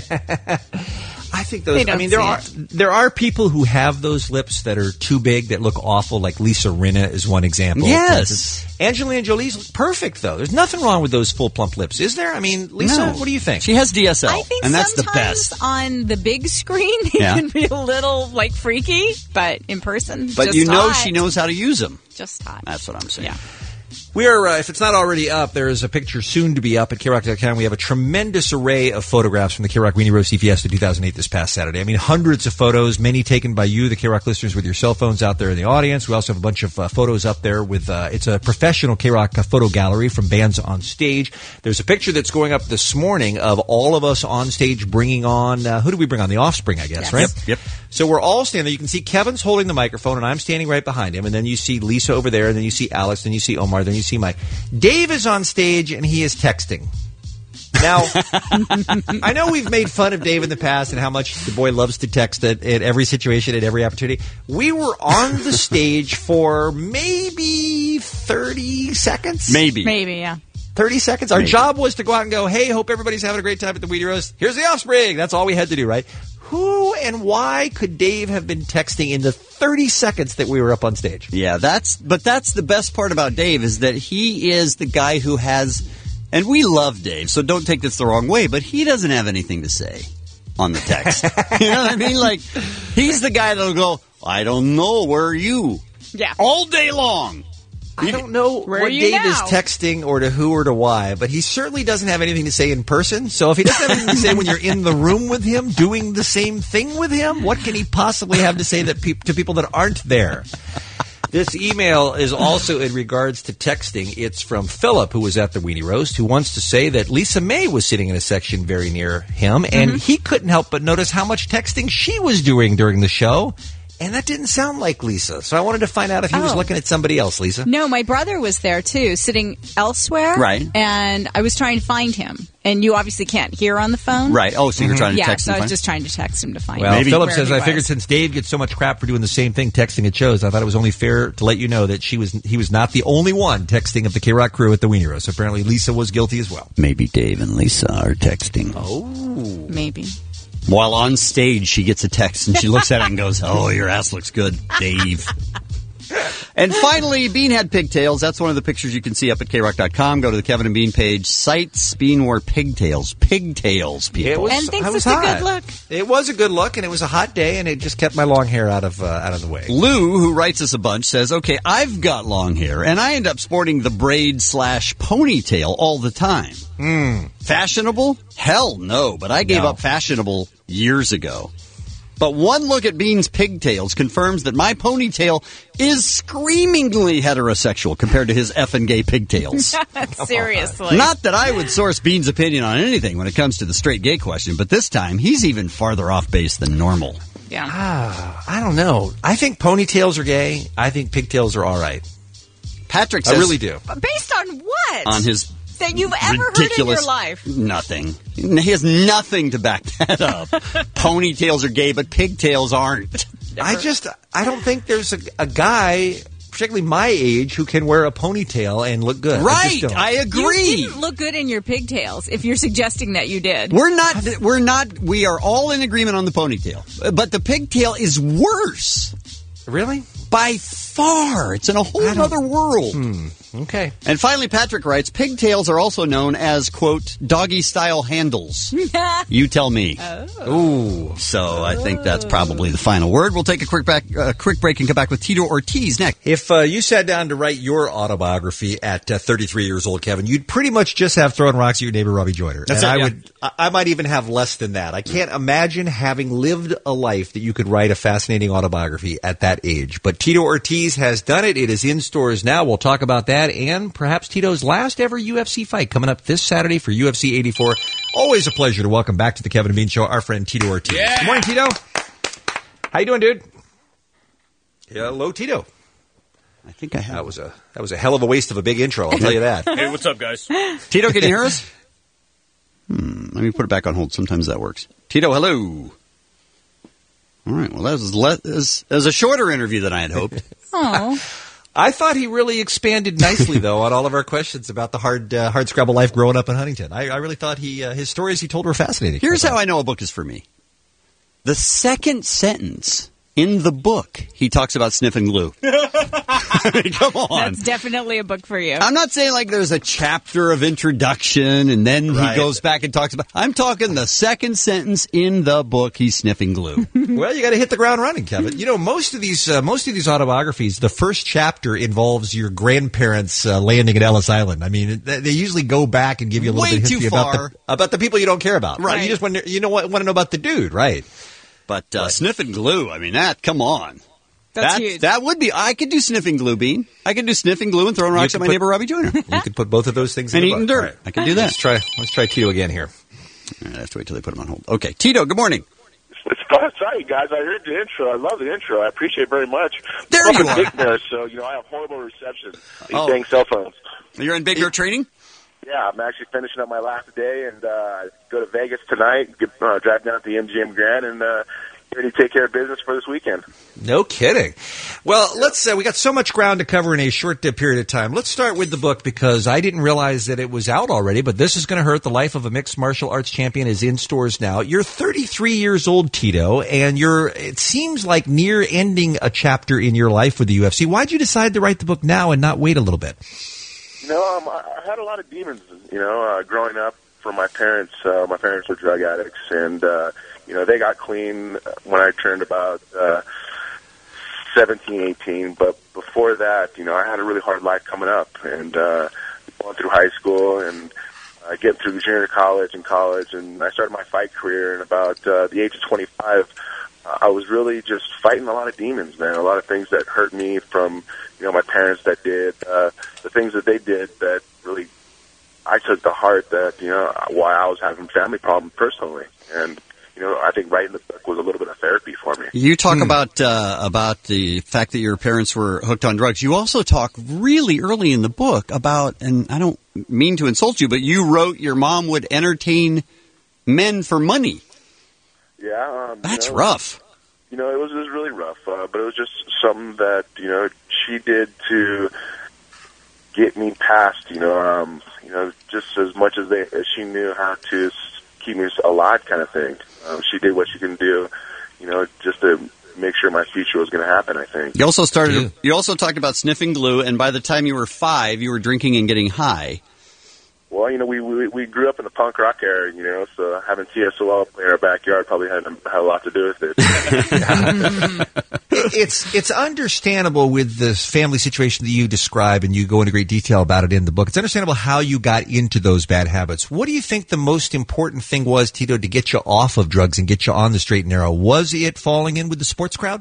[SPEAKER 7] I think those. I mean, there are people who have those lips that are too big that look awful. Like Lisa Rinna is one example.
[SPEAKER 5] Yes,
[SPEAKER 7] Angelina Jolie's look perfect though. There's nothing wrong with those full plump lips, is there? I mean, Lisa, what do you think?
[SPEAKER 5] She has DSL,
[SPEAKER 8] I think
[SPEAKER 5] and that's the
[SPEAKER 8] sometimes
[SPEAKER 5] best.
[SPEAKER 8] on the big screen they can be a little like freaky, but in person,
[SPEAKER 5] but
[SPEAKER 8] just
[SPEAKER 5] you know
[SPEAKER 8] hot.
[SPEAKER 5] she knows how to use them.
[SPEAKER 8] Just hot.
[SPEAKER 5] That's what I'm saying.
[SPEAKER 8] Yeah.
[SPEAKER 7] We are, if it's not already up, there is a picture soon to be up at KROC.com. We have a tremendous array of photographs from the KROC Weenie Roast Fiesta 2008 this past Saturday. I mean, hundreds of photos, many taken by you, the KROC listeners, with your cell phones out there in the audience. We also have a bunch of photos up there with, it's a professional KROC photo gallery from bands on stage. There's a picture that's going up this morning of all of us on stage bringing on, who do we bring on? The Offspring, I guess, right?
[SPEAKER 5] Yep.
[SPEAKER 7] So we're all standing there. You can see Kevin's holding the microphone, and I'm standing right behind him. And then you see Lisa over there, and then you see Alex, then you see Omar, then you see Mike. Dave is on stage, and he is texting. Now, I know we've made fun of Dave in the past and how much the boy loves to text at every situation, at every opportunity. We were on the stage for maybe 30 seconds?
[SPEAKER 5] Maybe,
[SPEAKER 8] yeah.
[SPEAKER 7] 30 seconds. Our job was to go out and go, hey, hope everybody's having a great time at the Weenie Roast. Here's the Offspring. That's all we had to do, right? Who and why could Dave have been texting in the 30 seconds that we were up on stage?
[SPEAKER 5] Yeah, that's the best part about Dave is that he is the guy who has, and we love Dave, so don't take this the wrong way, but he doesn't have anything to say on the text. You know what I mean? Like, he's the guy that'll go, I don't know, where are you?
[SPEAKER 8] Yeah.
[SPEAKER 5] All day long.
[SPEAKER 7] I don't know what Dave is texting or to who or to why, but he certainly doesn't have anything to say in person. So if he doesn't have anything to say when you're in the room with him, doing the same thing with him, what can he possibly have to say that to people that aren't there? This email is also in regards to texting. It's from Philip, who was at the Weenie Roast, who wants to say that Lisa May was sitting in a section very near him, and he couldn't help but notice how much texting she was doing during the show. And that didn't sound like Lisa. So I wanted to find out if he was looking at somebody else, Lisa.
[SPEAKER 8] No, my brother was there, too, sitting elsewhere.
[SPEAKER 5] Right.
[SPEAKER 8] And I was trying to find him. And you obviously can't hear on the phone.
[SPEAKER 5] Right. Oh, so you were trying to text him?
[SPEAKER 8] Yeah, so I was just trying to text him to find him.
[SPEAKER 7] Well, Philip says, I figured since Dave gets so much crap for doing the same thing, texting at shows, I thought it was only fair to let you know that he was not the only one texting of the K-Rock crew at the Weenie Roast. So apparently Lisa was guilty as well.
[SPEAKER 5] Maybe Dave and Lisa are texting.
[SPEAKER 7] Oh.
[SPEAKER 8] Maybe.
[SPEAKER 5] While on stage, she gets a text and she looks at it and goes, oh, your ass looks good, Dave. And finally, Bean had pigtails. That's one of the pictures you can see up at KROC.com. Go to the Kevin and Bean page. Cites Bean wore pigtails. Pigtails, people.
[SPEAKER 8] And thinks it's a good look.
[SPEAKER 7] It was a good look, and it was a hot day, and it just kept my long hair out of the way.
[SPEAKER 5] Lou, who writes us a bunch, says, okay, I've got long hair, and I end up sporting the braid/ponytail all the time. Fashionable? Hell no, but I gave up fashionable years ago. But one look at Bean's pigtails confirms that my ponytail is screamingly heterosexual compared to his effing gay pigtails.
[SPEAKER 8] Seriously.
[SPEAKER 5] Not that I would source Bean's opinion on anything when it comes to the straight gay question, but this time he's even farther off base than normal.
[SPEAKER 8] Yeah.
[SPEAKER 7] I don't know. I think ponytails are gay. I think pigtails are all right.
[SPEAKER 5] Patrick says...
[SPEAKER 7] I really do.
[SPEAKER 8] Based on what?
[SPEAKER 5] On his...
[SPEAKER 8] that you've ever heard in your life.
[SPEAKER 5] Nothing. He has nothing to back that up. Ponytails are gay, but pigtails aren't.
[SPEAKER 7] I don't think there's a guy, particularly my age, who can wear a ponytail and look good.
[SPEAKER 5] Right. I agree.
[SPEAKER 8] You didn't look good in your pigtails if you're suggesting that you did.
[SPEAKER 5] We are all in agreement on the ponytail. But the pigtail is worse.
[SPEAKER 7] Really?
[SPEAKER 5] By far. It's in a whole other world.
[SPEAKER 7] Okay.
[SPEAKER 5] And finally, Patrick writes, pigtails are also known as, quote, doggy-style handles. You tell me. Ooh. So I think that's probably the final word. We'll take a quick break and come back with Tito Ortiz next.
[SPEAKER 7] If you sat down to write your autobiography at 33 years old, Kevin, you'd pretty much just have thrown rocks at your neighbor, Robbie Joyner.
[SPEAKER 5] That's
[SPEAKER 7] and I might even have less than that. I can't imagine having lived a life that you could write a fascinating autobiography at that age. But Tito Ortiz has done it. It is in stores now. We'll talk about that and perhaps Tito's last ever UFC fight coming up this Saturday for UFC 84. Always a pleasure to welcome back to the Kevin and Bean Show our friend Tito Ortiz.
[SPEAKER 3] Yeah.
[SPEAKER 7] Good morning, Tito. How you doing, dude? Hello, Tito.
[SPEAKER 5] I think I have.
[SPEAKER 7] That was a hell of a waste of a big intro, I'll tell you that.
[SPEAKER 3] Hey, what's up, guys?
[SPEAKER 5] Tito, can you hear us? Let me put it back on hold. Sometimes that works. Tito, hello. All right. Well, that was a shorter interview than I had hoped.
[SPEAKER 8] Oh.
[SPEAKER 7] I thought he really expanded nicely, though, on all of our questions about the hard scrabble life growing up in Huntington. I really thought his stories he told were fascinating.
[SPEAKER 5] Here's how I know a book is for me. The second sentence in the book, he talks about sniffing glue. I mean, come on.
[SPEAKER 8] That's definitely a book for you.
[SPEAKER 5] I'm not saying like there's a chapter of introduction and then he goes back and talks about. I'm talking the second sentence in the book. He's sniffing glue.
[SPEAKER 7] Well, you got to hit the ground running, Kevin. You know, most of these autobiographies, the first chapter involves your grandparents landing at Ellis Island. I mean, they usually go back and give you a little bit of history about the people you don't care about.
[SPEAKER 5] Right.
[SPEAKER 7] You just want to know about the dude, right?
[SPEAKER 5] But sniffing glue, I mean, come on.
[SPEAKER 8] That's huge.
[SPEAKER 5] That would be. I could do sniffing glue, Bean. I could do sniffing glue and throwing rocks at my neighbor Robbie Joyner.
[SPEAKER 7] You could put both of those things in
[SPEAKER 5] and
[SPEAKER 7] the
[SPEAKER 5] eating
[SPEAKER 7] book.
[SPEAKER 5] dirt.
[SPEAKER 7] Right.
[SPEAKER 5] I can do that.
[SPEAKER 7] Let's try Tito again here.
[SPEAKER 5] All right, I have to wait till they put him on hold. Okay, Tito. Good morning.
[SPEAKER 21] Sorry, guys. I heard the intro. I love the intro. I appreciate it very much.
[SPEAKER 5] There
[SPEAKER 21] I'm
[SPEAKER 5] you
[SPEAKER 21] in
[SPEAKER 5] are.
[SPEAKER 21] Big Bear, so I have horrible reception. These dang cell phones.
[SPEAKER 5] You're in Big Bear training?
[SPEAKER 21] Yeah, I'm actually finishing up my last day and go to Vegas tonight. Drive down to the MGM Grand and ready to take care of business for this weekend.
[SPEAKER 7] No kidding. Well, we got so much ground to cover in a short period of time. Let's start with the book because I didn't realize that it was out already, but This Is Going to Hurt, The Life of a Mixed Martial Arts Champion is in stores now. You're 33 years old, Tito, and it seems like near ending a chapter in your life with the UFC. Why'd you decide to write the book now and not wait a little bit?
[SPEAKER 21] I had a lot of demons, growing up from my parents. My parents were drug addicts, and they got clean when I turned about 17, 18. But before that, I had a really hard life coming up and going through high school and getting through junior college and college. And I started my fight career. And about the age of 25, I was really just fighting a lot of demons, man. A lot of things that hurt me from, my parents that did, the things that they did that really I took to heart that, why I was having family problems personally. And, I think writing the book was a little bit of therapy for me.
[SPEAKER 5] You talk about the fact that your parents were hooked on drugs. You also talk really early in the book about, and I don't mean to insult you, but you wrote your mom would entertain men for money.
[SPEAKER 21] Yeah.
[SPEAKER 5] That's rough.
[SPEAKER 21] It was really rough, but it was just something that, she did to get me past, just as much as she knew how to keep me alive kind of thing. She did what she can do, just to make sure my future was going to happen, I think.
[SPEAKER 5] You also talked about sniffing glue, and by the time you were 5, you were drinking and getting high.
[SPEAKER 21] Well, we grew up in the punk rock era, so having TSOL in our backyard probably had a lot to do with it.
[SPEAKER 7] It's understandable with the family situation that you describe, and you go into great detail about it in the book. It's understandable how you got into those bad habits. What do you think the most important thing was, Tito, to get you off of drugs and get you on the straight and narrow? Was it falling in with the sports crowd?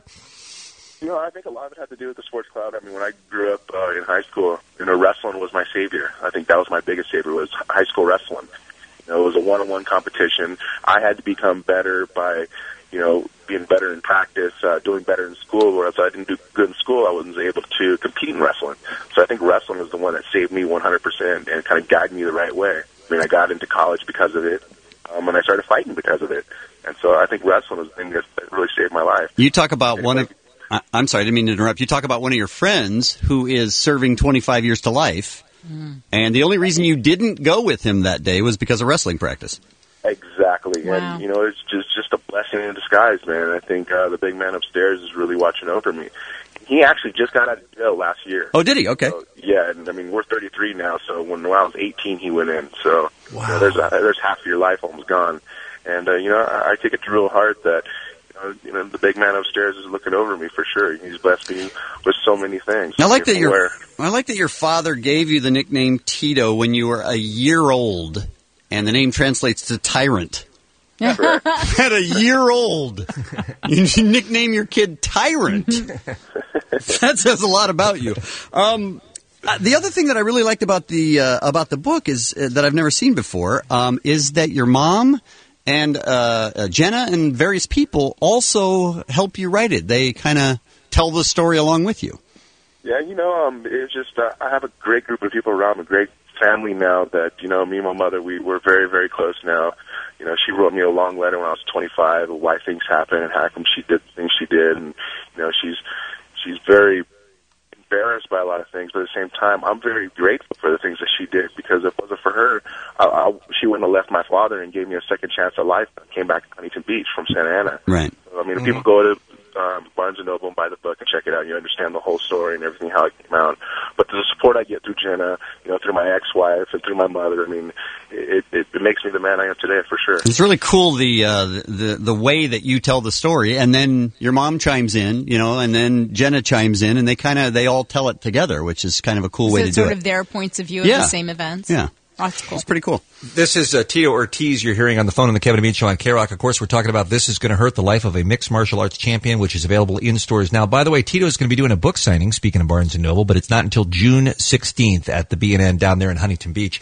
[SPEAKER 21] I think a lot of it had to do with the sports crowd. I mean, when I grew up in high school, wrestling was my savior. I think that was my biggest savior, was high school wrestling. It was a one-on-one competition. I had to become better by, being better in practice, doing better in school, whereas I didn't do good in school, I wasn't able to compete in wrestling. So I think wrestling was the one that saved me 100% and kind of guided me the right way. I mean, I got into college because of it, and I started fighting because of it. And so I think wrestling was the thing that really saved my life.
[SPEAKER 5] You talk about I'm sorry, I didn't mean to interrupt. You talk about one of your friends who is serving 25 years to life, and the only reason you didn't go with him that day was because of wrestling practice.
[SPEAKER 21] Exactly.
[SPEAKER 8] Wow.
[SPEAKER 21] And, it's just a blessing in disguise, man. I think the big man upstairs is really watching over me. He actually just got out of jail last year.
[SPEAKER 5] Oh, did he? Okay.
[SPEAKER 21] So, yeah, and I mean, we're 33 now, so when I was 18, he went in. So
[SPEAKER 7] wow.
[SPEAKER 21] There's half of your life almost gone. And, I take it to real heart that, the big man upstairs is looking over me for sure. He's blessed me with so many things.
[SPEAKER 5] I like that your father gave you the nickname Tito when you were a year old, and the name translates to tyrant. At a year old, you nickname your kid Tyrant. That says a lot about you. The other thing that I really liked about the book is that I've never seen before is that your mom and Jenna and various people also help you write it. They kind of tell the story along with you.
[SPEAKER 21] Yeah, it's just I have a great group of people around, a great family now that, me and my mother, we're very, very close now. She wrote me a long letter when I was 25 of why things happened and how come she did the things she did. And, she's very embarrassed by a lot of things, but at the same time, I'm very grateful for the things that she did, because if it wasn't for her, she wouldn't have left my father and gave me a second chance at life. I came back to Huntington Beach from Santa Ana.
[SPEAKER 5] Right.
[SPEAKER 21] So, I mean, if people go to Barnes & Noble and buy the book and check it out. You understand the whole story and everything, how it came out. But the support I get through Jenna, through my ex-wife and through my mother, I mean, it makes me the man I am today for sure.
[SPEAKER 5] It's really cool the way that you tell the story, and then your mom chimes in, and then Jenna chimes in, and they all tell it together, which is kind of a cool way to do it.
[SPEAKER 8] Sort of their points of view of the same events.
[SPEAKER 5] Yeah.
[SPEAKER 8] Oh, that's cool.
[SPEAKER 5] It's pretty cool.
[SPEAKER 7] This is Tito Ortiz you're hearing on the phone on the Kevin and Bean Show on K-Rock. Of course, we're talking about This Is Going to Hurt, the life of a mixed martial arts champion, which is available in stores now. By the way, Tito is going to be doing a book signing, speaking of Barnes & Noble, but it's not until June 16th at the B&N down there in Huntington Beach.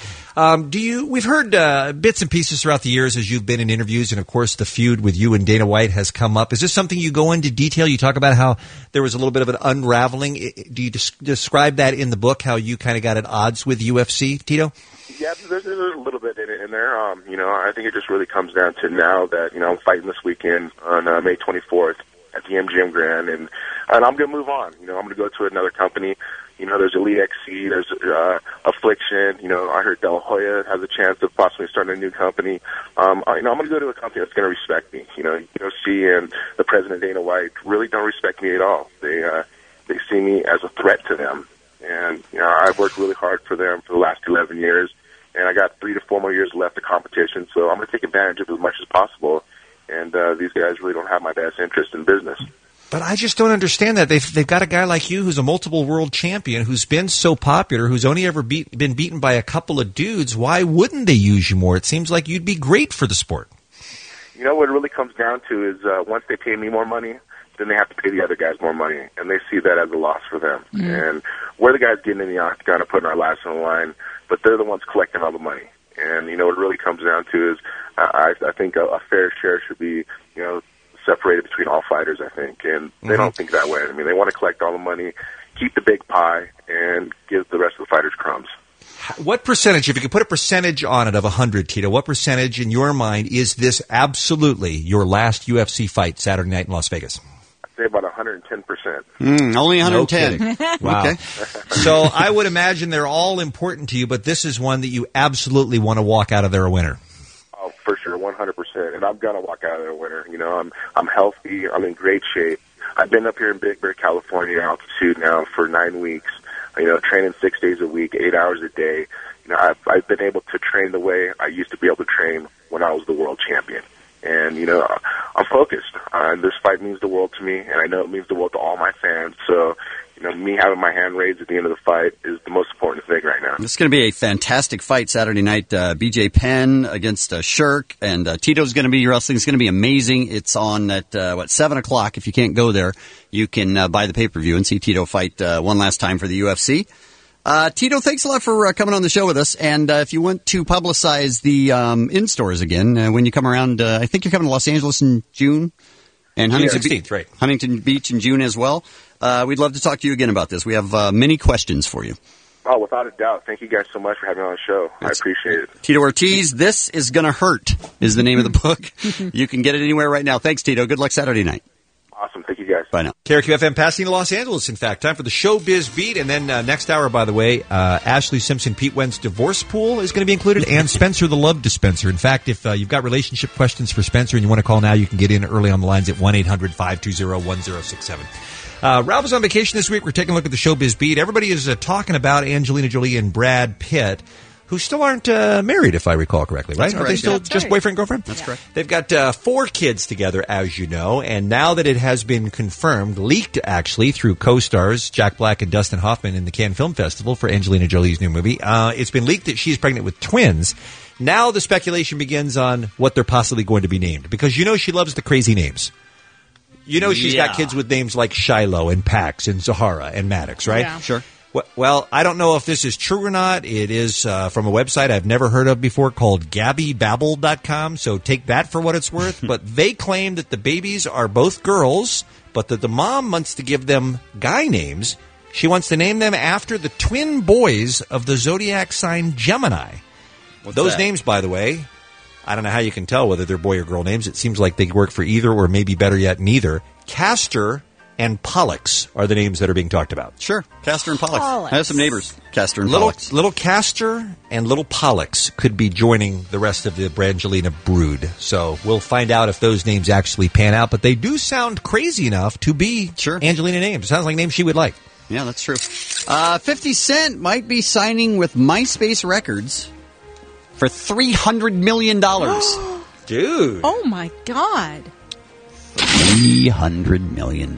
[SPEAKER 7] We've heard bits and pieces throughout the years as you've been in interviews, and of course the feud with you and Dana White has come up. Is this something you go into detail? You talk about how there was a little bit of an unraveling. Do you describe that in the book, how you kind of got at odds with UFC, Tito?
[SPEAKER 21] Yeah, there's a little bit in there. I think it just really comes down to now that, I'm fighting this weekend on May 24th at the MGM Grand, and I'm going to move on. I'm going to go to another company. There's Elite XC, there's Affliction. I heard De La Hoya has a chance of possibly starting a new company. I'm going to go to a company that's going to respect me. UFC and the president, Dana White, really don't respect me at all. They see me as a threat to them. And, I've worked really hard for them for the last 11 years, and I got 3 to 4 more years left of competition, so I'm going to take advantage of it as much as possible. And these guys really don't have my best interest in business.
[SPEAKER 7] But I just don't understand that. They've got a guy like you who's a multiple world champion, who's been so popular, who's only ever been beaten by a couple of dudes. Why wouldn't they use you more? It seems like you'd be great for the sport.
[SPEAKER 21] What it really comes down to is once they pay me more money, then they have to pay the other guys more money, and they see that as a loss for them. And we're the guys getting in the octagon and putting our lives on the line, but they're the ones collecting all the money. And, what it really comes down to is I think a fair share should be, separated between all fighters, I think. And they don't think that way. I mean, they want to collect all the money, keep the big pie, and give the rest of the fighters crumbs.
[SPEAKER 7] What percentage, if you could put a percentage on it of 100, Tito, what percentage in your mind is this absolutely your last UFC fight Saturday night in Las Vegas?
[SPEAKER 21] I'd say about 110%.
[SPEAKER 5] Only 110.
[SPEAKER 7] No wow. Okay. So I would imagine they're all important to you, but this is one that you absolutely want to walk out of there a winner.
[SPEAKER 21] Oh, for sure, 100%. And I'm going to walk out of there a winner. I'm healthy. I'm in great shape. I've been up here in Big Bear, California, altitude now for 9 weeks. Training 6 days a week, 8 hours a day. I've been able to train the way I used to be able to train when I was the world champion. And, I'm focused. This fight means the world to me, and I know it means the world to all my fans. So, me having my hand raised at the end of the fight is the most important thing right now.
[SPEAKER 5] This is going to be a fantastic fight Saturday night. BJ Penn against Shirk, and Tito's going to be wrestling. It's going to be amazing. It's on at, 7 o'clock. If you can't go there, you can buy the pay-per-view and see Tito fight one last time for the UFC. Tito, thanks a lot for coming on the show with us. And if you want to publicize the in-stores again, when you come around, I think you're coming to Los Angeles in June. And Huntington Beach in June as well. We'd love to talk to you again about this. We have many questions for you.
[SPEAKER 21] Oh, without a doubt. Thank you guys so much for having me on the show. I appreciate it.
[SPEAKER 5] Tito Ortiz, This Is Gonna Hurt is the name of the book. You can get it anywhere right now. Thanks, Tito. Good luck Saturday night.
[SPEAKER 21] Awesome. Thank you, guys.
[SPEAKER 5] Bye now.
[SPEAKER 7] KRQ-FM, Pasadena, Los Angeles, in fact. Time for the Showbiz Beat. And then next hour, by the way, Ashley Simpson, Pete Wentz divorce pool is going to be included, and Spencer the Love Dispenser. In fact, if you've got relationship questions for Spencer and you want to call now, you can get in early on the lines at 1-800-520-1067. Ralph is on vacation this week. We're taking a look at the Showbiz Beat. Everybody is talking about Angelina Jolie and Brad Pitt, who still aren't married, if I recall correctly, right? Are they still just boyfriend, girlfriend?
[SPEAKER 5] That's correct.
[SPEAKER 7] They've got 4 kids together, as you know, and now that it has been confirmed, leaked actually through co-stars Jack Black and Dustin Hoffman in the Cannes Film Festival for Angelina Jolie's new movie, it's been leaked that she's pregnant with twins. Now the speculation begins on what they're possibly going to be named, because she loves the crazy names. She's got kids with names like Shiloh and Pax and Zahara and Maddox, right?
[SPEAKER 5] Yeah. Sure.
[SPEAKER 7] Well, I don't know if this is true or not. It is from a website I've never heard of before called GabbyBabble.com, so take that for what it's worth. But they claim that the babies are both girls, but that the mom wants to give them guy names. She wants to name them after the twin boys of the zodiac sign Gemini. Those names, by the way, I don't know how you can tell whether they're boy or girl names. It seems like they work for either, or maybe better yet, neither. Castor and Pollux are the names that are being talked about.
[SPEAKER 5] Sure, Castor and Pollux. I have some neighbors, Castor and Pollux.
[SPEAKER 7] Little Castor and little Pollux could be joining the rest of the Brangelina brood. So we'll find out if those names actually pan out. But they do sound crazy enough to be Angelina names. It sounds like names she would like.
[SPEAKER 5] Yeah, that's true. 50 Cent might be signing with MySpace Records for $300 million.
[SPEAKER 7] Dude.
[SPEAKER 8] Oh, my God.
[SPEAKER 5] $300 million.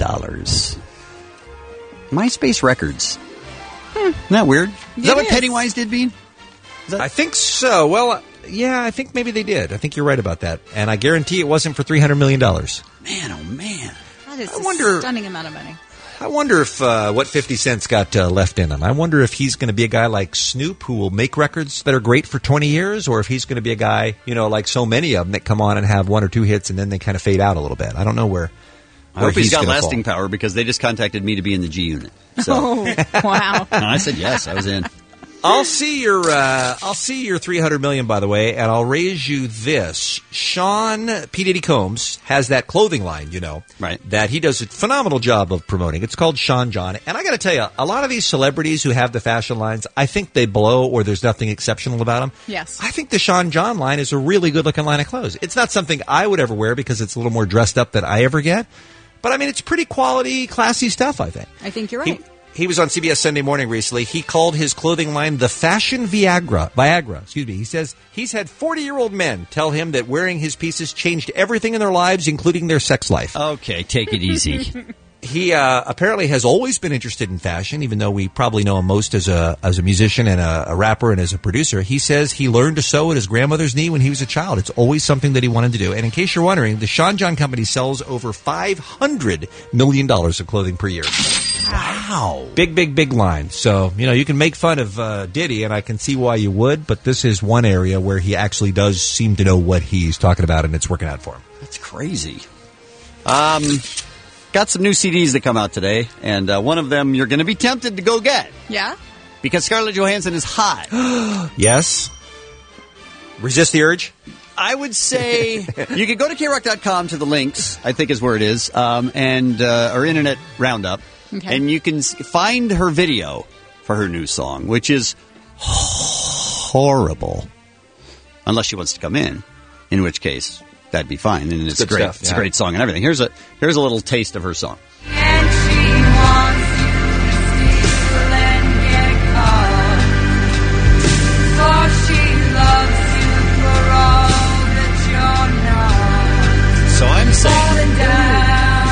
[SPEAKER 5] MySpace Records. Isn't that weird? Is that what Pennywise did, Bean?
[SPEAKER 7] I think so. Well, yeah, I think maybe they did. I think you're right about that. And I guarantee it wasn't for $300 million.
[SPEAKER 5] Man, oh, man.
[SPEAKER 8] That is a stunning amount of money.
[SPEAKER 7] I wonder if what 50 Cent's got left in him. I wonder if he's going to be a guy like Snoop who will make records that are great for 20 years, or if he's going to be a guy, like so many of them that come on and have one or two hits and then they kind of fade out a little bit. I don't know where.
[SPEAKER 5] I hope he's got lasting power because they just contacted me to be in the G Unit. So.
[SPEAKER 8] Oh, wow.
[SPEAKER 5] And I said yes, I was in.
[SPEAKER 7] I'll see your $300 million, by the way, and I'll raise you this. Sean P. Diddy Combs has that clothing line,
[SPEAKER 5] right?
[SPEAKER 7] That he does a phenomenal job of promoting. It's called Sean John, and I got to tell you, a lot of these celebrities who have the fashion lines, I think they blow or there's nothing exceptional about them.
[SPEAKER 8] Yes,
[SPEAKER 7] I think the Sean John line is a really good looking line of clothes. It's not something I would ever wear because it's a little more dressed up than I ever get, but I mean it's pretty quality, classy stuff. I think
[SPEAKER 8] you're right.
[SPEAKER 7] He was on CBS Sunday Morning recently. He called his clothing line the Fashion Viagra. Excuse me. He says he's had 40-year-old men tell him that wearing his pieces changed everything in their lives, including their sex life.
[SPEAKER 5] Okay, take it easy.
[SPEAKER 7] He apparently has always been interested in fashion, even though we probably know him most as a musician and a rapper and as a producer. He says he learned to sew at his grandmother's knee when he was a child. It's always something that he wanted to do. And in case you're wondering, the Sean John Company sells over $500 million of clothing per year. Wow. Big line. So, you can make fun of Diddy, and I can see why you would, but this is one area where he actually does seem to know what he's talking about, and it's working out for him.
[SPEAKER 5] That's crazy. Got some new CDs that come out today, and one of them you're going to be tempted to go get.
[SPEAKER 8] Yeah?
[SPEAKER 5] Because Scarlett Johansson is hot.
[SPEAKER 7] Yes. Resist the urge?
[SPEAKER 5] I would say you could go to KROC.com to the links, I think is where it is, and our Internet Roundup.
[SPEAKER 8] Okay.
[SPEAKER 5] And you can find her video for her new song, which is horrible. Unless she wants to come in which case that'd be fine. And it's great.
[SPEAKER 7] Stuff,
[SPEAKER 5] It's a great song and everything. Here's a little taste of her song.
[SPEAKER 1] And she wants you to steal and get caught. For she loves you for all that you're not.
[SPEAKER 5] So I'm saying
[SPEAKER 1] falling down.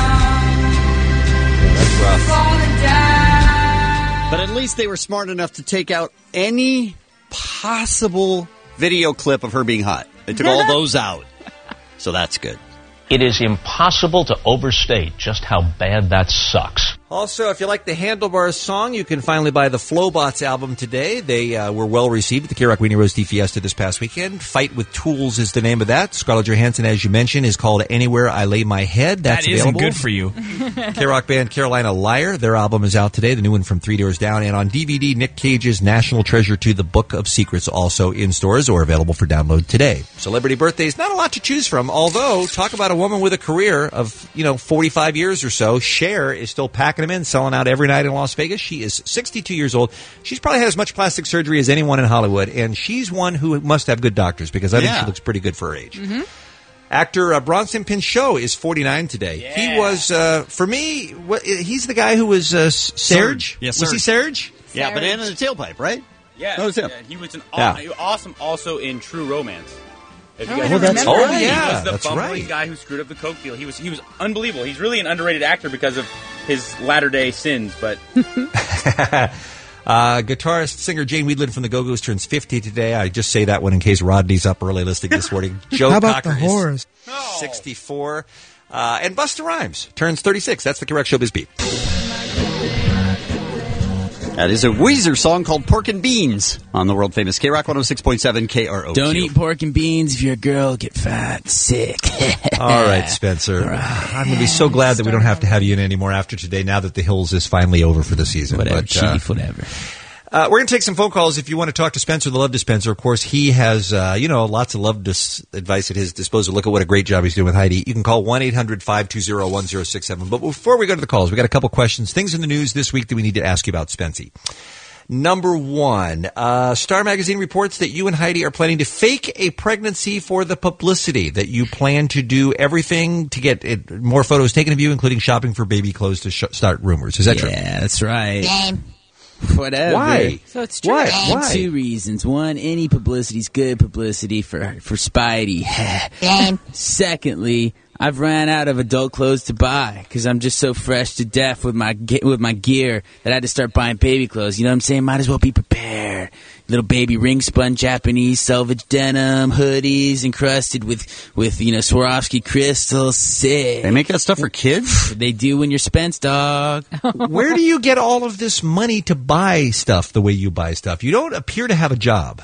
[SPEAKER 7] That's rough.
[SPEAKER 1] Falling down.
[SPEAKER 5] But at least they were smart enough to take out any possible video clip of her being hot. They took all those out. So that's good.
[SPEAKER 22] It is impossible to overstate just how bad that sucks.
[SPEAKER 7] Also, if you like the Handlebars song, you can finally buy the Flowbots album today. They were well received at the KROC Weenie Roast Fiesta this past weekend. Fight with Tools is the name of that. Scarlett Johansson, as you mentioned, is called Anywhere I Lay My Head. That's available.
[SPEAKER 19] That isn't good for you.
[SPEAKER 7] KROC band Carolina Liar, their album is out today, the new one from Three Doors Down. And on DVD, Nick Cage's National Treasure 2, The Book of Secrets, also in stores or available for download today. Celebrity birthdays, not a lot to choose from, although talk about a woman with a career of, 45 years or so. Cher is still packing them in, selling out every night in Las Vegas. She is 62 years old. She's probably had as much plastic surgery as anyone in Hollywood, and she's one who must have good doctors because I think she looks pretty good for her age.
[SPEAKER 8] Mm-hmm.
[SPEAKER 7] Actor Bronson Pinchot is 49 today. Yeah. He was, for me, he's the guy who was Serge?
[SPEAKER 5] Yes,
[SPEAKER 7] was he Serge?
[SPEAKER 5] Yeah, Banana in the Tailpipe, right?
[SPEAKER 3] Yeah,
[SPEAKER 5] that was him.
[SPEAKER 3] Yeah, he was awesome also in True Romance. If you guys
[SPEAKER 7] He was the
[SPEAKER 3] that's bumbling guy who screwed up the coke deal. He was unbelievable. He's really an underrated actor because of his latter-day sins, but...
[SPEAKER 7] Guitarist, singer Jane Wiedlin from the Go-Go's turns 50 today. I just say that one in case Rodney's up early listening this morning. Joe
[SPEAKER 23] How about
[SPEAKER 7] Cocker
[SPEAKER 23] the whores?
[SPEAKER 7] is 64. And Busta Rhymes turns 36. That's the correct Showbiz Beat.
[SPEAKER 5] That is a Weezer song called Pork and Beans on the world-famous KROC 106.7 KROQ.
[SPEAKER 24] Don't eat pork and beans if you're a girl. Get fat. Sick.
[SPEAKER 7] All right, Spencer. Right. I'm going to be so glad that we don't have to have you in anymore after today now that the Hills is finally over for the season.
[SPEAKER 24] Whatever, Chief, whatever.
[SPEAKER 7] We're going to take some phone calls if you want to talk to Spencer, the Love Dispenser. Of course, he has, lots of love advice at his disposal. Look at what a great job he's doing with Heidi. You can call 1-800-520-1067. But before we go to the calls, we got a couple questions. Things in the news this week that we need to ask you about, Spency. Number one, Star Magazine reports that you and Heidi are planning to fake a pregnancy for the publicity, that you plan to do everything to get more photos taken of you, including shopping for baby clothes to start rumors. Is that true?
[SPEAKER 24] Yeah, that's right.
[SPEAKER 8] Damn.
[SPEAKER 24] Whatever.
[SPEAKER 7] Why?
[SPEAKER 8] So it's true.
[SPEAKER 7] Why?
[SPEAKER 24] 2 reasons. One, any publicity's good publicity for Spidey.
[SPEAKER 8] Damn.
[SPEAKER 24] Secondly, I've ran out of adult clothes to buy because I'm just so fresh to death with my gear that I had to start buying baby clothes. You know what I'm saying? Might as well be prepared. Little baby ring spun Japanese selvage denim hoodies encrusted with Swarovski crystals. Sick.
[SPEAKER 5] They make that stuff for kids?
[SPEAKER 24] They do when you're Spence, dog.
[SPEAKER 7] Where do you get all of this money to buy stuff the way you buy stuff? You don't appear to have a job.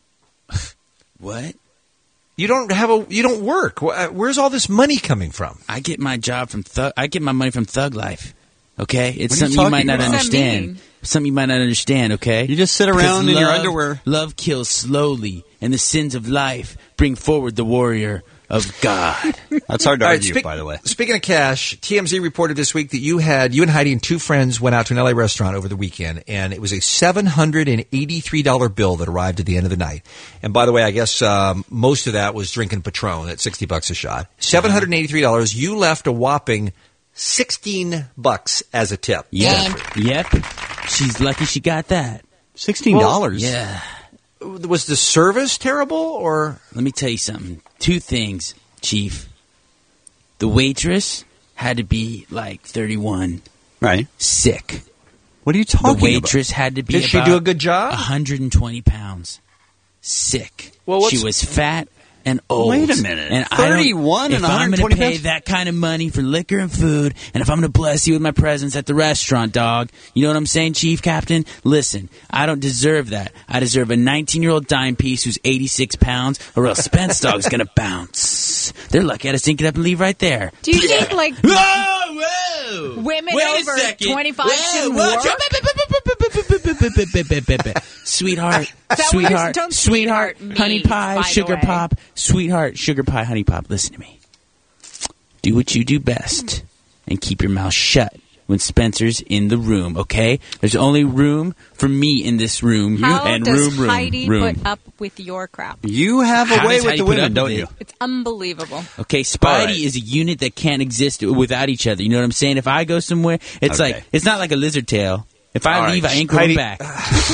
[SPEAKER 24] What?
[SPEAKER 7] You don't work. Where's all this money coming from?
[SPEAKER 24] I get my job from I get my money from Thug Life. Okay, it's
[SPEAKER 5] What are you
[SPEAKER 24] something you might
[SPEAKER 5] talking
[SPEAKER 24] not
[SPEAKER 5] about?
[SPEAKER 24] understand. Something you might not understand. Okay,
[SPEAKER 5] You just sit around in your underwear.
[SPEAKER 24] Love kills slowly, and the sins of life bring forward the warrior of God.
[SPEAKER 5] That's hard to
[SPEAKER 7] All right,
[SPEAKER 5] argue, by the way.
[SPEAKER 7] Speaking of cash, TMZ reported this week that you and Heidi and 2 friends went out to an LA restaurant over the weekend, and it was a $783 bill that arrived at the end of the night. And by the way, I guess most of that was drinking Patron at $60 a shot. $783. You left a whopping $16 as a tip.
[SPEAKER 24] Yep. She's lucky she got that.
[SPEAKER 5] $16?
[SPEAKER 24] Yeah.
[SPEAKER 7] Was the service terrible, or?
[SPEAKER 24] Let me tell you something. 2 things, Chief. The waitress had to be like 31.
[SPEAKER 5] Right.
[SPEAKER 24] Sick.
[SPEAKER 5] What are you talking about?
[SPEAKER 24] The waitress had to be
[SPEAKER 7] Did she
[SPEAKER 24] about
[SPEAKER 7] do a good job?
[SPEAKER 24] 120 pounds. Sick.
[SPEAKER 7] Well,
[SPEAKER 24] she was fat and old.
[SPEAKER 5] Wait a minute.
[SPEAKER 24] And
[SPEAKER 5] 31 and
[SPEAKER 24] if I'm
[SPEAKER 5] 120
[SPEAKER 24] going to pay
[SPEAKER 5] pounds?
[SPEAKER 24] that kind of money for liquor and food, and if I'm going to bless you with my presence at the restaurant, dog, you know what I'm saying, Chief Captain? Listen, I don't deserve that. I deserve a 19-year-old dime piece who's 86 pounds, or else Spence dog's going to bounce. They're lucky I just didn't get up and leave right there.
[SPEAKER 8] Do you think, like,
[SPEAKER 24] Whoa!
[SPEAKER 8] women
[SPEAKER 24] Wait a
[SPEAKER 8] over
[SPEAKER 24] second.
[SPEAKER 8] 25 shouldn't work?
[SPEAKER 24] Sweetheart,
[SPEAKER 8] Is that what you're- don't
[SPEAKER 24] sweetheart,
[SPEAKER 8] means,
[SPEAKER 24] honey pie,
[SPEAKER 8] by the
[SPEAKER 24] sugar
[SPEAKER 8] way.
[SPEAKER 24] pop, sweetheart, sugar pie, honey pop. Listen to me. Do what you do best and keep your mouth shut when Spencer's in the room, okay? There's only room for me in this room.
[SPEAKER 8] How
[SPEAKER 24] and
[SPEAKER 8] does
[SPEAKER 24] room.
[SPEAKER 8] Heidi put up with your crap?
[SPEAKER 5] You have a
[SPEAKER 24] How
[SPEAKER 5] way
[SPEAKER 24] does
[SPEAKER 5] with
[SPEAKER 24] Heidi
[SPEAKER 5] the
[SPEAKER 24] put
[SPEAKER 5] women,
[SPEAKER 24] up
[SPEAKER 5] don't
[SPEAKER 24] with
[SPEAKER 5] you?
[SPEAKER 24] it?
[SPEAKER 8] It's unbelievable.
[SPEAKER 24] Okay, Spidey
[SPEAKER 5] right.
[SPEAKER 24] is a unit that can't exist without each other. You know what I'm saying? If I go somewhere, it's
[SPEAKER 5] Okay.
[SPEAKER 24] like, it's not like a lizard tail. If I
[SPEAKER 7] All
[SPEAKER 24] leave,
[SPEAKER 7] right.
[SPEAKER 24] I ain't going
[SPEAKER 7] Heidi-
[SPEAKER 24] back.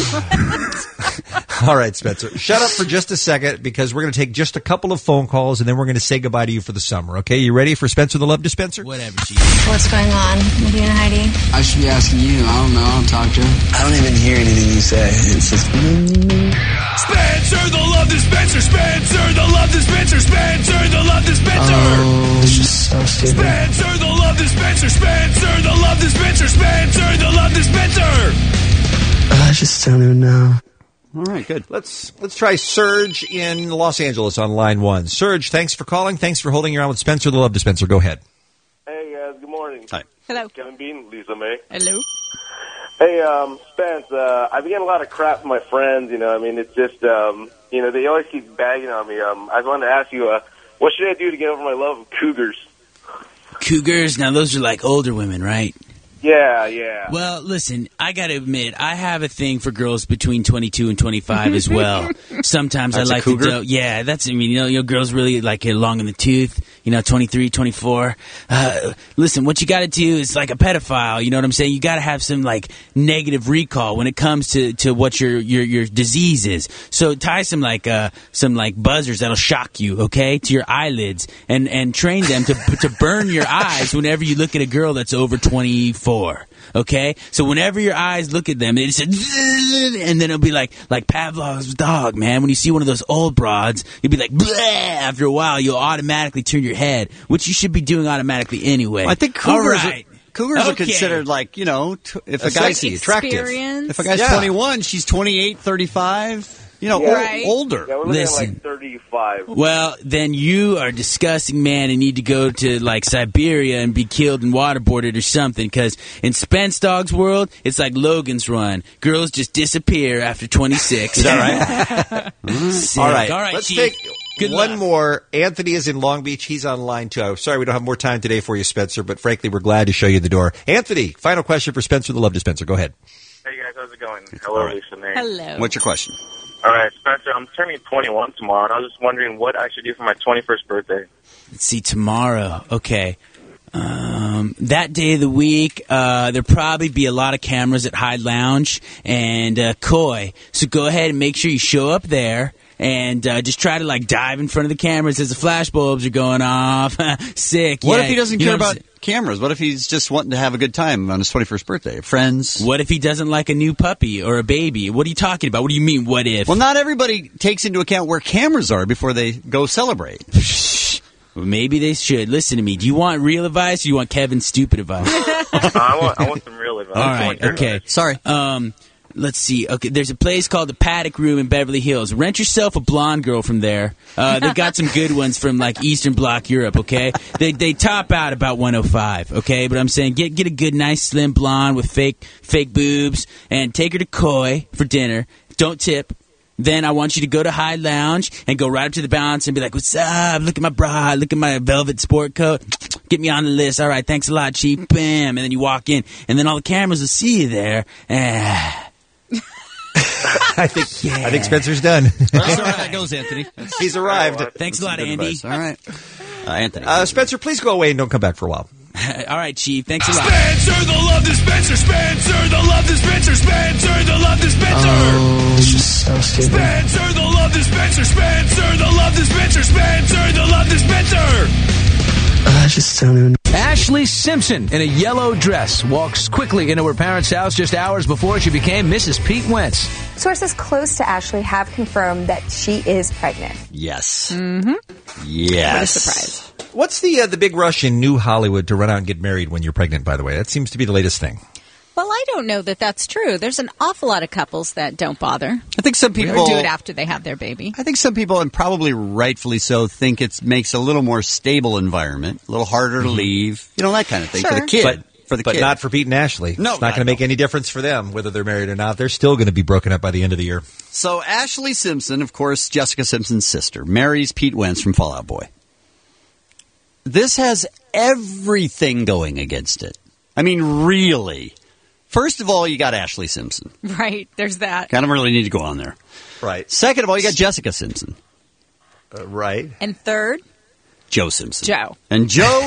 [SPEAKER 7] All right, Spencer. Shut up for just a second because we're going to take just a couple of phone calls and then we're going to say goodbye to you for the summer. Okay, you ready for Spencer the Love Dispenser?
[SPEAKER 24] Whatever, she
[SPEAKER 2] What's going on with you and Heidi?
[SPEAKER 4] I should be asking you. I don't know. I'll talk to her. I don't even hear anything you say. It's just...
[SPEAKER 19] Spencer the Love Dispenser! Spencer the Love Dispenser! Spencer the Love Dispenser!
[SPEAKER 4] Oh, it's just so stupid.
[SPEAKER 19] Spencer the Love Dispenser! Spencer the Love Dispenser! Spencer the Love Dispenser!
[SPEAKER 4] I just don't even know.
[SPEAKER 5] All right, good.
[SPEAKER 7] Let's try Serge in Los Angeles on line 1. Serge, thanks for calling. Thanks for holding your own with Spencer the Love Dispenser. Go ahead.
[SPEAKER 21] Hey, guys. Good morning.
[SPEAKER 5] Hi.
[SPEAKER 8] Hello.
[SPEAKER 21] Kevin Bean, Lisa May.
[SPEAKER 8] Hello.
[SPEAKER 21] Hey, Spence, I've been getting a lot of crap from my friends, you know. I mean, it's just, they always keep bagging on me. I wanted to ask you, what should I do to get over my love of cougars?
[SPEAKER 24] Cougars, now those are like older women, right?
[SPEAKER 21] Yeah.
[SPEAKER 24] Well, listen, I gotta admit, I have a thing for girls between 22 and 25 as well. Sometimes
[SPEAKER 5] That's
[SPEAKER 24] I
[SPEAKER 5] a
[SPEAKER 24] like
[SPEAKER 5] cougar?
[SPEAKER 24] to yeah, that's, I mean, girls really like it long in the tooth, 23, 24. Listen, what you gotta do is like a pedophile, you know what I'm saying? You gotta have some like negative recall when it comes to what your disease is. So tie some buzzers that'll shock you, okay, to your eyelids and train them to burn your eyes whenever you look at a girl that's over 24. Okay, so whenever your eyes look at them, it's and then it'll be like Pavlov's dog, man. When you see one of those old broads, you'll be like, bleh! After a while, you'll automatically turn your head, which you should be doing automatically anyway.
[SPEAKER 5] I think cougars are considered like, if a guy's
[SPEAKER 7] attractive.
[SPEAKER 5] If a guy's 21, she's 28, 35,
[SPEAKER 21] Right.
[SPEAKER 5] older.
[SPEAKER 21] Yeah, we're looking
[SPEAKER 24] Listen.
[SPEAKER 21] at like 34.
[SPEAKER 6] 105.
[SPEAKER 24] Well, then you are a disgusting man and need to go to, like, Siberia and be killed and waterboarded or something, because in Spence Dog's world, it's like Logan's Run. Girls just disappear after 26.
[SPEAKER 7] Is that right?
[SPEAKER 24] Sick.
[SPEAKER 7] All right.
[SPEAKER 24] Chief.
[SPEAKER 7] Take
[SPEAKER 24] Good
[SPEAKER 7] one
[SPEAKER 24] luck.
[SPEAKER 7] more. Anthony is in Long Beach. He's on line 2. I'm sorry we don't have more time today for you, Spencer, but frankly, we're glad to show you the door. Anthony, final question for Spencer, the Love Dispenser. Go ahead.
[SPEAKER 6] Hey, guys. How's it going? Hello, Lisa May.
[SPEAKER 8] Hello.
[SPEAKER 5] What's your question?
[SPEAKER 6] All right, Spencer, I'm turning 21 tomorrow, and I was just wondering what I should do for my 21st birthday.
[SPEAKER 24] Let's see, tomorrow. Okay. That day of the week, there'll probably be a lot of cameras at Hyde Lounge and Koi. So go ahead and make sure you show up there. And just try to, like, dive in front of the cameras as the flash bulbs are going off. Sick.
[SPEAKER 5] What
[SPEAKER 24] yeah.
[SPEAKER 5] if he doesn't
[SPEAKER 24] You
[SPEAKER 5] care
[SPEAKER 24] know what I'm
[SPEAKER 5] about cameras? What if he's just wanting to have a good time on his 21st birthday? Friends?
[SPEAKER 24] What if he doesn't like a new puppy or a baby? What are you talking about? What do you mean, what if?
[SPEAKER 5] Well, not everybody takes into account where cameras are before they go celebrate.
[SPEAKER 24] Well, maybe they should. Listen to me. Do you want real advice or do you want Kevin's stupid advice?
[SPEAKER 6] I want some real advice.
[SPEAKER 24] All right, okay.
[SPEAKER 5] Sorry.
[SPEAKER 24] Let's see. Okay, there's a place called the Paddock Room in Beverly Hills. Rent yourself a blonde girl from there. They've got some good ones from, like, Eastern Bloc Europe, okay? They top out about 105, okay? But I'm saying get a good, nice, slim blonde with fake boobs and take her to Koi for dinner. Don't tip. Then I want you to go to Hyde Lounge and go right up to the bouncer and be like, what's up? Look at my bra. Look at my velvet sport coat. Get me on the list. All right, thanks a lot, Chief. Bam. And then you walk in. And then all the cameras will see you there.
[SPEAKER 7] I think Spencer's done.
[SPEAKER 5] That's all right. That goes, Anthony.
[SPEAKER 7] He's arrived.
[SPEAKER 24] Thanks a lot, Andy.
[SPEAKER 5] Advice. All right. Anthony.
[SPEAKER 7] Spencer, please go away and don't come back for a while.
[SPEAKER 24] All right, Chief. Thanks a lot.
[SPEAKER 19] Spencer the Love Dispenser. Spencer the Love Dispenser. Spencer the Love Dispenser.
[SPEAKER 4] Oh, it's just so stupid.
[SPEAKER 19] Spencer the Love Dispenser. Spencer the Love Dispenser. Spencer the Love Dispenser.
[SPEAKER 4] I just don't even.
[SPEAKER 9] Ashley Simpson, in a yellow dress, walks quickly into her parents' house just hours before she became Mrs. Pete Wentz.
[SPEAKER 11] Sources close to Ashley have confirmed that she is pregnant.
[SPEAKER 5] Yes.
[SPEAKER 8] Mm-hmm.
[SPEAKER 5] Yes.
[SPEAKER 8] What a surprise.
[SPEAKER 7] What's the big rush in New Hollywood to run out and get married when you're pregnant, by the way? That seems to be the latest thing.
[SPEAKER 8] Well, I don't know that that's true. There's an awful lot of couples that don't bother.
[SPEAKER 5] I think some people
[SPEAKER 8] Or do it after they have their baby.
[SPEAKER 5] I think some people, and probably rightfully so, think it makes a little more stable environment, a little harder to leave, you know, that kind of thing for the kid.
[SPEAKER 7] But not for Pete and Ashley.
[SPEAKER 5] No,
[SPEAKER 7] it's not going to make any difference for them, whether they're married or not. They're still going to be broken up by the end of the year.
[SPEAKER 5] So Ashley Simpson, of course, Jessica Simpson's sister, marries Pete Wentz from Fall Out Boy. This has everything going against it. I mean, really. First of all, you got Ashley Simpson.
[SPEAKER 8] Right, there's that.
[SPEAKER 5] Kind of really need to go on there.
[SPEAKER 7] Right.
[SPEAKER 5] Second of all, you got Jessica Simpson.
[SPEAKER 7] Right.
[SPEAKER 8] And third,
[SPEAKER 5] Joe Simpson.
[SPEAKER 8] Joe.
[SPEAKER 5] And Joe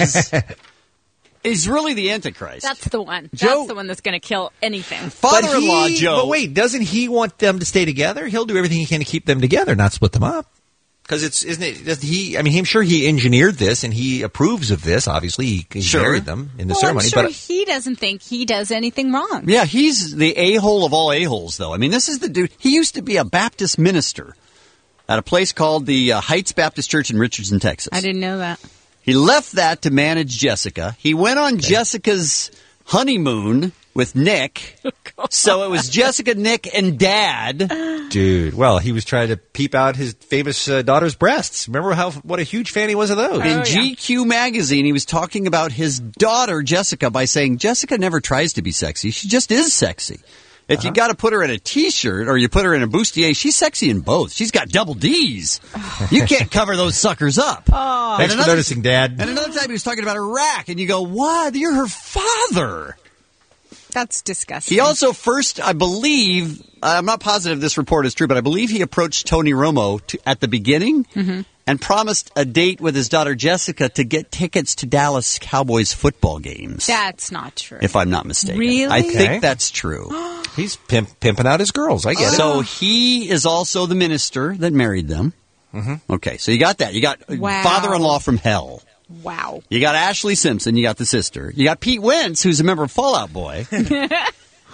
[SPEAKER 5] is really the Antichrist.
[SPEAKER 8] That's the one.
[SPEAKER 7] Joe-
[SPEAKER 8] That's the one that's going to kill anything.
[SPEAKER 5] Father-in-law Joe.
[SPEAKER 7] But wait, doesn't he want them to stay together? He'll do everything he can to keep them together, not split them up. Because isn't it? Doesn't he? I mean, I'm sure he engineered this and he approves of this. Obviously, he married them in the ceremony.
[SPEAKER 8] I'm sure
[SPEAKER 7] but
[SPEAKER 8] he doesn't think he does anything wrong.
[SPEAKER 5] Yeah, he's the a-hole of all a-holes, though. I mean, this is the dude. He used to be a Baptist minister at a place called the Heights Baptist Church in Richardson, Texas.
[SPEAKER 8] I didn't know that.
[SPEAKER 5] He left that to manage Jessica. He went on Jessica's honeymoon with Nick. So it was Jessica, Nick, and Dad.
[SPEAKER 7] dude, well, he was trying to peep out his famous daughter's breasts. Remember what a huge fan he was of those?
[SPEAKER 5] In GQ magazine, he was talking about his daughter, Jessica, by saying, Jessica never tries to be sexy. She just is sexy. If you got to put her in a T-shirt or you put her in a bustier, she's sexy in both. She's got double Ds. You can't cover those suckers up.
[SPEAKER 7] Oh. Thanks for noticing, Dad.
[SPEAKER 5] And another time he was talking about Iraq, and you go, what? You're her father.
[SPEAKER 8] That's disgusting.
[SPEAKER 5] He also first, I believe, I'm not positive this report is true, but I believe he approached Tony Romo at the beginning and promised a date with his daughter Jessica to get tickets to Dallas Cowboys football games.
[SPEAKER 8] That's not true.
[SPEAKER 5] If I'm not mistaken.
[SPEAKER 8] Really?
[SPEAKER 5] I think that's true.
[SPEAKER 7] He's pimping out his girls. I get it.
[SPEAKER 5] So he is also the minister that married them. Okay, so you got that. You got father-in-law from hell.
[SPEAKER 8] Wow.
[SPEAKER 5] You got Ashley Simpson. You got the sister. You got Pete Wentz, who's a member of Fall Out Boy.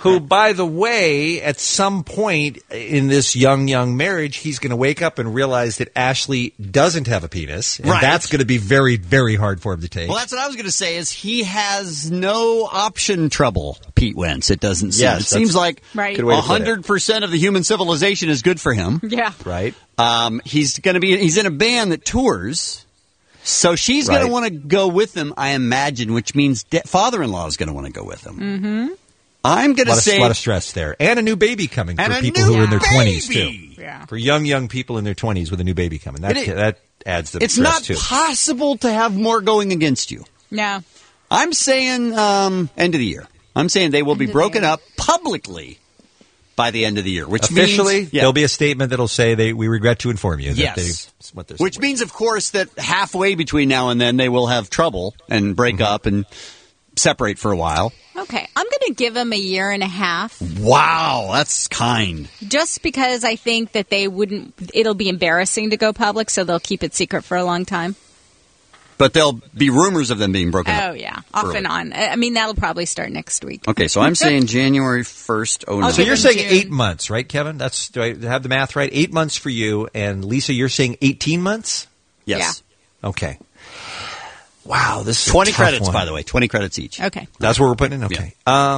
[SPEAKER 7] who, by the way, at some point in this young marriage, he's going to wake up and realize that Ashley doesn't have a penis. And
[SPEAKER 5] Right.
[SPEAKER 7] that's going to be very, very hard for him to take.
[SPEAKER 5] Well, that's what I was going to say. Is he has no option trouble, Pete Wentz? It doesn't seem.
[SPEAKER 7] Yes,
[SPEAKER 5] it seems like
[SPEAKER 8] Right.
[SPEAKER 7] Good way to put it.
[SPEAKER 5] 100% of the human civilization is good for him.
[SPEAKER 8] Yeah.
[SPEAKER 7] Right?
[SPEAKER 5] He's in a band that tours, so she's going
[SPEAKER 7] Right.
[SPEAKER 5] to want to go with him, I imagine, which means father-in-law is going to want to go with him.
[SPEAKER 8] Mm-hmm.
[SPEAKER 5] I'm going to say
[SPEAKER 7] a lot of stress there, and a new baby coming
[SPEAKER 5] And
[SPEAKER 7] for
[SPEAKER 5] a
[SPEAKER 7] people
[SPEAKER 5] new
[SPEAKER 7] who are in their
[SPEAKER 5] baby!
[SPEAKER 7] 20s too.
[SPEAKER 8] Yeah.
[SPEAKER 7] For young people in their 20s with a new baby coming, that adds the
[SPEAKER 5] it's
[SPEAKER 7] stress
[SPEAKER 5] not
[SPEAKER 7] too.
[SPEAKER 5] possible to have more going against you.
[SPEAKER 8] No.
[SPEAKER 5] I'm saying end of the year. I'm saying they will be broken up publicly by the end of the year, which
[SPEAKER 7] Officially,
[SPEAKER 5] means
[SPEAKER 7] there'll be a statement that'll say we regret to inform you that
[SPEAKER 5] Yes.
[SPEAKER 7] what they're
[SPEAKER 5] Which means, of course, that halfway between now and then they will have trouble and break up and separate for a while.
[SPEAKER 8] Okay, I'm going to give him a year and a half.
[SPEAKER 5] Wow, that's kind.
[SPEAKER 8] Just because I think that it'll be embarrassing to go public, so they'll keep it secret for a long time.
[SPEAKER 5] But there'll be rumors of them being broken up.
[SPEAKER 8] Oh, yeah. Off
[SPEAKER 5] early.
[SPEAKER 8] and on. I mean, that'll probably start next week.
[SPEAKER 5] Okay, so I'm saying January 1st, 09.
[SPEAKER 7] So you're saying
[SPEAKER 8] June.
[SPEAKER 7] 8 months, right, Kevin? Do I have the math right? 8 months for you, and Lisa, you're saying 18 months?
[SPEAKER 5] Yes.
[SPEAKER 7] Okay. Wow, this is
[SPEAKER 5] 20
[SPEAKER 7] a tough
[SPEAKER 5] credits,
[SPEAKER 7] one.
[SPEAKER 5] by the way. 20 credits each.
[SPEAKER 8] Okay.
[SPEAKER 7] That's what we're putting in? Okay.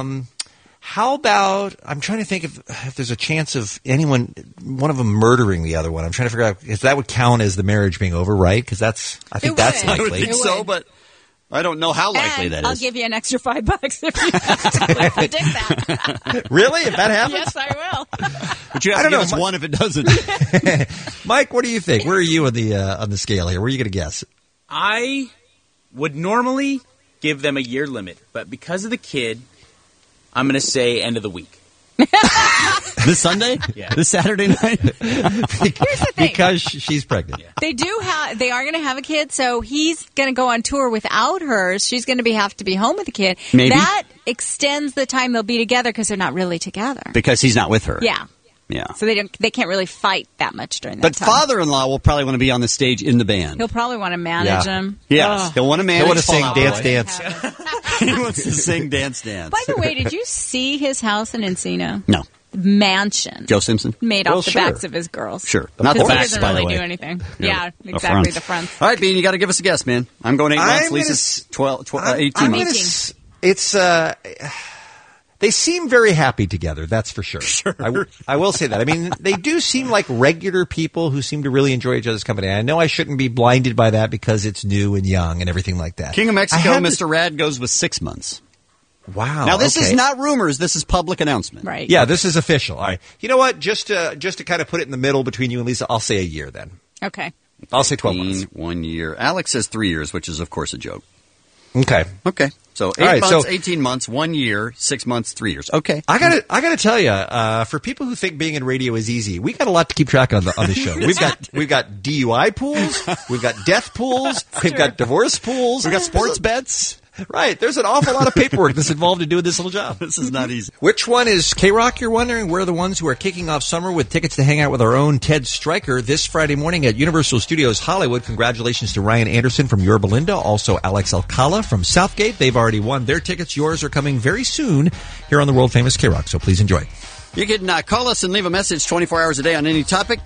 [SPEAKER 7] How about, I'm trying to think if there's a chance of one of them murdering the other one. I'm trying to figure out if that would count as the marriage being over, right? Because I think that's
[SPEAKER 8] would.
[SPEAKER 5] I would
[SPEAKER 7] likely.
[SPEAKER 5] think so, but I don't know how likely
[SPEAKER 8] And
[SPEAKER 5] that
[SPEAKER 8] I'll
[SPEAKER 5] is.
[SPEAKER 8] give you an extra $5 if you have to predict that.
[SPEAKER 7] Really? If that happens?
[SPEAKER 8] Yes, I will.
[SPEAKER 5] But you have
[SPEAKER 7] I
[SPEAKER 5] to
[SPEAKER 7] don't
[SPEAKER 5] give
[SPEAKER 7] know.
[SPEAKER 5] us one if it doesn't.
[SPEAKER 7] Mike, what do you think? Where are you on the scale here? Where are you going to guess?
[SPEAKER 3] I would normally give them a year limit, but because of the kid, I'm going to say end of the week.
[SPEAKER 5] This Sunday?
[SPEAKER 3] Yeah.
[SPEAKER 5] This Saturday night?
[SPEAKER 8] Here's the thing.
[SPEAKER 7] Because she's pregnant.
[SPEAKER 8] They are going to have a kid, so he's going to go on tour without her. She's going to have to be home with the kid.
[SPEAKER 5] Maybe.
[SPEAKER 8] That extends the time they'll be together because they're not really together.
[SPEAKER 5] Because he's not with her.
[SPEAKER 8] Yeah.
[SPEAKER 5] Yeah.
[SPEAKER 8] So they can't really fight that much during that
[SPEAKER 5] But
[SPEAKER 8] time.
[SPEAKER 5] father-in-law will probably want to be on the stage in the band.
[SPEAKER 8] He'll probably want to manage him.
[SPEAKER 5] Yes. He'll want to manage.
[SPEAKER 7] He'll want to sing
[SPEAKER 5] Fall Out
[SPEAKER 7] Dance
[SPEAKER 5] Boy.
[SPEAKER 7] Dance.
[SPEAKER 5] He wants to sing Dance Dance.
[SPEAKER 8] By the way, did you see his house in Encino?
[SPEAKER 5] No.
[SPEAKER 8] Mansion.
[SPEAKER 5] Joe Simpson?
[SPEAKER 8] Made
[SPEAKER 7] Well,
[SPEAKER 8] off the
[SPEAKER 7] sure.
[SPEAKER 8] backs of his girls.
[SPEAKER 5] Sure. Not the
[SPEAKER 8] Because he
[SPEAKER 5] backs,
[SPEAKER 8] doesn't
[SPEAKER 5] by the
[SPEAKER 8] really
[SPEAKER 5] way.
[SPEAKER 8] do anything.
[SPEAKER 5] Yeah,
[SPEAKER 8] Yeah,
[SPEAKER 5] the
[SPEAKER 8] exactly.
[SPEAKER 5] fronts.
[SPEAKER 8] The fronts.
[SPEAKER 5] All right, Bean, you got to give us a guess, man. I'm going 8 months.
[SPEAKER 7] I'm
[SPEAKER 5] Lisa's 18
[SPEAKER 7] I'm
[SPEAKER 5] months.
[SPEAKER 7] It's they seem very happy together. That's for sure. I will say that. I mean, they do seem like regular people who seem to really enjoy each other's company. I know I shouldn't be blinded by that because it's new and young and everything like that.
[SPEAKER 5] King of
[SPEAKER 7] I
[SPEAKER 5] Mexico,
[SPEAKER 7] had
[SPEAKER 5] Mr. Rad goes with 6 months.
[SPEAKER 7] Wow.
[SPEAKER 5] Now, this is
[SPEAKER 7] okay.
[SPEAKER 5] not rumors. This is public announcement.
[SPEAKER 8] Right.
[SPEAKER 7] Yeah, this is official. All right. You know what? Just to kind of put it in the middle between you and Lisa, I'll say a year then.
[SPEAKER 8] Okay.
[SPEAKER 7] I'll say 12 months.
[SPEAKER 5] 1 year. Alex says 3 years, which is, of course, a joke.
[SPEAKER 7] Okay.
[SPEAKER 5] Okay. So 8
[SPEAKER 7] All right,
[SPEAKER 5] months,
[SPEAKER 7] so-
[SPEAKER 5] 18 months, 1 year, 6 months, 3 years. Okay.
[SPEAKER 7] I gotta tell you, for people who think being in radio is easy, we got a lot to keep track of on the show. We've got DUI pools, we've got death pools, we've got divorce pools,
[SPEAKER 5] We got sports bets.
[SPEAKER 7] Right, there's an awful lot of paperwork that's involved in doing this little job.
[SPEAKER 5] This is not easy.
[SPEAKER 7] Which one is K-Rock, you're wondering? We're the ones who are kicking off summer with tickets to hang out with our own Ted Stryker this Friday morning at Universal Studios Hollywood. Congratulations to Ryan Anderson from Yorba Linda, also Alex Alcala from Southgate. They've already won their tickets. Yours are coming very soon here on the world-famous K-Rock, so please enjoy.
[SPEAKER 5] You can call us and leave a message 24 hours a day on any topic.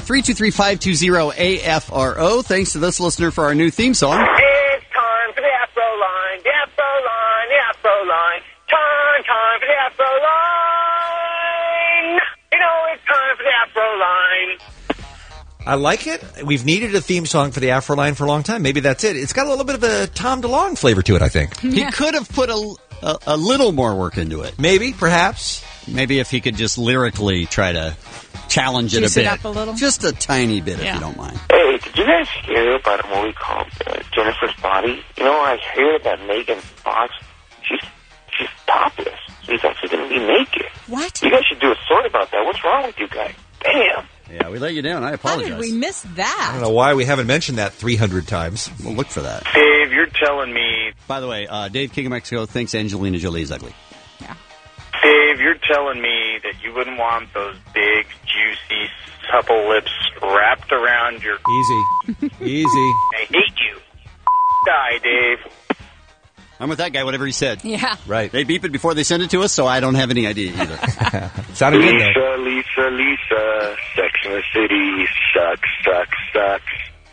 [SPEAKER 5] 323-520-AFRO. Thanks to this listener for our new theme song.
[SPEAKER 12] It's time for the Afro line, the Afro line, the Afro line. Time for the Afro line. You know it's time for the Afro line.
[SPEAKER 7] I like it. We've needed a theme song for the Afro line for a long time. Maybe that's it. It's got a little bit of a Tom DeLonge flavor to it, I think.
[SPEAKER 5] He could have put a little more work into it.
[SPEAKER 7] Maybe, perhaps.
[SPEAKER 5] Maybe if he could just lyrically try to challenge it
[SPEAKER 8] Juice
[SPEAKER 5] a
[SPEAKER 8] it
[SPEAKER 5] bit.
[SPEAKER 8] up a little?
[SPEAKER 5] Just a tiny bit, if you don't mind.
[SPEAKER 12] Hey, did you guys hear about a movie called Jennifer's Body? You know, I heard about Megan Fox. She's topless. She's actually going to be naked.
[SPEAKER 8] What?
[SPEAKER 12] You guys should do a story about that. What's wrong with you guys? Damn.
[SPEAKER 5] Yeah, we let you down. I
[SPEAKER 8] How
[SPEAKER 5] apologize.
[SPEAKER 8] did we miss that?
[SPEAKER 7] I don't know why we haven't mentioned that 300 times.
[SPEAKER 5] We'll look for that.
[SPEAKER 6] Dave, you're telling me...
[SPEAKER 5] By the way, Dave King of Mexico thinks Angelina Jolie is ugly.
[SPEAKER 6] Dave, you're telling me that you wouldn't want those big, juicy, supple lips wrapped around your...
[SPEAKER 7] Easy.
[SPEAKER 6] I hate you. Die, Dave.
[SPEAKER 5] I'm with that guy, whatever he said.
[SPEAKER 8] Yeah.
[SPEAKER 7] Right.
[SPEAKER 5] They beep it before they send it to us, so I don't have any idea either.
[SPEAKER 7] Sounded good, though.
[SPEAKER 12] Lisa, Sex in the City, sucks.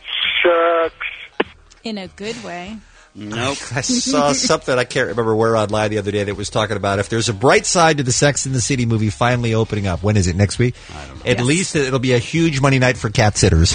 [SPEAKER 8] In a good way.
[SPEAKER 5] Nope.
[SPEAKER 7] I saw something, I can't remember where online the other day, that was talking about if there's a bright side to the Sex and the City movie finally opening up. When is it? Next week?
[SPEAKER 5] I don't know.
[SPEAKER 7] At least it'll be a huge Monday night for cat sitters.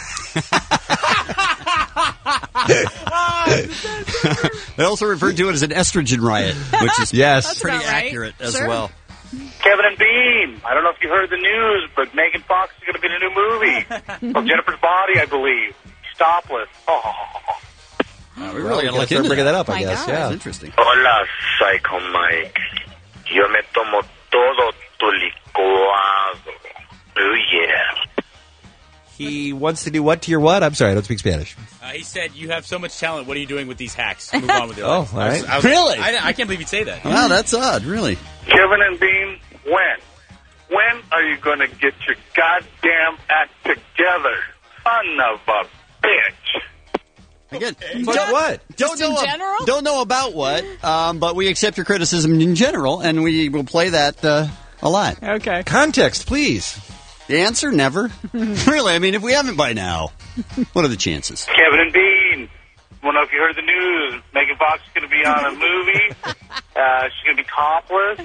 [SPEAKER 5] They also referred to it as an estrogen riot, which is
[SPEAKER 7] Yes.
[SPEAKER 5] pretty
[SPEAKER 8] about right.
[SPEAKER 5] accurate as
[SPEAKER 8] Sure.
[SPEAKER 5] well.
[SPEAKER 6] Kevin and Bean. I don't know if you heard the news, but Megan Fox is going to be in a new movie. Of Jennifer's Body, I believe. Topless. Oh.
[SPEAKER 5] We really got to look
[SPEAKER 7] start
[SPEAKER 5] into
[SPEAKER 7] bringing that up, I
[SPEAKER 8] My
[SPEAKER 7] guess.
[SPEAKER 8] God.
[SPEAKER 7] Yeah.
[SPEAKER 5] That's interesting.
[SPEAKER 12] Hola, Psycho Mike. Yo me tomo todo tu licuado. Oh, yeah.
[SPEAKER 7] He wants to do what to your what? I'm sorry, I don't speak Spanish.
[SPEAKER 3] He said, "You have so much talent. What are you doing with these hacks? Move on with your
[SPEAKER 7] Oh,
[SPEAKER 3] life."
[SPEAKER 7] all right.
[SPEAKER 5] Really?
[SPEAKER 3] I can't believe you'd say that.
[SPEAKER 5] Wow, that's odd, really.
[SPEAKER 6] Kevin and Bean, when are you going to get your goddamn act together? Son of a bitch.
[SPEAKER 5] Again,
[SPEAKER 7] What?
[SPEAKER 8] Just in general?
[SPEAKER 5] Don't know about what, but we accept your criticism in general, and we will play that a lot.
[SPEAKER 8] Okay.
[SPEAKER 7] Context, please.
[SPEAKER 5] The answer, never. Really, I mean, if we haven't by now, what are the chances?
[SPEAKER 6] Kevin and Bean. I don't know if you heard the news. Megan Fox is going to be on a movie. She's going to be topless.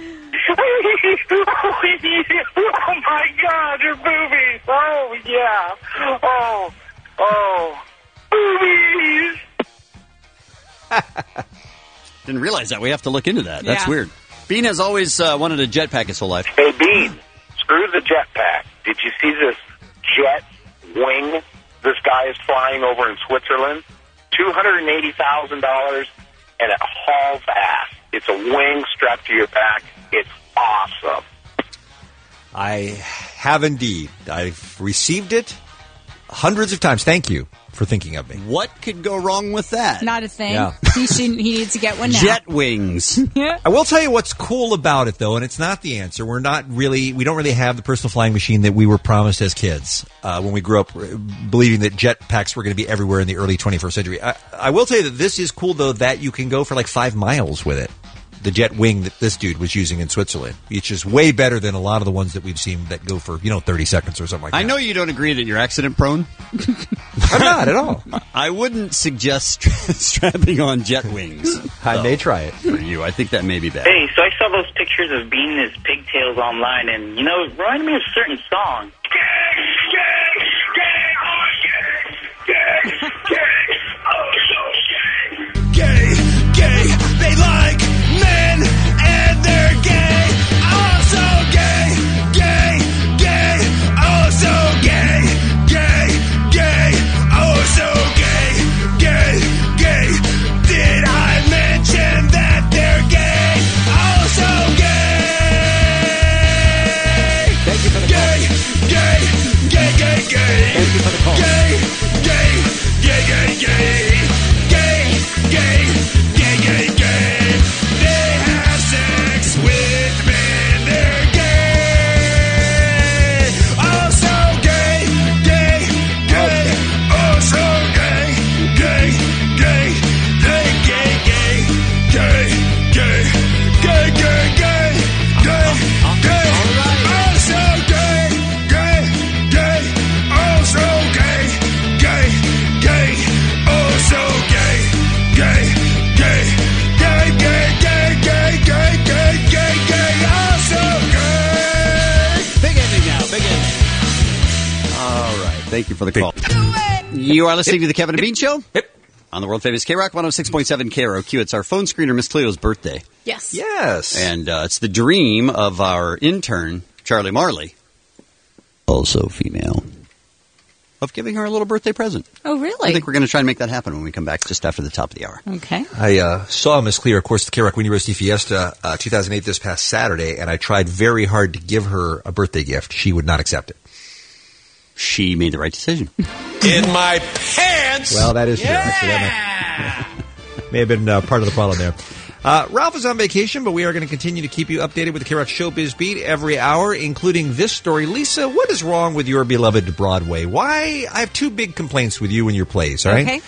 [SPEAKER 6] Oh, my God, your boobies. Oh, yeah. Oh, boobies.
[SPEAKER 5] Didn't realize that. We have to look into that. That's
[SPEAKER 8] Yeah.
[SPEAKER 5] weird. Bean has always wanted a jetpack his whole life.
[SPEAKER 12] Hey, Bean, screw the jetpack. Did you see this jet wing this guy is flying over in Switzerland? $280,000, and it hauls ass. It's a wing strapped to your back. It's awesome.
[SPEAKER 7] I have indeed. I've received it hundreds of times. Thank you for thinking of me.
[SPEAKER 5] What could go wrong with that?
[SPEAKER 8] Not a thing.
[SPEAKER 7] Yeah.
[SPEAKER 8] He needs to get one now.
[SPEAKER 5] Jet wings.
[SPEAKER 7] I will tell you what's cool about it, though, and it's not the answer. We don't really have the personal flying machine that we were promised as kids when we grew up believing that jetpacks were going to be everywhere in the early 21st century. I will tell you that this is cool, though, that you can go for like 5 miles with it. The jet wing that this dude was using in Switzerland. It's just way better than a lot of the ones that we've seen that go for, 30 seconds or something like that.
[SPEAKER 5] I know you don't agree that you're accident prone.
[SPEAKER 7] I'm not at all.
[SPEAKER 5] I wouldn't suggest strapping on jet wings.
[SPEAKER 7] I may try it.
[SPEAKER 5] For you. I think that may be bad.
[SPEAKER 10] Hey, so I saw those pictures of Bean and his pigtails online, and, it reminded me of a certain song.
[SPEAKER 19] Gay, they like men and they're gay. Also gay, also gay, also gay. Did I mention that they're gay? Also gay.
[SPEAKER 7] Thank you for the call.
[SPEAKER 19] Gay.
[SPEAKER 7] Thank you for the call.
[SPEAKER 19] Gay. They have sex with men, they're gay. Also gay. Also gay.
[SPEAKER 5] Thank you for the call. You are listening to the Kevin and Bean Show? Yep. On the world-famous K-Rock 106.7 KROQ. It's our phone screener, Miss Cleo's birthday.
[SPEAKER 8] Yes.
[SPEAKER 7] Yes.
[SPEAKER 5] And it's the dream of our intern, Charlie Marley, also female, of giving her a little birthday present.
[SPEAKER 8] Oh, really?
[SPEAKER 5] I think we're going to try and make that happen when we come back just after the top of the hour.
[SPEAKER 8] Okay.
[SPEAKER 7] I saw Miss Cleo, of course, the K-Rock University Fiesta 2008 this past Saturday, and I tried very hard to give her a birthday gift. She would not accept it.
[SPEAKER 5] She made the right decision.
[SPEAKER 19] In my pants!
[SPEAKER 7] Well, that is true. Actually, that may have been part of the problem there. Ralph is on vacation, but we are going to continue to keep you updated with the K-Rock Showbiz Beat every hour, including this story. Lisa, what is wrong with your beloved Broadway? Why? I have two big complaints with you and your plays, all right?
[SPEAKER 8] Okay.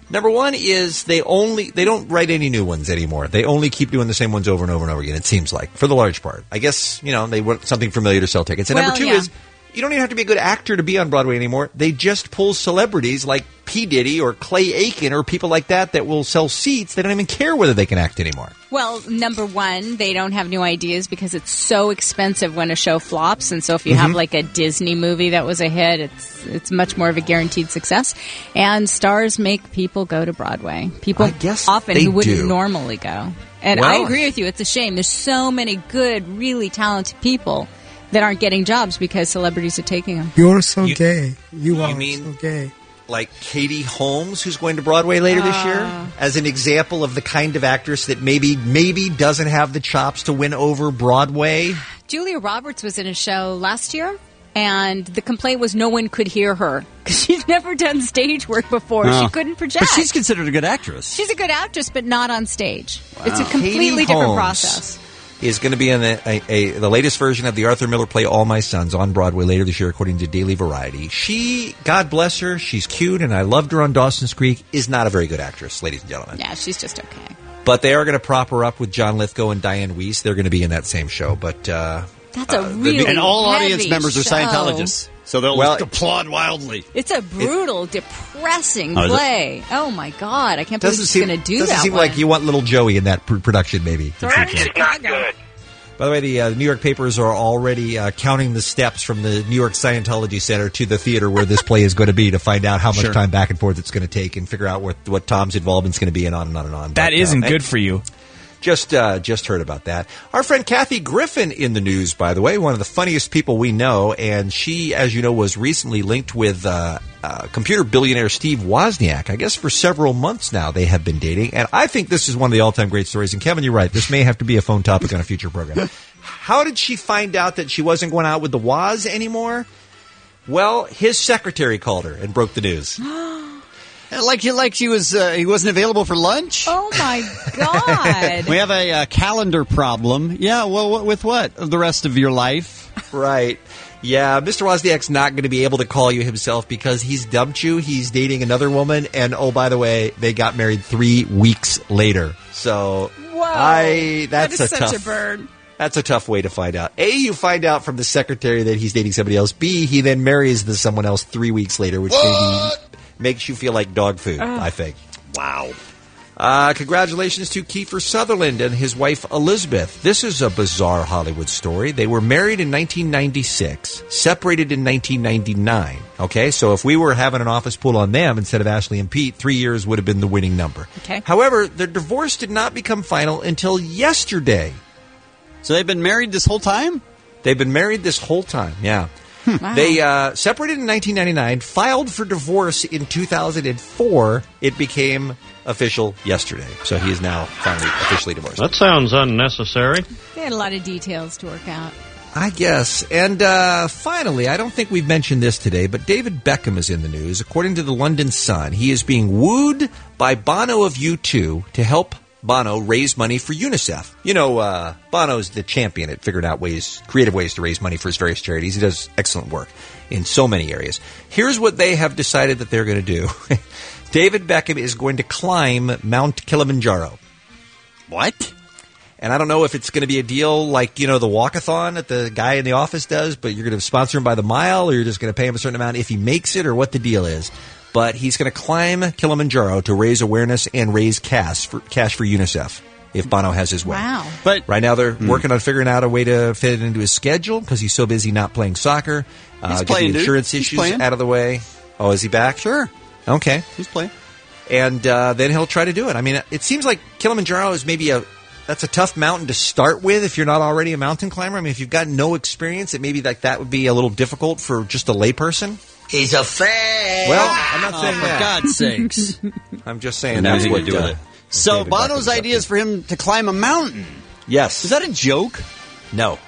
[SPEAKER 7] Number one is they don't write any new ones anymore. They only keep doing the same ones over and over and over again, it seems like, for the large part. I guess, they want something familiar to sell tickets. And number two is you don't even have to be a good actor to be on Broadway anymore. They just pull celebrities like P. Diddy or Clay Aiken or people like that will sell seats. They don't even care whether they can act anymore.
[SPEAKER 8] Well, number one, they don't have new ideas because it's so expensive when a show flops. And so if you have like a Disney movie that was a hit, it's much more of a guaranteed success. And stars make people go to Broadway. People often who wouldn't normally go. And I agree with you. It's a shame. There's so many good, really talented people that aren't getting jobs because celebrities are taking them.
[SPEAKER 13] You're so gay. You are
[SPEAKER 7] mean
[SPEAKER 13] so gay.
[SPEAKER 7] Like Katie Holmes, who's going to Broadway later this year, as an example of the kind of actress that maybe doesn't have the chops to win over Broadway?
[SPEAKER 8] Julia Roberts was in a show last year, and the complaint was no one could hear her because she's never done stage work before.
[SPEAKER 5] Oh.
[SPEAKER 8] She couldn't project.
[SPEAKER 5] But she's considered a good actress.
[SPEAKER 8] She's a good actress, but not on stage.
[SPEAKER 5] Wow.
[SPEAKER 8] It's a completely
[SPEAKER 7] Katie
[SPEAKER 8] different
[SPEAKER 7] Holmes
[SPEAKER 8] process.
[SPEAKER 7] Is going to be in the latest version of the Arthur Miller play All My Sons on Broadway later this year, according to Daily Variety. She, God bless her, she's cute, and I loved her on Dawson's Creek, is not a very good actress, ladies and gentlemen.
[SPEAKER 8] Yeah, she's just okay.
[SPEAKER 7] But they are going to prop her up with John Lithgow and Diane Weiss. They're going to be in that same show. But
[SPEAKER 8] that's a really
[SPEAKER 5] and all audience
[SPEAKER 8] heavy
[SPEAKER 5] members are
[SPEAKER 8] show.
[SPEAKER 5] Scientologists, so they'll applaud wildly.
[SPEAKER 8] It's a brutal, depressing play. Oh my God, I can't believe she's going to do that.
[SPEAKER 7] Doesn't seem like you want little Joey in that production, maybe.
[SPEAKER 6] It's not good.
[SPEAKER 7] By the way, the New York papers are already counting the steps from the New York Scientology Center to the theater where this play is going to be to find out how much time back and forth it's going to take and figure out what Tom's involvement is going to be and on and on and on.
[SPEAKER 14] That isn't good for you.
[SPEAKER 7] Just heard about that. Our friend Kathy Griffin in the news, by the way, one of the funniest people we know, and she, as you know, was recently linked with computer billionaire Steve Wozniak. I guess for several months now they have been dating, and I think this is one of the all-time great stories. And Kevin, you're right. This may have to be a phone topic on a future program. How did she find out that she wasn't going out with the Woz anymore? Well, his secretary called her and broke the news.
[SPEAKER 5] Like he was, he wasn't available for lunch?
[SPEAKER 8] Oh, my God.
[SPEAKER 5] We have a calendar problem. Yeah, well, with what? The rest of your life?
[SPEAKER 7] Right. Yeah, Mr. Wozniak's not going to be able to call you himself because he's dumped you. He's dating another woman. And, oh, by the way, they got married 3 weeks later. So,
[SPEAKER 8] whoa.
[SPEAKER 7] That's
[SPEAKER 8] that is such a burn.
[SPEAKER 7] That's a tough way to find out. A, you find out from the secretary that he's dating somebody else. B, he then marries someone else 3 weeks later, which maybe makes you feel like dog food, I think.
[SPEAKER 5] Wow.
[SPEAKER 7] Congratulations to Kiefer Sutherland and his wife Elizabeth. This is a bizarre Hollywood story. They were married in 1996, separated in 1999. Okay, so if we were having an office pool on them instead of Ashley and Pete, 3 years would have been the winning number.
[SPEAKER 8] Okay.
[SPEAKER 7] However, their divorce did not become final until yesterday.
[SPEAKER 5] So they've been married this whole time?
[SPEAKER 7] They've been married this whole time, yeah.
[SPEAKER 8] Wow.
[SPEAKER 7] They separated in 1999, filed for divorce in 2004. It became official yesterday. So he is now finally officially divorced.
[SPEAKER 22] That sounds unnecessary.
[SPEAKER 8] They had a lot of details to work out.
[SPEAKER 7] I guess. And finally, I don't think we've mentioned this today, but David Beckham is in the news. According to the London Sun, he is being wooed by Bono of U2 to help Bono raise money for UNICEF. You know, Bono's the champion at figuring out creative ways to raise money for his various charities. He does excellent work in so many areas. Here's what they have decided that they're going to do. David Beckham is going to climb Mount Kilimanjaro.
[SPEAKER 5] What?
[SPEAKER 7] And I don't know if it's going to be a deal like, the walkathon that the guy in the office does, but you're going to sponsor him by the mile, or you're just going to pay him a certain amount if he makes it, or what the deal is. But he's going to climb Kilimanjaro to raise awareness and raise cash for UNICEF if Bono has his way.
[SPEAKER 8] Wow.
[SPEAKER 7] But right now they're working on figuring out a way to fit it into his schedule because he's so busy not playing soccer.
[SPEAKER 5] He's
[SPEAKER 7] get
[SPEAKER 5] playing,
[SPEAKER 7] the insurance
[SPEAKER 5] dude.
[SPEAKER 7] issues out of the way. Oh, is he back?
[SPEAKER 5] Sure.
[SPEAKER 7] Okay.
[SPEAKER 5] He's playing.
[SPEAKER 7] And then he'll try to do it. I mean, it seems like Kilimanjaro is maybe that's a tough mountain to start with if you're not already a mountain climber. I mean, if you've got no experience, it maybe that would be a little difficult for just a layperson.
[SPEAKER 4] He's a fan.
[SPEAKER 7] Well, I'm not saying
[SPEAKER 5] for
[SPEAKER 7] that.
[SPEAKER 5] God's sakes.
[SPEAKER 7] I'm just saying
[SPEAKER 5] that's
[SPEAKER 7] what
[SPEAKER 5] what do with it. So
[SPEAKER 7] David
[SPEAKER 5] Bono's
[SPEAKER 7] Beckham's
[SPEAKER 5] idea is for him to climb a mountain.
[SPEAKER 7] Yes.
[SPEAKER 5] Is that a joke?
[SPEAKER 7] No.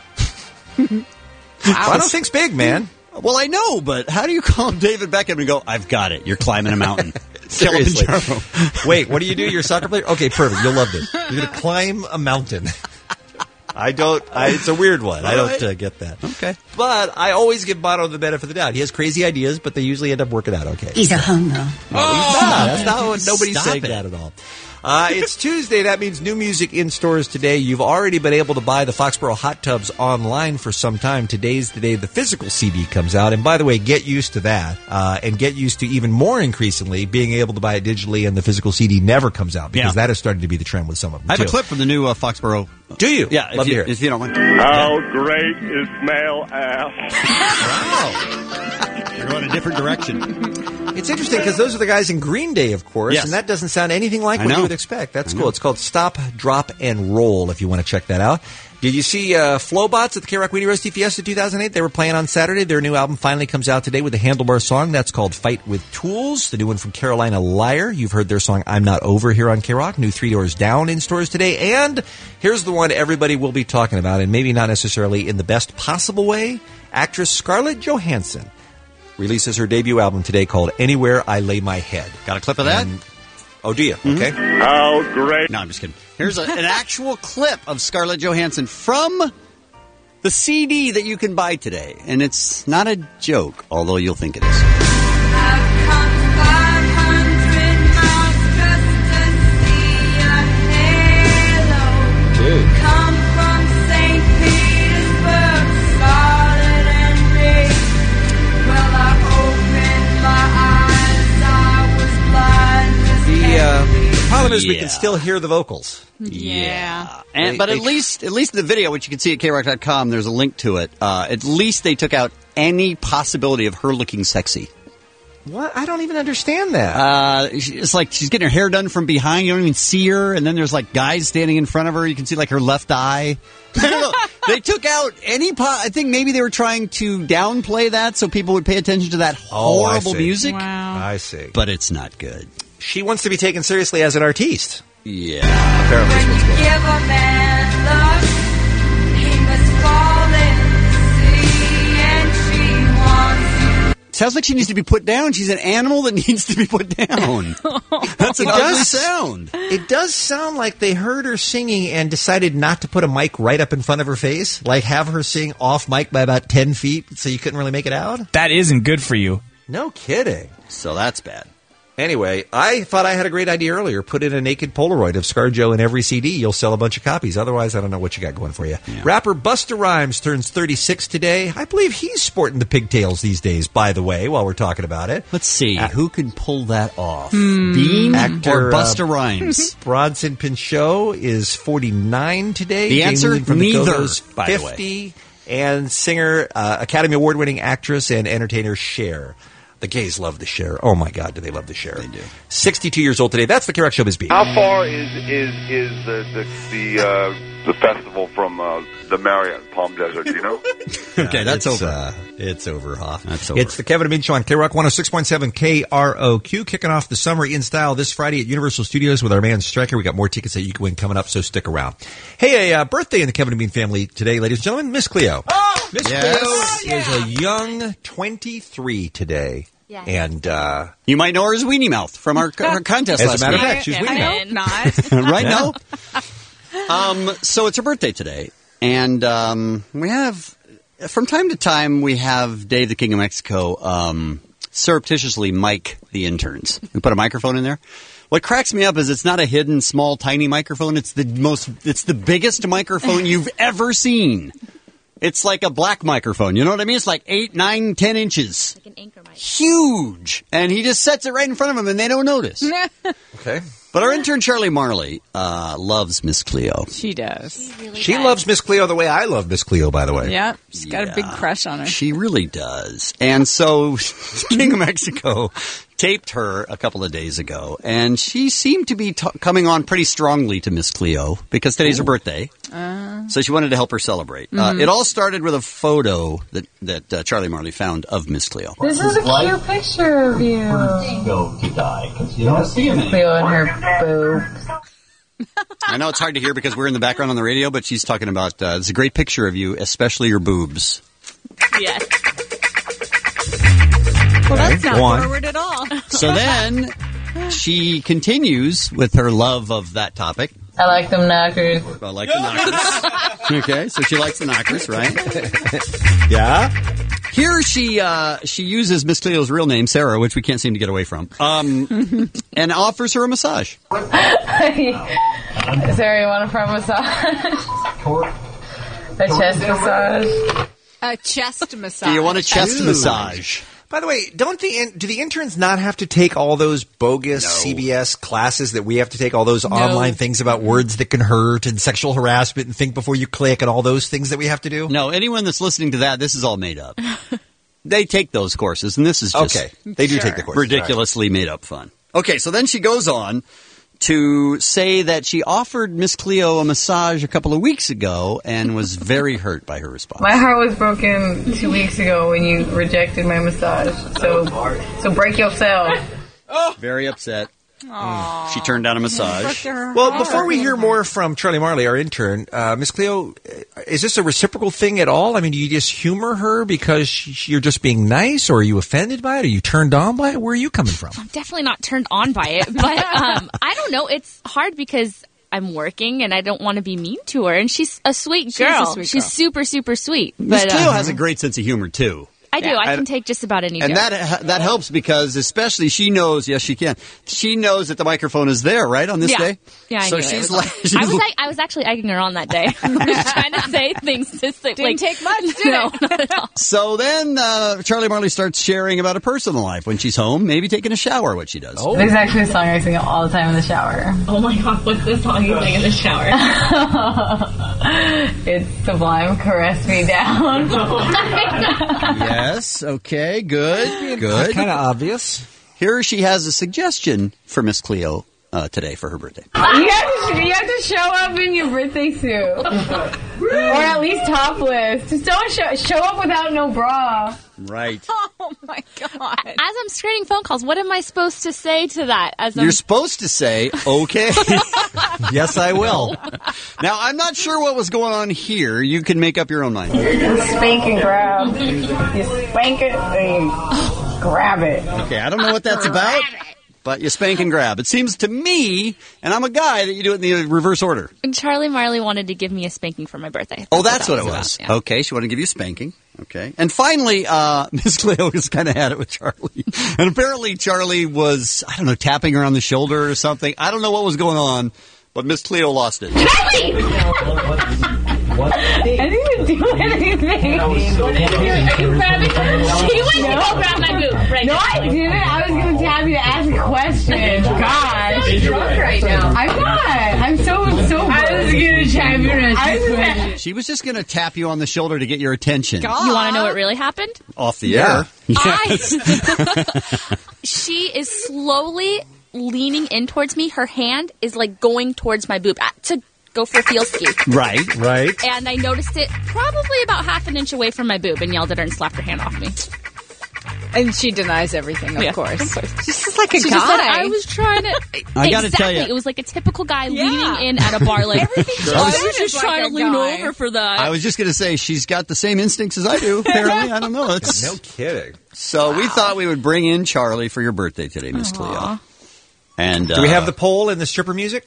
[SPEAKER 7] Bono thinks big, man.
[SPEAKER 5] Well, I know, but how do you call him David Beckham and go, I've got it, you're climbing a mountain?
[SPEAKER 7] Seriously. Wait, what do you do? You're a soccer player? Okay, perfect. You'll love this. You're going to climb a mountain. I don't. It's a weird one. I don't get that.
[SPEAKER 5] Okay.
[SPEAKER 7] But I always give Bono the benefit of the doubt. He has crazy ideas, but they usually end up working out okay.
[SPEAKER 14] He's a homo.
[SPEAKER 7] No, he's not. That's not what nobody's
[SPEAKER 5] Stop
[SPEAKER 7] saying
[SPEAKER 5] it.
[SPEAKER 7] that at all. It's Tuesday. That means new music in stores today. You've already been able to buy the Foxborough Hot Tubs online for some time. Today's the day the physical CD comes out. And by the way, get used to that. And get used to even more increasingly being able to buy it digitally and the physical CD never comes out because that is starting to be the trend with some of them.
[SPEAKER 5] I have a clip from the new Foxborough.
[SPEAKER 7] Do you?
[SPEAKER 5] Yeah.
[SPEAKER 7] Love to hear it.
[SPEAKER 5] If you don't mind.
[SPEAKER 6] How great is male ass?
[SPEAKER 5] Wow. You're going a different direction.
[SPEAKER 7] It's interesting because those are the guys in Green Day, of course,
[SPEAKER 5] Yes.
[SPEAKER 7] and that doesn't sound anything like
[SPEAKER 5] I
[SPEAKER 7] what
[SPEAKER 5] know.
[SPEAKER 7] you would expect. That's cool. It's called Stop, Drop, and Roll, if you want to check that out. Did you see Flowbots at the K-Rock Weenie Roasty Fiesta 2008? They were playing on Saturday. Their new album finally comes out today with a handlebar song. That's called Fight with Tools, the new one from Carolina Liar. You've heard their song I'm Not Over here on K-Rock. New 3 Doors Down in stores today. And here's the one everybody will be talking about, and maybe not necessarily in the best possible way. Actress Scarlett Johansson releases her debut album today called Anywhere I Lay My Head.
[SPEAKER 5] Got a clip of that?
[SPEAKER 7] Oh, do you? Okay.
[SPEAKER 6] How great.
[SPEAKER 5] No, I'm just kidding. Here's an actual clip of Scarlett Johansson from the CD that you can buy today. And it's not a joke, although you'll think it is.
[SPEAKER 1] I've come 500 miles just to see a halo.
[SPEAKER 7] Dude.
[SPEAKER 1] Come from St. Petersburg, Scarlet and me. Well, I opened my eyes, I was blind as
[SPEAKER 7] The problem is we
[SPEAKER 5] Yeah.
[SPEAKER 7] can still hear the vocals.
[SPEAKER 8] Yeah.
[SPEAKER 5] But at least in the video, which you can see at krock.com, there's a link to it. At least they took out any possibility of her looking sexy.
[SPEAKER 7] What? I don't even understand that.
[SPEAKER 5] It's like she's getting her hair done from behind. You don't even see her. And then there's like guys standing in front of her. You can see like her left eye. They took out any I think maybe they were trying to downplay that so people would pay attention to that horrible music.
[SPEAKER 8] Wow.
[SPEAKER 7] I see.
[SPEAKER 5] But it's not good.
[SPEAKER 7] She wants to be taken seriously as an artiste.
[SPEAKER 5] Yeah.
[SPEAKER 7] Apparently is what's going on.
[SPEAKER 1] give a man love, he must fall in the sea, and she wants
[SPEAKER 5] Sounds like she needs to be put down. She's an animal that needs to be put down. That's an ugly sound.
[SPEAKER 7] It does sound like they heard her singing and decided not to put a mic right up in front of her face. Like have her sing off mic by about 10 feet so you couldn't really make it out.
[SPEAKER 17] That isn't good for you.
[SPEAKER 7] No kidding.
[SPEAKER 5] So that's bad.
[SPEAKER 7] Anyway, I thought I had a great idea earlier. Put in a naked Polaroid of ScarJo in every CD. You'll sell a bunch of copies. Otherwise, I don't know what you got going for you.
[SPEAKER 5] Yeah.
[SPEAKER 7] Rapper Busta Rhymes turns 36 today. I believe he's sporting the pigtails these days, by the way, while we're talking about it.
[SPEAKER 5] Let's see. Who can pull that off? Bean
[SPEAKER 7] Actor
[SPEAKER 5] or Busta Rhymes?
[SPEAKER 7] Bronson Pinchot is 49 today.
[SPEAKER 5] The
[SPEAKER 7] Jamie
[SPEAKER 5] answer,
[SPEAKER 7] Lynn from the
[SPEAKER 5] neither,
[SPEAKER 7] Go-Go's,
[SPEAKER 5] by the way.
[SPEAKER 7] 50. And singer, Academy Award-winning actress and entertainer Cher. The gays love the Cher. Oh my God, do they love the Cher? They do. 62 years old today. That's the K-Rock Showbiz Beat.
[SPEAKER 21] How far is the festival from the Marriott Palm Desert? Do you know?
[SPEAKER 5] Okay, that's
[SPEAKER 7] it's,
[SPEAKER 5] over.
[SPEAKER 7] It's over, Hoff.
[SPEAKER 5] That's over.
[SPEAKER 7] It's the Kevin and Bean Show on K-Rock 106.7 KROQ. Kicking off the summer in style this Friday at Universal Studios with our man Stryker. We got more tickets that you can win coming up, so stick around. Hey, a birthday in the Kevin and Bean family today, ladies and gentlemen. Miss Cleo.
[SPEAKER 1] Oh!
[SPEAKER 7] Miss
[SPEAKER 5] Yes.
[SPEAKER 7] Cleo is a young 23 today.
[SPEAKER 11] Yes.
[SPEAKER 7] And
[SPEAKER 5] You might know her as Weenie Mouth from our contest
[SPEAKER 7] as
[SPEAKER 5] last
[SPEAKER 7] a matter of
[SPEAKER 5] week.
[SPEAKER 7] fact, she's Weenie Mouth.
[SPEAKER 8] Not.
[SPEAKER 5] Right now? So it's her birthday today. And we have, from time to time, we have Dave the King of Mexico surreptitiously mic the interns. We put a microphone in there. What cracks me up is it's not a hidden, small, tiny microphone. It's the biggest microphone you've ever seen. It's like a black microphone. You know what I mean? It's like 8, 9, 10 inches.
[SPEAKER 11] Like an anchor mic.
[SPEAKER 5] Huge. And he just sets it right in front of them and they don't notice.
[SPEAKER 7] Okay.
[SPEAKER 5] But our intern, Charlie Marley, loves Miss Cleo.
[SPEAKER 8] She does.
[SPEAKER 7] She loves Miss Cleo the way I love Miss Cleo, by the way.
[SPEAKER 8] Yeah, she's got a big crush on her.
[SPEAKER 5] She really does. And so King of Mexico taped her a couple of days ago, and she seemed to be coming on pretty strongly to Miss Cleo because today's her birthday. So she wanted to help her celebrate. It all started with a photo that Charlie Marley found of Miss Cleo.
[SPEAKER 18] This is a cute picture of you.
[SPEAKER 22] Go to die because you don't see him anymore.
[SPEAKER 18] Cleo and her boobs.
[SPEAKER 5] I know it's hard to hear because we're in the background on the radio, but she's talking about it's a great picture of you, especially your boobs.
[SPEAKER 8] Yes. Well, that's not
[SPEAKER 7] go on.
[SPEAKER 8] forward at all.
[SPEAKER 5] So then she continues with her love of that topic.
[SPEAKER 18] I like them knockers.
[SPEAKER 5] I like the knockers. Okay, so she likes the knockers, right?
[SPEAKER 7] Yeah.
[SPEAKER 5] Here she uses Miss Cleo's real name, Sarah, which we can't seem to get away from, and offers her a massage.
[SPEAKER 18] Sarah, you want a front massage? A chest massage?
[SPEAKER 8] A chest massage.
[SPEAKER 5] Do you want a chest massage?
[SPEAKER 7] By the way, do the interns not have to take all those bogus CBS classes that we have to take, all those online things about words that can hurt and sexual harassment and think before you click and all those things that we have to do?
[SPEAKER 5] No, anyone that's listening to that, this is all made up. They take those courses, and this is just
[SPEAKER 7] They do take the courses.
[SPEAKER 5] ridiculously made up fun. Okay, so then she goes on to say that she offered Miss Cleo a massage a couple of weeks ago and was very hurt by her response.
[SPEAKER 18] My heart was broken 2 weeks ago when you rejected my massage. So break yourself.
[SPEAKER 5] Very upset. She turned down a massage.
[SPEAKER 7] Well, before we hear more from Charlie Marley, our intern, Miss Cleo, is this a reciprocal thing at all? I mean, do you just humor her because you're just being nice, or are you offended by it? Are you turned on by it? Where are you coming from?
[SPEAKER 14] I'm definitely not turned on by it, but I don't know. It's hard because I'm working and I don't want to be mean to her, and she's a sweet girl. She's super, super sweet.
[SPEAKER 5] Miss Cleo has a great sense of humor, too.
[SPEAKER 14] I do. I can take just about any
[SPEAKER 5] And
[SPEAKER 14] joke.
[SPEAKER 5] that helps because especially she knows, yes, she can. She knows that the microphone is there, right, on this day?
[SPEAKER 14] Yeah, I
[SPEAKER 5] so
[SPEAKER 14] knew
[SPEAKER 5] she's
[SPEAKER 14] it.
[SPEAKER 5] like,
[SPEAKER 14] I was actually egging her on that day. I was trying to say things just that,
[SPEAKER 8] Didn't take much, did it?
[SPEAKER 14] No, not at all.
[SPEAKER 5] So then Charlie Marley starts sharing about her personal life when she's home, maybe taking a shower, what she does.
[SPEAKER 18] There's actually a song I sing all the time in the shower.
[SPEAKER 14] Oh my God, what's this song you sing in the shower?
[SPEAKER 18] It's Sublime, Caress Me Down.
[SPEAKER 5] Yes, okay, good.
[SPEAKER 7] Kind of obvious.
[SPEAKER 5] Here she has a suggestion for Miss Cleo today for her birthday.
[SPEAKER 18] You have to show up in your birthday suit. Or at least topless. Just don't show up without no bra.
[SPEAKER 5] Right.
[SPEAKER 8] Oh my God.
[SPEAKER 14] As I'm screening phone calls, what am I supposed to say to that?
[SPEAKER 5] You're supposed to say, okay. Yes, I will. Now, I'm not sure what was going on here. You can make up your own mind.
[SPEAKER 18] You spank and grab. You spank it and you grab it.
[SPEAKER 5] Okay, I don't know what that's about, but you spank and grab. It seems to me, and I'm a guy, that you do it in the reverse order.
[SPEAKER 14] And Charlie Marley wanted to give me a spanking for my birthday.
[SPEAKER 5] Oh, that's what it was.
[SPEAKER 14] About, yeah.
[SPEAKER 5] Okay, she wanted to give you a spanking. Okay. And finally, Miss Cleo just kind of had it with Charlie. And apparently Charlie was, I don't know, tapping her on the shoulder or something. I don't know what was going on, but Miss Cleo lost it.
[SPEAKER 14] Charlie!
[SPEAKER 18] I didn't even do anything.
[SPEAKER 14] Are you grabbing? She went to go grab my boob. Right
[SPEAKER 18] No, I didn't. I was going to tap you to ask a question. Gosh.
[SPEAKER 14] You're drunk right now.
[SPEAKER 18] I'm not. I'm so I was going to tap you to ask a question.
[SPEAKER 5] She was just going to tap you on the shoulder to get your attention.
[SPEAKER 14] You want to know what really happened?
[SPEAKER 5] Off the air. Yes.
[SPEAKER 14] She is slowly leaning in towards me. Her hand is like going towards my boob to go for a feel ski.
[SPEAKER 5] Right.
[SPEAKER 14] And I noticed it probably about half an inch away from my boob and yelled at her and slapped her hand off me.
[SPEAKER 8] And she denies everything, of course. She's just like a
[SPEAKER 14] She
[SPEAKER 8] guy.
[SPEAKER 14] just said, I was trying to...
[SPEAKER 5] I gotta tell you.
[SPEAKER 14] It was like a typical guy leaning in at a bar like, I was just trying to lean over for that.
[SPEAKER 5] I was just going to say, she's got the same instincts as I do, apparently. I don't know.
[SPEAKER 7] No kidding.
[SPEAKER 5] So we thought we would bring in Charlie for your birthday today, Miss Cleo. And
[SPEAKER 7] do we have the poll and the stripper music?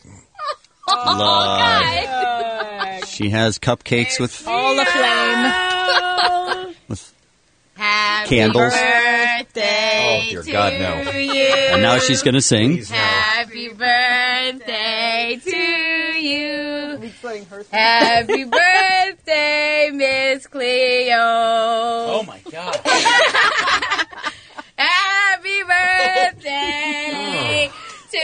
[SPEAKER 5] She has cupcakes with
[SPEAKER 8] all the flame.
[SPEAKER 5] with
[SPEAKER 8] Happy
[SPEAKER 5] candles.
[SPEAKER 8] birthday
[SPEAKER 7] Oh, dear God, no.
[SPEAKER 8] to you.
[SPEAKER 5] And now she's going to sing.
[SPEAKER 8] Happy birthday to you. Happy birthday, Miss Cleo.
[SPEAKER 3] Oh my God.
[SPEAKER 8] Happy birthday to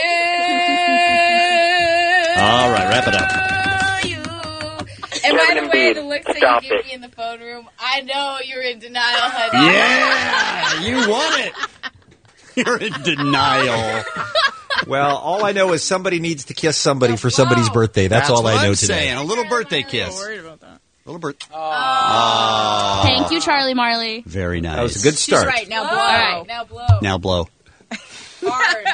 [SPEAKER 5] All right, wrap it up.
[SPEAKER 8] you. And by the way, the looks that
[SPEAKER 12] Stop
[SPEAKER 8] you give
[SPEAKER 12] it.
[SPEAKER 8] me in the phone room, I know you're in denial, honey.
[SPEAKER 5] Yeah, you won it. You're in denial.
[SPEAKER 7] Well, all I know is somebody needs to kiss somebody for somebody's birthday. That's all
[SPEAKER 5] what
[SPEAKER 7] I know
[SPEAKER 5] I'm
[SPEAKER 7] today.
[SPEAKER 5] saying. A little birthday kiss. Little birthday.
[SPEAKER 14] Thank you, Charlie Marley.
[SPEAKER 5] Very nice.
[SPEAKER 7] That was a good start.
[SPEAKER 8] She's right, now blow.
[SPEAKER 14] All right.
[SPEAKER 8] Now blow.
[SPEAKER 5] Now blow.
[SPEAKER 8] Hard.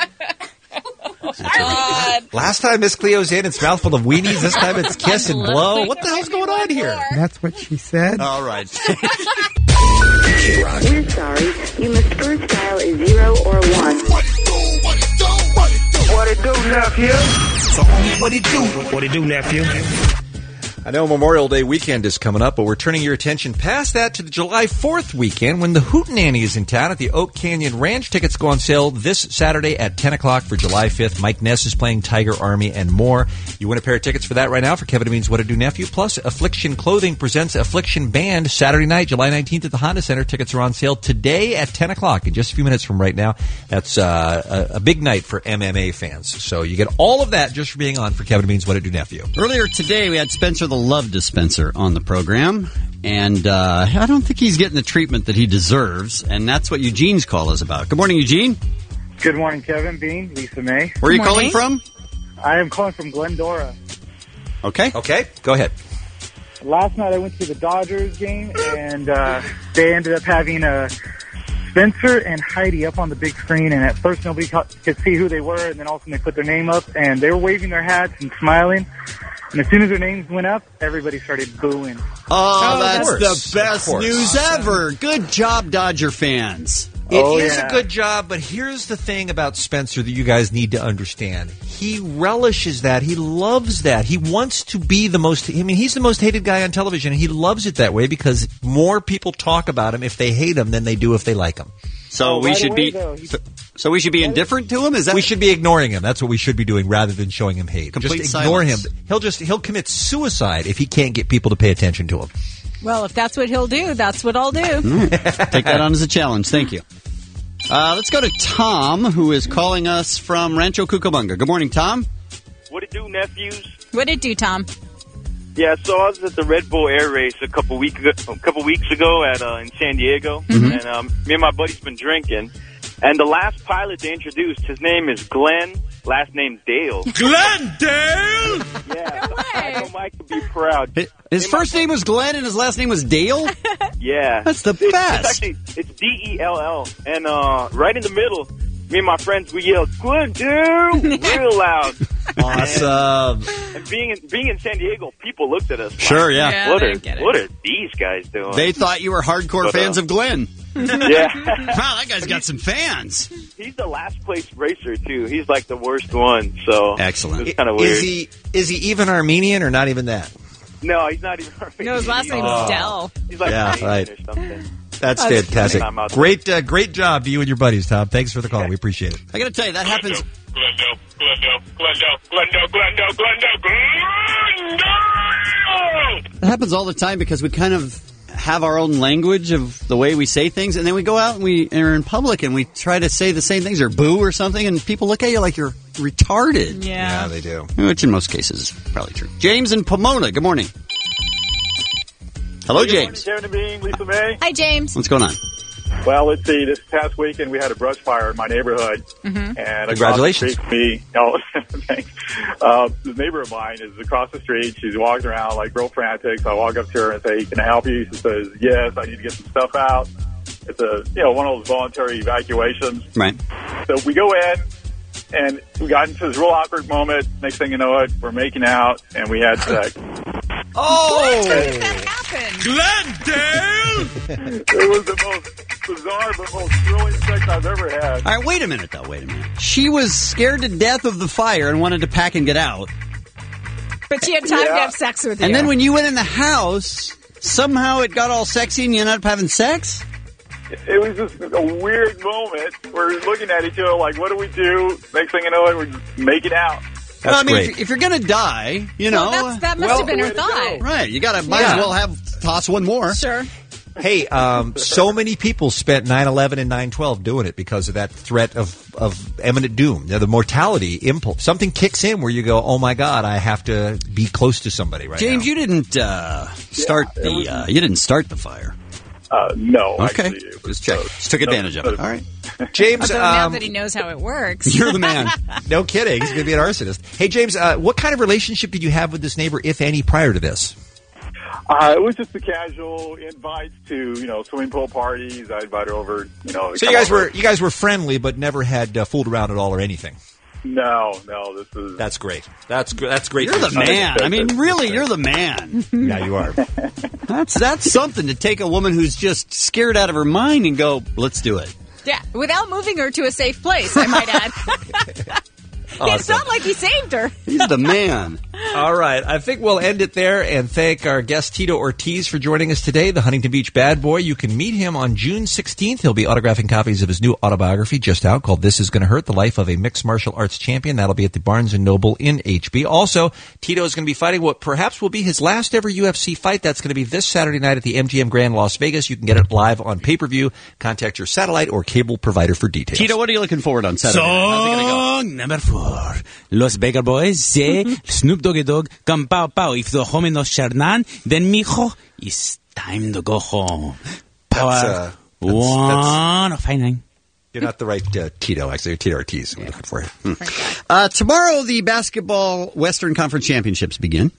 [SPEAKER 7] Last time Miss Cleo's in, it's mouthful of weenies. This time it's kiss and blow. What the hell's going on here?
[SPEAKER 13] That's what she said.
[SPEAKER 5] All right.
[SPEAKER 16] We're sorry. You must first dial a 0 or 1.
[SPEAKER 6] What it do, nephew?
[SPEAKER 13] So, what it do? What it do, nephew?
[SPEAKER 7] I know Memorial Day weekend is coming up, but we're turning your attention past that to the July 4th weekend when the Hootenanny is in town at the Oak Canyon Ranch. Tickets go on sale this Saturday at 10 o'clock for July 5th. Mike Ness is playing Tiger Army and more. You win a pair of tickets for that right now for Kevin and Bean's What to Do Nephew. Plus, Affliction Clothing presents Affliction Band Saturday night, July 19th at the Honda Center. Tickets are on sale today at 10 o'clock in just a few minutes from right now. That's a big night for MMA fans. So you get all of that just for being on for Kevin and Bean's What to Do Nephew.
[SPEAKER 5] Earlier today, we had Spencer the Love Dispenser on the program, and I don't think he's getting the treatment that he deserves, and that's what Eugene's call is about. Good morning, Eugene.
[SPEAKER 15] Good morning, Kevin, Bean, Lisa May.
[SPEAKER 5] Where are you calling from?
[SPEAKER 15] I am calling from Glendora.
[SPEAKER 5] Okay.
[SPEAKER 7] Okay, go ahead.
[SPEAKER 15] Last night I went to the Dodgers game, and they ended up having Spencer and Heidi up on the big screen, and at first nobody could see who they were, and then all of a sudden they put their name up, and they were waving their hats and smiling. And as soon as their names went up, everybody started booing.
[SPEAKER 5] Oh, that's the best news ever. Good job, Dodger fans.
[SPEAKER 7] It is a good job, but here's the thing about Spencer that you guys need to understand. He relishes that. He loves that. He wants to be the most... I mean, he's the most hated guy on television, and he loves it that way because more people talk about him if they hate him than they do if they like him.
[SPEAKER 5] So we should be... So we should be indifferent to him? Is that
[SPEAKER 7] we should be ignoring him. That's what we should be doing rather than showing him hate.
[SPEAKER 5] Complete
[SPEAKER 7] just ignore
[SPEAKER 5] silence.
[SPEAKER 7] him. He'll commit suicide if he can't get people to pay attention to him.
[SPEAKER 8] Well, if that's what he'll do, that's what I'll do.
[SPEAKER 5] Take that on as a challenge. Thank you. Let's go to Tom, who is calling us from Rancho Cucamonga. Good morning, Tom.
[SPEAKER 17] What it do, nephews?
[SPEAKER 8] What it do, Tom?
[SPEAKER 17] Yeah, so I was at the Red Bull Air Race a couple weeks ago at in San Diego,
[SPEAKER 5] Mm-hmm.
[SPEAKER 17] and me and my buddy's been drinking. And the last pilot they introduced, his name is Glenn, last name Dale.
[SPEAKER 19] Glenn Dale?
[SPEAKER 17] Yeah, so I know Mike would be proud.
[SPEAKER 5] His first name was Glenn and his last name was Dale?
[SPEAKER 17] Yeah.
[SPEAKER 5] That's the best.
[SPEAKER 17] It's Dell. And right in the middle, me and my friends, we yelled, Glenn Dale, real loud.
[SPEAKER 5] Awesome.
[SPEAKER 17] And being in San Diego, people looked at us.
[SPEAKER 5] Sure,
[SPEAKER 17] like,
[SPEAKER 5] yeah.
[SPEAKER 17] What are these guys doing?
[SPEAKER 5] They thought you were hardcore fans of Glenn.
[SPEAKER 17] Yeah.
[SPEAKER 5] Wow, that guy's got some fans.
[SPEAKER 17] He's the last place racer, too. He's like the worst one, so...
[SPEAKER 5] Excellent.
[SPEAKER 17] It's kind of weird.
[SPEAKER 7] Is he even Armenian or not even that?
[SPEAKER 17] No, he's not even Armenian.
[SPEAKER 8] No, his last name's Dell.
[SPEAKER 17] He's like Armenian or something.
[SPEAKER 7] That's fantastic. Great job to you and your buddies, Tom. Thanks for the call. We appreciate it.
[SPEAKER 5] I got to tell you, that happens... That happens all the time because we kind of have our own language of the way we say things, and then we go out and we are in public and we try to say the same things or boo or something, and people look at you like you're retarded.
[SPEAKER 8] Yeah,
[SPEAKER 7] they do.
[SPEAKER 5] Which in most cases is probably true. James in Pomona, good morning. Hello, James.
[SPEAKER 20] Good morning, Kevin and Bean, Lisa May.
[SPEAKER 8] Hi, James.
[SPEAKER 5] What's going on?
[SPEAKER 20] Well, let's see. This past weekend, we had a brush fire in my neighborhood.
[SPEAKER 8] Mm-hmm.
[SPEAKER 20] And
[SPEAKER 7] Congratulations.
[SPEAKER 20] Across the street from me, thanks. This neighbor of mine is across the street. She's walking around like real frantic. So I walk up to her and say, "Can I help you?" She says, "Yes, I need to get some stuff out." It's one of those voluntary evacuations.
[SPEAKER 5] Right.
[SPEAKER 20] So we go in, and we got into this real awkward moment. Next thing you know it, we're making out, and we had sex.
[SPEAKER 7] Oh!
[SPEAKER 8] How did that happen?
[SPEAKER 20] Glendale! It was the most bizarre but most thrilling sex I've ever had.
[SPEAKER 5] All right, wait a minute. She was scared to death of the fire and wanted to pack and get out.
[SPEAKER 8] But she had time to have sex with you.
[SPEAKER 5] And then when you went in the house, somehow it got all sexy and you ended up having sex?
[SPEAKER 20] It was just a weird moment. We're looking at each other like, what do we do? Next thing you know, we're making out.
[SPEAKER 5] Well, I mean, if you're going to die,
[SPEAKER 8] that must have been her thought.
[SPEAKER 5] Right. You might as well toss one more.
[SPEAKER 8] Sure.
[SPEAKER 7] Hey, so many people spent 9/11 and 9/12 doing it because of that threat of imminent doom. The mortality impulse. Something kicks in where you go, "Oh my God, I have to be close to somebody right
[SPEAKER 5] James,
[SPEAKER 7] now."
[SPEAKER 5] you didn't start the fire.
[SPEAKER 20] No.
[SPEAKER 5] Okay.
[SPEAKER 20] Actually,
[SPEAKER 5] Just check. Just took advantage of it. All right.
[SPEAKER 7] James,
[SPEAKER 8] now that he knows how it works.
[SPEAKER 5] You're the man.
[SPEAKER 7] No kidding. He's going to be an arsonist. Hey, James, what kind of relationship did you have with this neighbor, if any, prior to this?
[SPEAKER 20] It was just a casual invites to, swimming pool parties. I invited her over,
[SPEAKER 7] So you guys were friendly, but never had fooled around at all or anything.
[SPEAKER 20] No,
[SPEAKER 7] That's great. That's great.
[SPEAKER 5] You're the man. I mean, really, you're the man.
[SPEAKER 7] Yeah, you are.
[SPEAKER 5] That's something to take a woman who's just scared out of her mind and go, let's do it.
[SPEAKER 8] Yeah, without moving her to a safe place, I might add. It's not like he saved her.
[SPEAKER 5] He's the man.
[SPEAKER 7] All right. I think we'll end it there and thank our guest Tito Ortiz for joining us today, the Huntington Beach bad boy. You can meet him on June 16th. He'll be autographing copies of his new autobiography just out called This Is Gonna Hurt, The Life of a Mixed Martial Arts Champion. That'll be at the Barnes & Noble in HB. Also, Tito is going to be fighting what perhaps will be his last ever UFC fight. That's going to be this Saturday night at the MGM Grand Las Vegas. You can get it live on pay-per-view. Contact your satellite or cable provider for details.
[SPEAKER 5] Tito, what are you looking forward on Saturday? How's it gonna go?
[SPEAKER 2] Song number 4. Los Baker Boys say Snoop Doggy Dogg come pow pow. If the homie no Shernan, then mijo, it's time to go home. Power. One of 59.
[SPEAKER 7] You're not the right Tito, actually. You're Tito Ortiz. I'm looking for you.
[SPEAKER 5] Tomorrow, the basketball Western Conference Championships begin.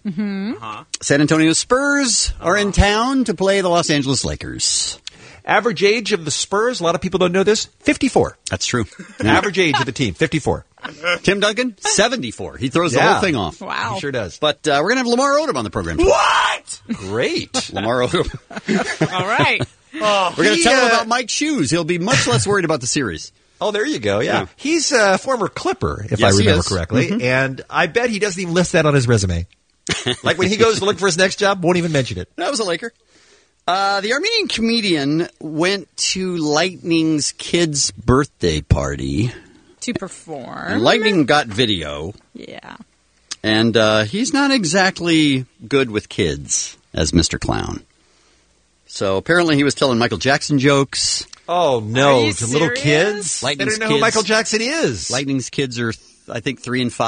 [SPEAKER 5] San Antonio Spurs are in town to play the Los Angeles Lakers.
[SPEAKER 7] Average age of the Spurs, a lot of people don't know this, 54.
[SPEAKER 5] That's true.
[SPEAKER 7] Average age of the team, 54.
[SPEAKER 5] Tim Duncan, 74. He throws the whole thing off.
[SPEAKER 8] Wow.
[SPEAKER 7] He sure does.
[SPEAKER 5] But we're going to have Lamar Odom on the program.
[SPEAKER 7] What? Great.
[SPEAKER 5] Lamar Odom.
[SPEAKER 8] All right.
[SPEAKER 5] We're going to tell him about Mike's shoes. He'll be much less worried about the series.
[SPEAKER 7] Oh, there you go. Yeah. He's a former Clipper, if I remember correctly. And I bet he doesn't even list that on his resume. Like when he goes to look for his next job, won't even mention it.
[SPEAKER 5] That was a Laker. The Armenian comedian went to Lightning's kid's birthday party.
[SPEAKER 8] To perform.
[SPEAKER 5] And Lightning got video.
[SPEAKER 8] Yeah.
[SPEAKER 5] And he's not exactly good with kids as Mr. Clown. So apparently he was telling Michael Jackson jokes.
[SPEAKER 7] Oh, no. To little kids?
[SPEAKER 5] Lightning's
[SPEAKER 7] they don't know who Michael Jackson is.
[SPEAKER 5] Lightning's kids are, I think, 3 and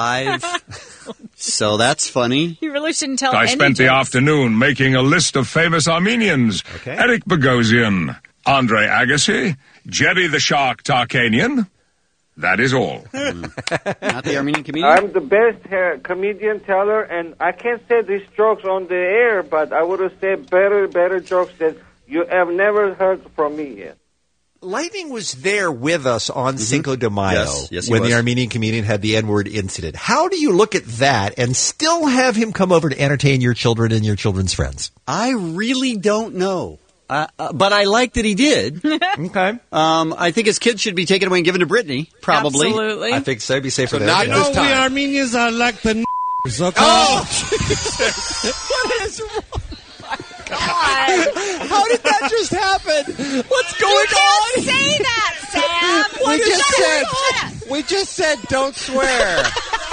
[SPEAKER 5] 5. So that's funny.
[SPEAKER 8] You really shouldn't tell
[SPEAKER 9] I
[SPEAKER 8] any
[SPEAKER 9] spent the
[SPEAKER 8] jokes.
[SPEAKER 9] afternoon making a list of famous Armenians.
[SPEAKER 7] Okay.
[SPEAKER 9] Eric Bogosian, Andre Agassi, Jerry the Shark Tarkanian. That is all.
[SPEAKER 5] Not the Armenian comedian?
[SPEAKER 23] I'm the best comedian teller, and I can't say these jokes on the air, but I would have said better jokes that you have never heard from me yet.
[SPEAKER 7] Lightning was there with us on Cinco de Mayo
[SPEAKER 5] Yes, he
[SPEAKER 7] when
[SPEAKER 5] was.
[SPEAKER 7] the Armenian comedian had the N-word incident. How do you look at that and still have him come over to entertain your children and your children's friends?
[SPEAKER 5] I really don't know. But I like that he did.
[SPEAKER 7] Okay.
[SPEAKER 5] I think his kids should be taken away and given to Brittany, probably.
[SPEAKER 8] Absolutely.
[SPEAKER 7] I think so. It'd be safe for
[SPEAKER 24] So
[SPEAKER 7] that.
[SPEAKER 24] now we Armenians are like the n****s, okay?
[SPEAKER 7] Oh, Jesus. What is wrong?
[SPEAKER 8] God.
[SPEAKER 7] How did that just happen? What's going
[SPEAKER 8] You can't
[SPEAKER 7] on?
[SPEAKER 8] say that, Sam.
[SPEAKER 24] We
[SPEAKER 8] What
[SPEAKER 24] just
[SPEAKER 8] is
[SPEAKER 24] said,
[SPEAKER 8] going on?
[SPEAKER 24] we just said don't swear.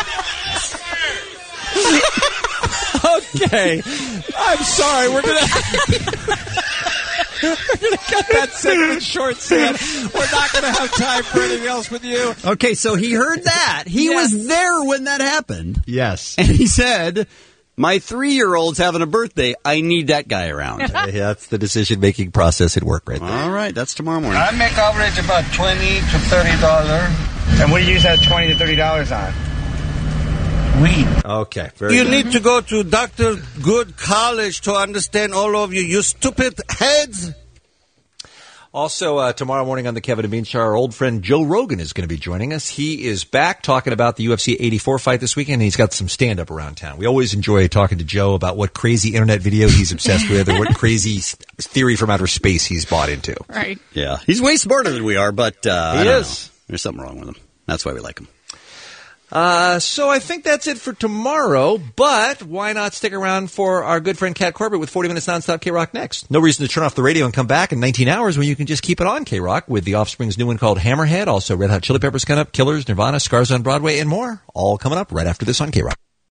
[SPEAKER 7] Okay. I'm sorry. We're going to cut that segment short, Sam. We're not going to have time for anything else with you.
[SPEAKER 5] Okay, so he heard that. He was there when that happened.
[SPEAKER 7] Yes.
[SPEAKER 5] And he said, my 3-year-old's having a birthday. I need that guy around.
[SPEAKER 7] Yeah, that's the decision-making process at work right there.
[SPEAKER 5] All right, that's tomorrow morning.
[SPEAKER 24] I make average about $20 to $30.
[SPEAKER 23] And what do you use that $20 to $30 on?
[SPEAKER 24] Weed.
[SPEAKER 7] Okay. Very
[SPEAKER 24] You
[SPEAKER 7] good.
[SPEAKER 24] need to go to Dr. Good College to understand all of you. You stupid heads.
[SPEAKER 7] Also, tomorrow morning on the Kevin and Bean Show, our old friend Joe Rogan is going to be joining us. He is back talking about the UFC 84 fight this weekend, and he's got some stand-up around town. We always enjoy talking to Joe about what crazy internet video he's obsessed with or what crazy theory from outer space he's bought into.
[SPEAKER 8] Right.
[SPEAKER 5] Yeah, he's way smarter than we are, but
[SPEAKER 7] He
[SPEAKER 5] I don't
[SPEAKER 7] is.
[SPEAKER 5] know. There's something wrong with him. That's why we like him.
[SPEAKER 7] So I think that's it for tomorrow, but why not stick around for our good friend Kat Corbett with 40 Minutes Nonstop K-Rock next? No reason to turn off the radio and come back in 19 hours when you can just keep it on K-Rock with The Offspring's new one called Hammerhead, also Red Hot Chili Peppers coming up, Killers, Nirvana, Scars on Broadway, and more. All coming up right after this on K-Rock.